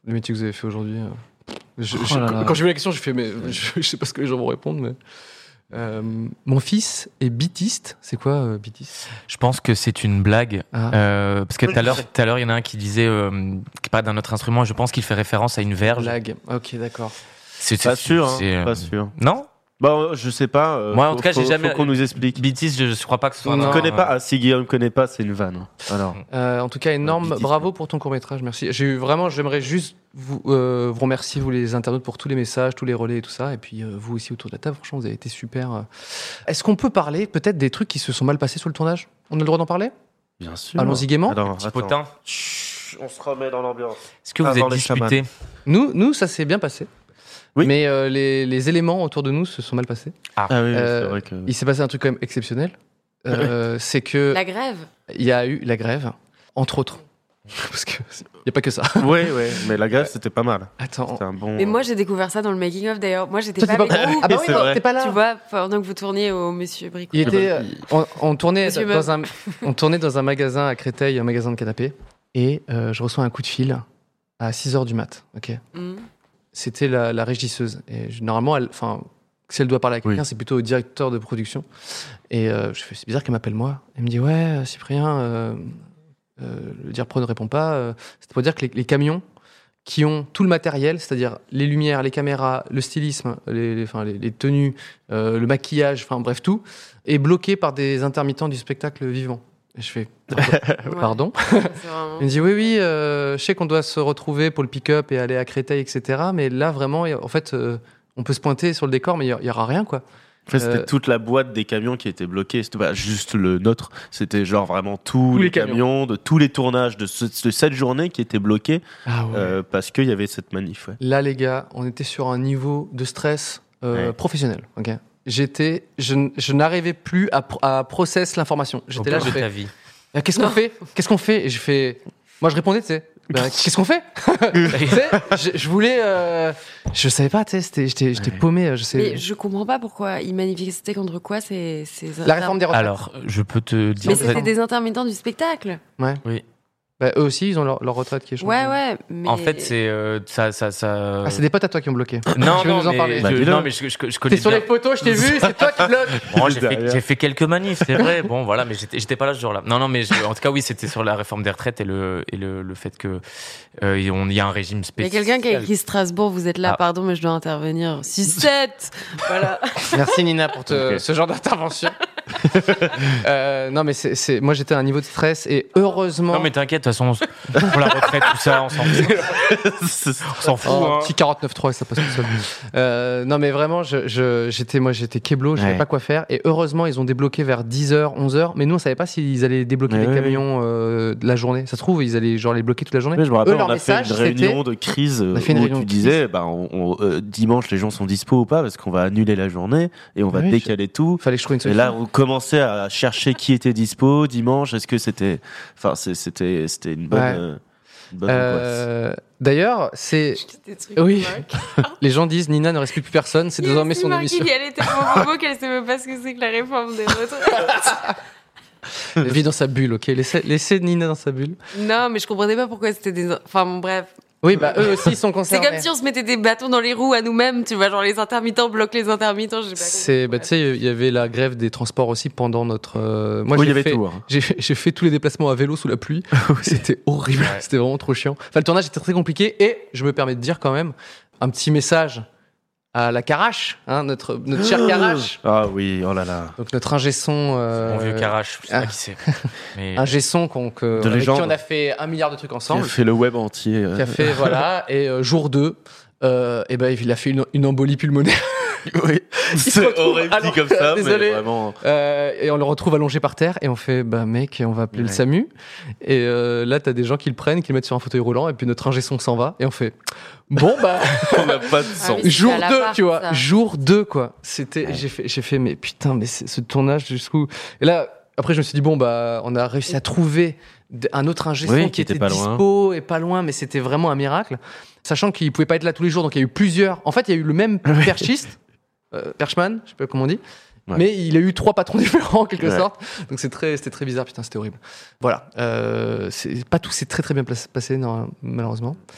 le métier que vous avez fait aujourd'hui. euh, je- Oh je- là quand, là. quand j'ai vu la question, j'ai fait, mais je, je sais pas ce que les gens vont répondre, mais. Euh, mon fils est bitiste. C'est quoi, euh, bitiste? Je pense que c'est une blague. Ah. Euh, parce que tout à l'heure, tout à l'heure, il y en a un qui disait, euh, qui parlait d'un autre instrument. Je pense qu'il fait référence à une verge. Blague. Ok, d'accord. C'est Pas c'est- sûr, hein, c'est, euh, pas sûr. Non. Bah, je sais pas. euh, Moi, en faut- tout cas, j'ai faut- jamais- faut qu'on nous explique. Bitiste, je, je crois pas que ce soit. Non. Je un- connais pas. Ah, si Guillaume connaît pas, c'est une vanne. hein. Alors. Euh, en tout cas, énorme bitiste, bravo pour ton court métrage. Merci. J'ai eu vraiment, j'aimerais juste vous, euh, vous remercier, vous les internautes, pour tous les messages, tous les relais et tout ça. Et puis euh, vous aussi autour de la table. Franchement, vous avez été super. euh. Est-ce qu'on peut parler peut-être des trucs qui se sont mal passés sur le tournage? On a le droit d'en parler? Bien sûr. Allons-y gaiement. Alors, Petit attends. potin. Chut, on se remet dans l'ambiance. Est-ce que vous Avant êtes les disputé? Nous, nous, ça s'est bien passé. Oui. Mais euh, les, les éléments autour de nous se sont mal passés. Ah oui, Euh, c'est vrai que. Il s'est passé un truc quand même exceptionnel. Euh, c'est que La grève. il y a eu la grève, entre autres. Parce qu'il n'y a pas que ça. Oui, oui, mais la grève, c'était pas mal. Attends. C'était un bon. Mais moi, j'ai découvert ça dans le making of d'ailleurs. Moi, j'étais Toi, pas t'es avec vous. Ah bah oui, C'est non, vrai. t'es pas là. Tu vois, pendant que vous tourniez au Monsieur Bricot. Il était, euh, on, on tournait Monsieur dans un, on tournait dans un magasin à Créteil, un magasin de canapés, et euh, je reçois un coup de fil à six heures du mat. Ok. Mhm. C'était la, la régisseuse. Et je- normalement, elle, enfin, si elle doit parler à quelqu'un, Oui. c'est plutôt au directeur de production. Et euh, je fais, c'est bizarre qu'elle m'appelle moi. Elle me dit, ouais, euh, Cyprien, euh, euh, le Dirpro ne répond pas. euh, C'était pour dire que les, les camions qui ont tout le matériel, c'est-à-dire les lumières, les caméras, le stylisme, les, les, enfin, les, les tenues, euh, le maquillage, enfin bref tout, est bloqué par des intermittents du spectacle vivant. Et je fais, Ouais. pardon. C'est vraiment- Il me dit oui, oui, euh, je sais qu'on doit se retrouver pour le pick-up et aller à Créteil, et cetera. Mais là, vraiment, en fait, euh, on peut se pointer sur le décor, mais il n'y aura rien, quoi. En fait, c'était Euh, toute la boîte des camions qui était bloquée. C'était pas juste le nôtre. C'était genre vraiment tous, les, les camions. camions. de tous les tournages de, ce- de cette journée qui étaient bloqués Ah ouais. euh, parce qu'il y avait cette manif. Ouais. Là, les gars, on était sur un niveau de stress euh, Ouais. professionnel. Ok. J'étais, je, n- je n'arrivais plus à, pro- à process l'information. J'étais Au là, bout je de fais, ta vie. Ah, qu'est-ce qu'on fait Qu'est-ce qu'on fait Et je fais, moi, je répondais, tu sais, bah, qu'est-ce qu'on fait Tu sais, je, je voulais, euh, je savais pas, tu sais, c'était- j'étais, j'étais Ouais. paumé. Je sais. Mais je comprends pas pourquoi ils manifestaient contre quoi ces, ces La réforme des retraites. Alors, je peux te dire. Mais en fait- c'était des intermittents du spectacle. Ouais. Oui. Bah, eux aussi, ils ont leur, leur retraite qui est changée. Ouais, ouais. Mais... En fait, c'est euh, ça, ça, ça. Ah, c'est des potes à toi qui ont bloqué. Non, Tu veux non, nous en mais, parler je, Bah, dis-le. non, mais je, je, je connais T'es sur bien. les photos, je t'ai vu, c'est toi qui bloque. Bon, j'ai fait, Derrière. j'ai fait quelques manifs, c'est vrai. Bon, voilà, mais j'étais, j'étais pas là ce jour-là. Non, non, mais je- en tout cas, oui, c'était sur la réforme des retraites et le, et le, le fait que euh, il on- il y a un régime Il y a spécial. quelqu'un qui a écrit Strasbourg, vous êtes là, Ah. pardon, mais je dois intervenir. six sept Voilà. Merci Nina pour te- Ok. ce genre d'intervention. Euh, non, mais c'est, c'est- moi j'étais à un niveau de stress et heureusement. Non, mais t'inquiète, de toute façon, pour la retraite, tout ça, on s'en fout. On s'en fout. Oh, hein. petit quarante-neuf trois, ça passe tout seul. Euh, non, mais vraiment, je, je- j'étais, moi, j'étais keblo, je savais Ouais. pas quoi faire. Et heureusement, ils ont débloqué vers dix heures, onze heures. Mais nous, on savait pas s'ils allaient débloquer Ouais, les ouais, camions euh, de la journée. Ça se trouve, ils allaient genre les bloquer toute la journée. Ouais, je me rappelle, Eux, leur on a fait message, une c'était- réunion de crise On a fait une où réunion tu de disais bah, on- on- euh, dimanche les gens sont dispo ou pas parce qu'on va annuler la journée et on va Oui, décaler tout. Fallait que je trouve une Et solution. là, on commençait à chercher qui était dispo dimanche. Est-ce que c'était, enfin, c'est- c'était, c'était une bonne, Ouais. euh, une bonne angoisse. Euh, D'ailleurs, c'est. Des trucs Oui. moques. Les gens disent Nina ne respecte plus personne, c'est Il y a désormais aussi son marqué émission. qu'elle était tellement bobo qu'elle sait même pas ce que c'est que la réforme des retraites. Elle vit dans sa bulle, ok. Laissez, laissez Nina dans sa bulle. Non, mais je comprenais pas pourquoi c'était des. Enfin, bon, bref. Oui, bah eux aussi sont C'est concernés. comme si on se mettait des bâtons dans les roues à nous-mêmes, tu vois, genre les intermittents bloquent les intermittents, j'ai pas compris. C'est, bah, tu sais, il y avait la grève des transports aussi pendant notre. euh, Moi, Oui, il y j'ai avait fait, tout. hein. j'ai, fait- j'ai fait tous les déplacements à vélo sous la pluie. C'était horrible. Ouais. C'était vraiment trop chiant. Enfin, le tournage était très compliqué et je me permets de dire quand même un petit message à la Carache, hein, notre, notre cher Carache. Ah oui, oh là là. Donc notre ingé son. euh, Mon vieux Carache, je sais ah. pas qui c'est. Mais Ingé son qu'on, que, De avec légende. qui on a fait un milliard de trucs Qui a ensemble. fait le web entier. euh. Qui a fait, voilà. Et euh, jour deux, euh, et ben, il a fait une, une embolie pulmonaire. Oui. se C'est retrouve- horrible alors, dit comme ça, désolé. mais vraiment. Euh, et on le retrouve allongé par terre et on fait bah mec on va appeler le Ouais. SAMU et euh, là t'as des gens qui le prennent qui le mettent sur un fauteuil roulant et puis notre ingé son s'en va et on fait bon bah On n'a pas de sang. oui. jour à la deux part, tu vois ça. jour deux quoi c'était j'ai fait j'ai fait mais putain mais c'est- ce tournage jusqu'où et là après je me suis dit bon bah on a réussi à trouver d- un autre ingé son Oui, qui, qui était était pas loin. dispo et pas loin mais c'était vraiment un miracle sachant qu'il pouvait pas être là tous les jours donc il y a eu plusieurs en fait il y a eu le même perchiste euh, perchman je sais pas comment on dit. Ouais. Mais il a eu trois patrons différents en quelque Ouais. sorte, donc c'est très, c'était très bizarre. Putain, c'était horrible. Voilà, euh, c'est pas tout s'est très très bien place- passé non, malheureusement.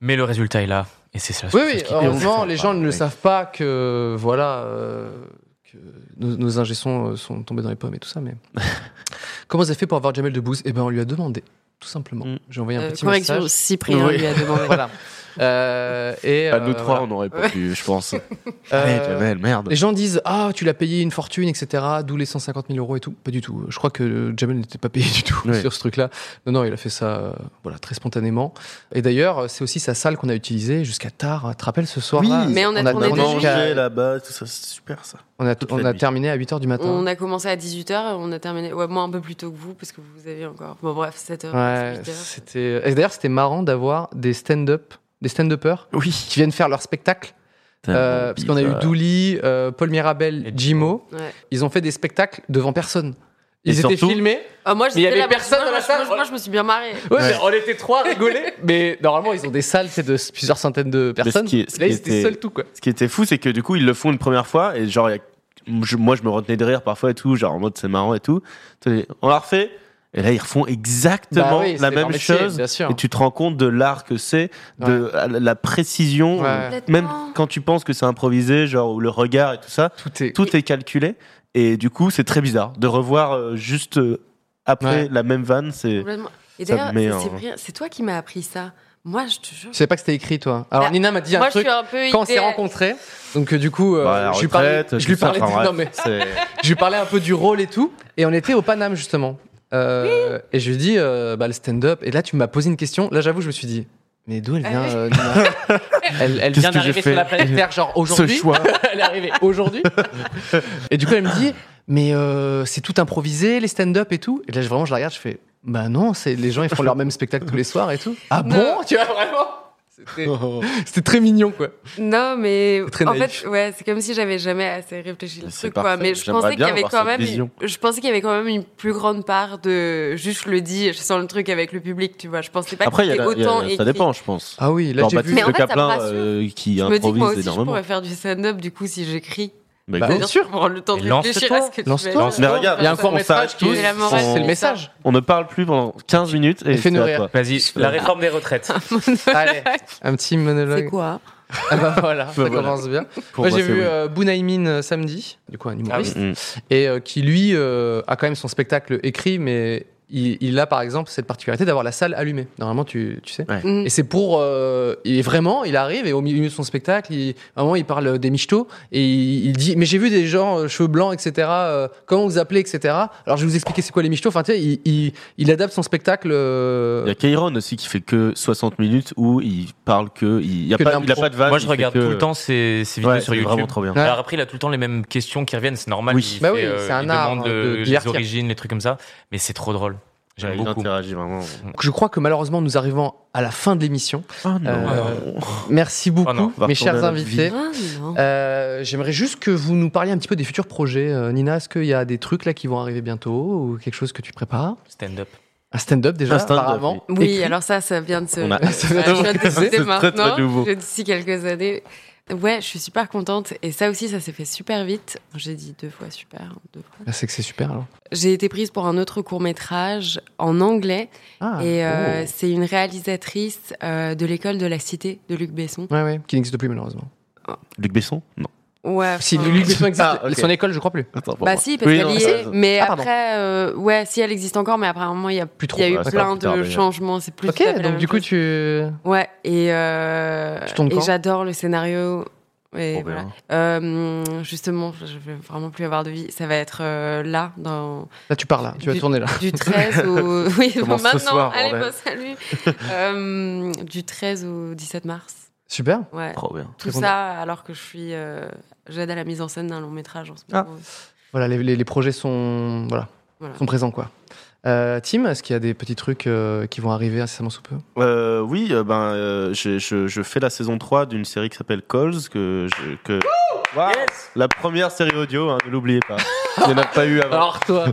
Mais le résultat est là. Et c'est ça. Oui, oui, qui heureusement, les gens ne le ouais. savent pas que, voilà, euh, que nos, nos ingé sons sont tombés dans les pommes et tout ça, mais... Comment vous avez fait pour avoir Jamel Debbouze ? Eh ben, on lui a demandé, tout simplement. Mm. J'ai envoyé un Euh, petit correction, message. Cyprien Oui. lui a demandé. Voilà. Euh, et, À nous euh, trois, voilà. on n'aurait pas pu, je pense. Euh, Allez, Jamel, merde. Les gens disent « Ah, tu l'as payé une fortune, et cetera. D'où les cent cinquante mille euros et tout. » Pas du tout. Je crois que Jamel n'était pas payé du tout Ouais. sur ce truc-là. Non, non, il a fait ça euh, voilà, très spontanément. Et d'ailleurs, c'est aussi sa salle qu'on a utilisée jusqu'à tard. Tu te rappelles ce soir-là ? Oui, mais on a tourné On de a nuit. mangé là-bas, tout ça, c'est super ça. On a, toute on la a nuit. terminé à huit heures du matin. On a commencé à dix-huit heures et on a terminé, ouais, moi un peu plus tôt que vous, parce que vous avez encore. Bon, bref, sept heures. Ouais, huit heures. c'était... Et d'ailleurs, c'était marrant d'avoir des stand-up, des stand-uppers Oui. qui viennent faire leur spectacle. Euh, parce qu'on a eu Douli, euh, Paul Mirabel, Et Jimo. Ouais. Ils ont fait des spectacles devant personne. Ils Et étaient surtout- filmés. Ah, moi, Mais il y j'étais avait là, personne moi, dans la moi, salle. Moi, moi, je me suis bien marrée. Ouais, mais on était trois à rigoler. Mais normalement, ils ont des salles c'est de plusieurs centaines de personnes. qui est- ce Là, qui ils étaient était- seuls tout, quoi. Ce qui était fou, c'est que du coup, ils le font une première fois et genre, il y a- je- moi, je me retenais de rire parfois et tout, genre en mode c'est marrant et tout. On la refait et là, ils refont exactement Bah oui, la c'est même leur métier, chose. bien sûr. Et tu te rends compte de l'art que c'est, de la précision. Ouais. Complètement. Même quand tu penses que c'est improvisé, genre ou le regard et tout ça, Tout est. tout est calculé. Et du coup, c'est très bizarre de revoir euh, juste euh, après Ouais. la même vanne. C'est Complètement. Et Ça d'ailleurs, me met c'est en- Cyprien, c'est toi qui m'as appris ça. Moi, je te jure. Je savais pas que c'était écrit, toi. Alors, Bah, Nina m'a dit un Moi, je truc suis un peu quand on s'est idéal- rencontrés. Donc, euh, du coup, euh, bah, la je lui parlais, retraite, je lui tout ça, parlais, enfin, du- bref, non, mais c'est- je lui parlais un peu du rôle et tout. Et on était au Paname, justement. Euh, Et je lui dis, euh, bah, le stand-up. Et là, tu m'as posé une question. Là, j'avoue, je me suis dit, mais d'où elle vient, euh, Nina Elle, elle Qu'est-ce vient que j'ai d'arriver fait sur la planète Terre, genre aujourd'hui. ce choix. Elle est arrivée aujourd'hui. Et du coup, elle me dit, mais euh, c'est tout improvisé, les stand-up et tout. Et là, je- vraiment, je la regarde, je fais, bah non, c'est les gens, ils font leur même spectacle tous les soirs et tout. Ah bon Non. Tu vois, vraiment C'était c'était très mignon, quoi. Non, mais Très en naïf. fait, ouais, c'est comme si j'avais jamais assez réfléchi le Mais c'est truc, quoi. parfait. Mais je J'aimerais pensais qu'il y bien avait avoir quand cette même, vision. une- je pensais qu'il y avait quand même une plus grande part de juste je le dis, je sens le truc avec le public, tu vois. Je pensais pas Après, que il y a c'était la- il y a- autant ça écrit. dépend, je pense. Ah oui, là, Genre j'ai Baptiste vu. Mais en Le fait, ça me Caplin rassure. euh, qui Je me dis que moi improvise aussi, je énormément. pourrais faire du stand-up du coup si j'écris. Bah, Bah, go. bien sûr. Pour prendre le temps de Et lance-toi. réfléchir à ce que tu Lance-toi. fais. Lance-toi. Mais regarde, Il y a un on court-métrage s'arrête qui tous, est la on- morale. C'est le message. On ne parle plus pendant quinze minutes et Fais-nous c'est à rire. toi. Vas-y, la réforme des retraites. Allez, un petit monologue. C'est quoi Ah bah voilà, ça voilà. commence bien. Pour Moi, moi, j'ai c'est vu oui. euh, Bounaïmin euh, samedi, du coup un humoriste, Mm. et euh, qui lui euh, a quand même son spectacle écrit, mais il, il a par exemple cette particularité d'avoir la salle allumée. Normalement, tu, tu sais. Ouais. Mm. Et c'est pour. Euh, et vraiment, il arrive et au milieu de son spectacle, il, à un moment, il parle des michetots et il, il dit mais j'ai vu des gens euh, cheveux blancs, et cetera. euh, comment vous appelez, et cetera. Alors je vais vous expliquer c'est quoi les michetots. Enfin, tu sais, il, il, il adapte son spectacle. euh, Il y a Kairon aussi qui fait que soixante minutes où il parle que il y a Que pas de il a l'impro. pas de vanne. Moi, je il fait regarde que- tout le temps ces, ces vidéos Ouais, sur c'est YouTube. vraiment trop bien. Ouais. Alors après, il a tout le temps les mêmes questions qui reviennent, c'est normal. Oui. Il Bah fait, oui, euh, c'est un il art, demande hein, de le- les divertir. origines, les trucs comme ça. Mais c'est trop drôle. J'aime Ouais, il beaucoup. interagit vraiment. Je crois que malheureusement, nous arrivons à la fin de l'émission. Oh non. Euh, Merci beaucoup, Oh non, on va mes retourner chers à notre invités. Ah non. Euh, J'aimerais juste que vous nous parliez un petit peu des futurs projets. Euh, Nina, est-ce qu'il y a des trucs là qui vont arriver bientôt ou quelque chose que tu prépares? Stand-up. Un stand-up déjà, Un stand-up, apparemment. Oui, Écrit. alors ça, ça vient de se. On a- Ouais, Ça vient de je se viens de concrétiser. décider C'est très, très maintenant. nouveau. J'ai d'ici quelques années. Ouais, je suis super contente. Et ça aussi, ça s'est fait super vite. J'ai dit deux fois super. Deux fois. Ah, c'est que c'est super alors. J'ai été prise pour un autre court-métrage en anglais. Ah, et euh, oh. c'est une réalisatrice euh, de l'école de la cité de Luc Besson. Ouais, ouais, qui n'existe plus malheureusement. Luc Besson Non. Ouais. Si enfin, Luc Besson existe, Ah, ok. son école, je crois plus. Attends, Bah si, parce Oui, qu'elle non, y ça- est. Mais Ah, pardon. après, euh, ouais, si elle existe encore, mais après un moment, il y a Plus trop. Il y a eu Ouais, c'est plein pas plus tard, de d'ailleurs. changements. C'est plus Ok, tout à fait la donc même du coup, chose. tu. Ouais, et, euh, Tu tournes et quand j'adore le scénario. Et Trop voilà. bien. Euh, justement, je vais vraiment plus avoir de vie. Ça va être euh, là, dans, Là, tu parles là, tu vas Du- tourner là. du treize au. Oui, Commence ce maintenant, soir, allez, bordel. bah, salut. Euh, du treize au dix-sept mars. Super. Ouais. Trop bien. Tout Très ça alors que je suis. Euh, j'aide à la mise en scène d'un long métrage en ce Ah. moment. Voilà, les, les- les projets sont, voilà, Voilà. sont présents quoi. Euh, Tim, est-ce qu'il y a des petits trucs euh, qui vont arriver incessamment sous peu? Euh, oui, euh, ben, euh, je, je, je fais la saison trois d'une série qui s'appelle Calls. Que, je, que... Wow, la première série audio, hein, ne l'oubliez pas. Il n'y en a pas eu avant. Alors toi.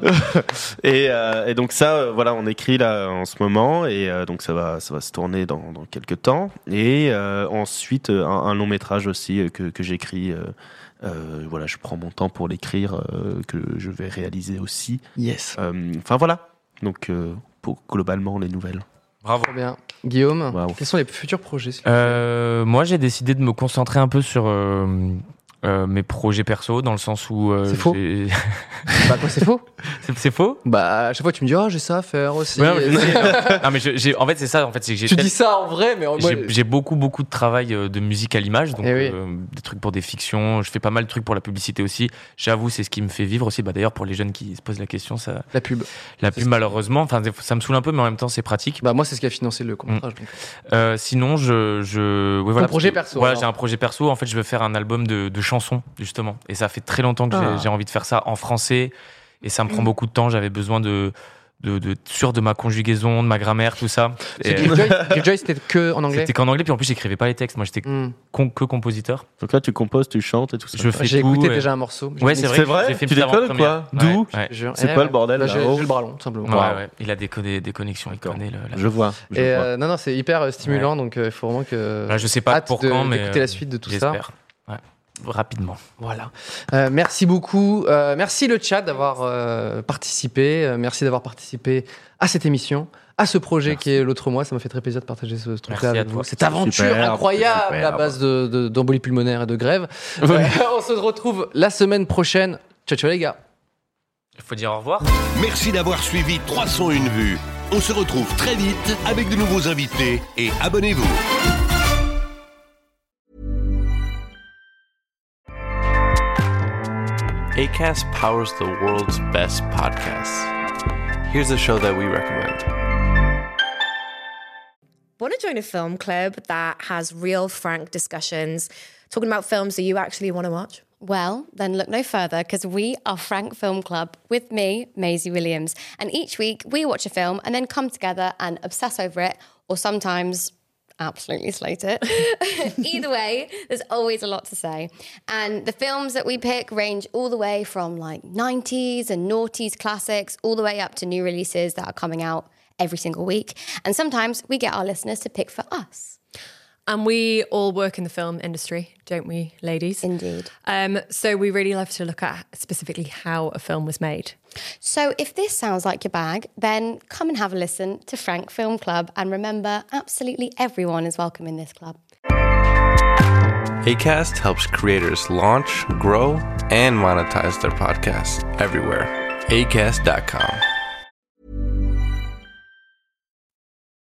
Et, euh, et donc ça, euh, voilà, on écrit là en ce moment et euh, donc ça va, ça va se tourner dans, dans quelques temps. Et euh, ensuite euh, un, un long métrage aussi euh, que, que j'écris. Euh, euh, voilà, je prends mon temps pour l'écrire, euh, que je vais réaliser aussi. Yes. Euh, Enfin voilà. Donc euh, pour globalement les nouvelles. Bravo. Très bien. Guillaume, Wow. quels sont les futurs projets Euh, moi, j'ai décidé de me concentrer un peu sur euh, euh, mes projets perso, dans le sens où. Euh, C'est faux. j'ai- Bah quoi, c'est faux. c'est, c'est faux. Bah à chaque fois tu me dis, oh j'ai ça à faire aussi. Ouais, mais, non, mais je- j'ai, en fait, c'est ça. En fait, c'est que j'ai, Tu tel- dis ça en vrai, mais en moi, j'ai, j'ai beaucoup, beaucoup de travail euh, de musique à l'image, donc Eh oui. euh, des trucs pour des fictions. Je fais pas mal de trucs pour la publicité aussi. J'avoue, c'est ce qui me fait vivre aussi. Bah, d'ailleurs, pour les jeunes qui se posent la question, ça, la pub. la C'est pub, ce- malheureusement, enfin, ça me saoule un peu, mais en même temps, c'est pratique. Bah moi c'est ce qui a financé le court-métrage. donc. Euh, sinon, je, je, ouais, voilà, projet parce que- perso, Voilà, alors. j'ai un projet perso. En fait, je veux faire un album de, de chansons, justement. Et ça fait très longtemps que Ah. j'ai, j'ai envie de faire ça en français. Et ça me prend beaucoup de temps. J'avais besoin de, de, de sûr de ma conjugaison, de ma grammaire, tout ça. C'est Et, Killjoy, Killjoy, c'était que en anglais. c'était qu'en anglais. Puis en plus, j'écrivais pas les textes. Moi, j'étais Hmm. con- que compositeur. Donc là, tu composes, tu chantes et tout ça. Je fais J'ai tout. écouté et- déjà un morceau. Ouais, c'est vrai. C'est que vrai J'ai fait une Tu petite déconnes ou avant-première. quoi D'où Ouais, ouais. Je jure. C'est Eh quoi ouais. le bordel, Bah, là, j'ai, oh j'ai le bras long, tout simplement. Ouais, Wow. ouais. Il a des, co- des, des connexions. Il D'accord. connaît le, la- Je vois. je Et vois. euh, non, non, c'est hyper euh, stimulant, donc il faut vraiment que. Là, je sais pas hâte pour de- quand, mais d'écouter euh, la suite de tout ça. j'espère. Ouais. Rapidement. Voilà. Euh, merci beaucoup. Euh, merci le chat d'avoir euh, participé. Euh, merci d'avoir participé à cette émission, à ce projet Merci. qui est l'autre mois. Ça m'a fait très plaisir de partager ce, ce truc-là Merci à avec toi. vous. Cette aventure Super, incroyable super. à base de, de, d'embolie pulmonaire et de grève. Euh, on se retrouve la semaine prochaine. Ciao, ciao les gars. Il faut dire au revoir. Merci d'avoir suivi trois cent un vues. On se retrouve très vite avec de nouveaux invités et abonnez-vous. Acast powers the world's best podcasts. Here's a show that we recommend. Want to join a film club that has real, frank discussions, talking about films that you actually want to watch? Well, then look no further because we are Frank Film Club with me, Maisie Williams. And each week we watch a film and then come together and obsess over it, or sometimes absolutely slate it. Either way, there's always a lot to say. And the films that we pick range all the way from like nineties and noughties classics, all the way up to new releases that are coming out every single week. And sometimes we get our listeners to pick for us. And we all work in the film industry, don't we, ladies? Indeed. Um, so we really love to look at specifically how a film was made. So if this sounds like your bag, then come and have a listen to Frank Film Club. And remember, absolutely everyone is welcome in this club. Acast helps creators launch, grow, and monetize their podcasts everywhere. acast dot com.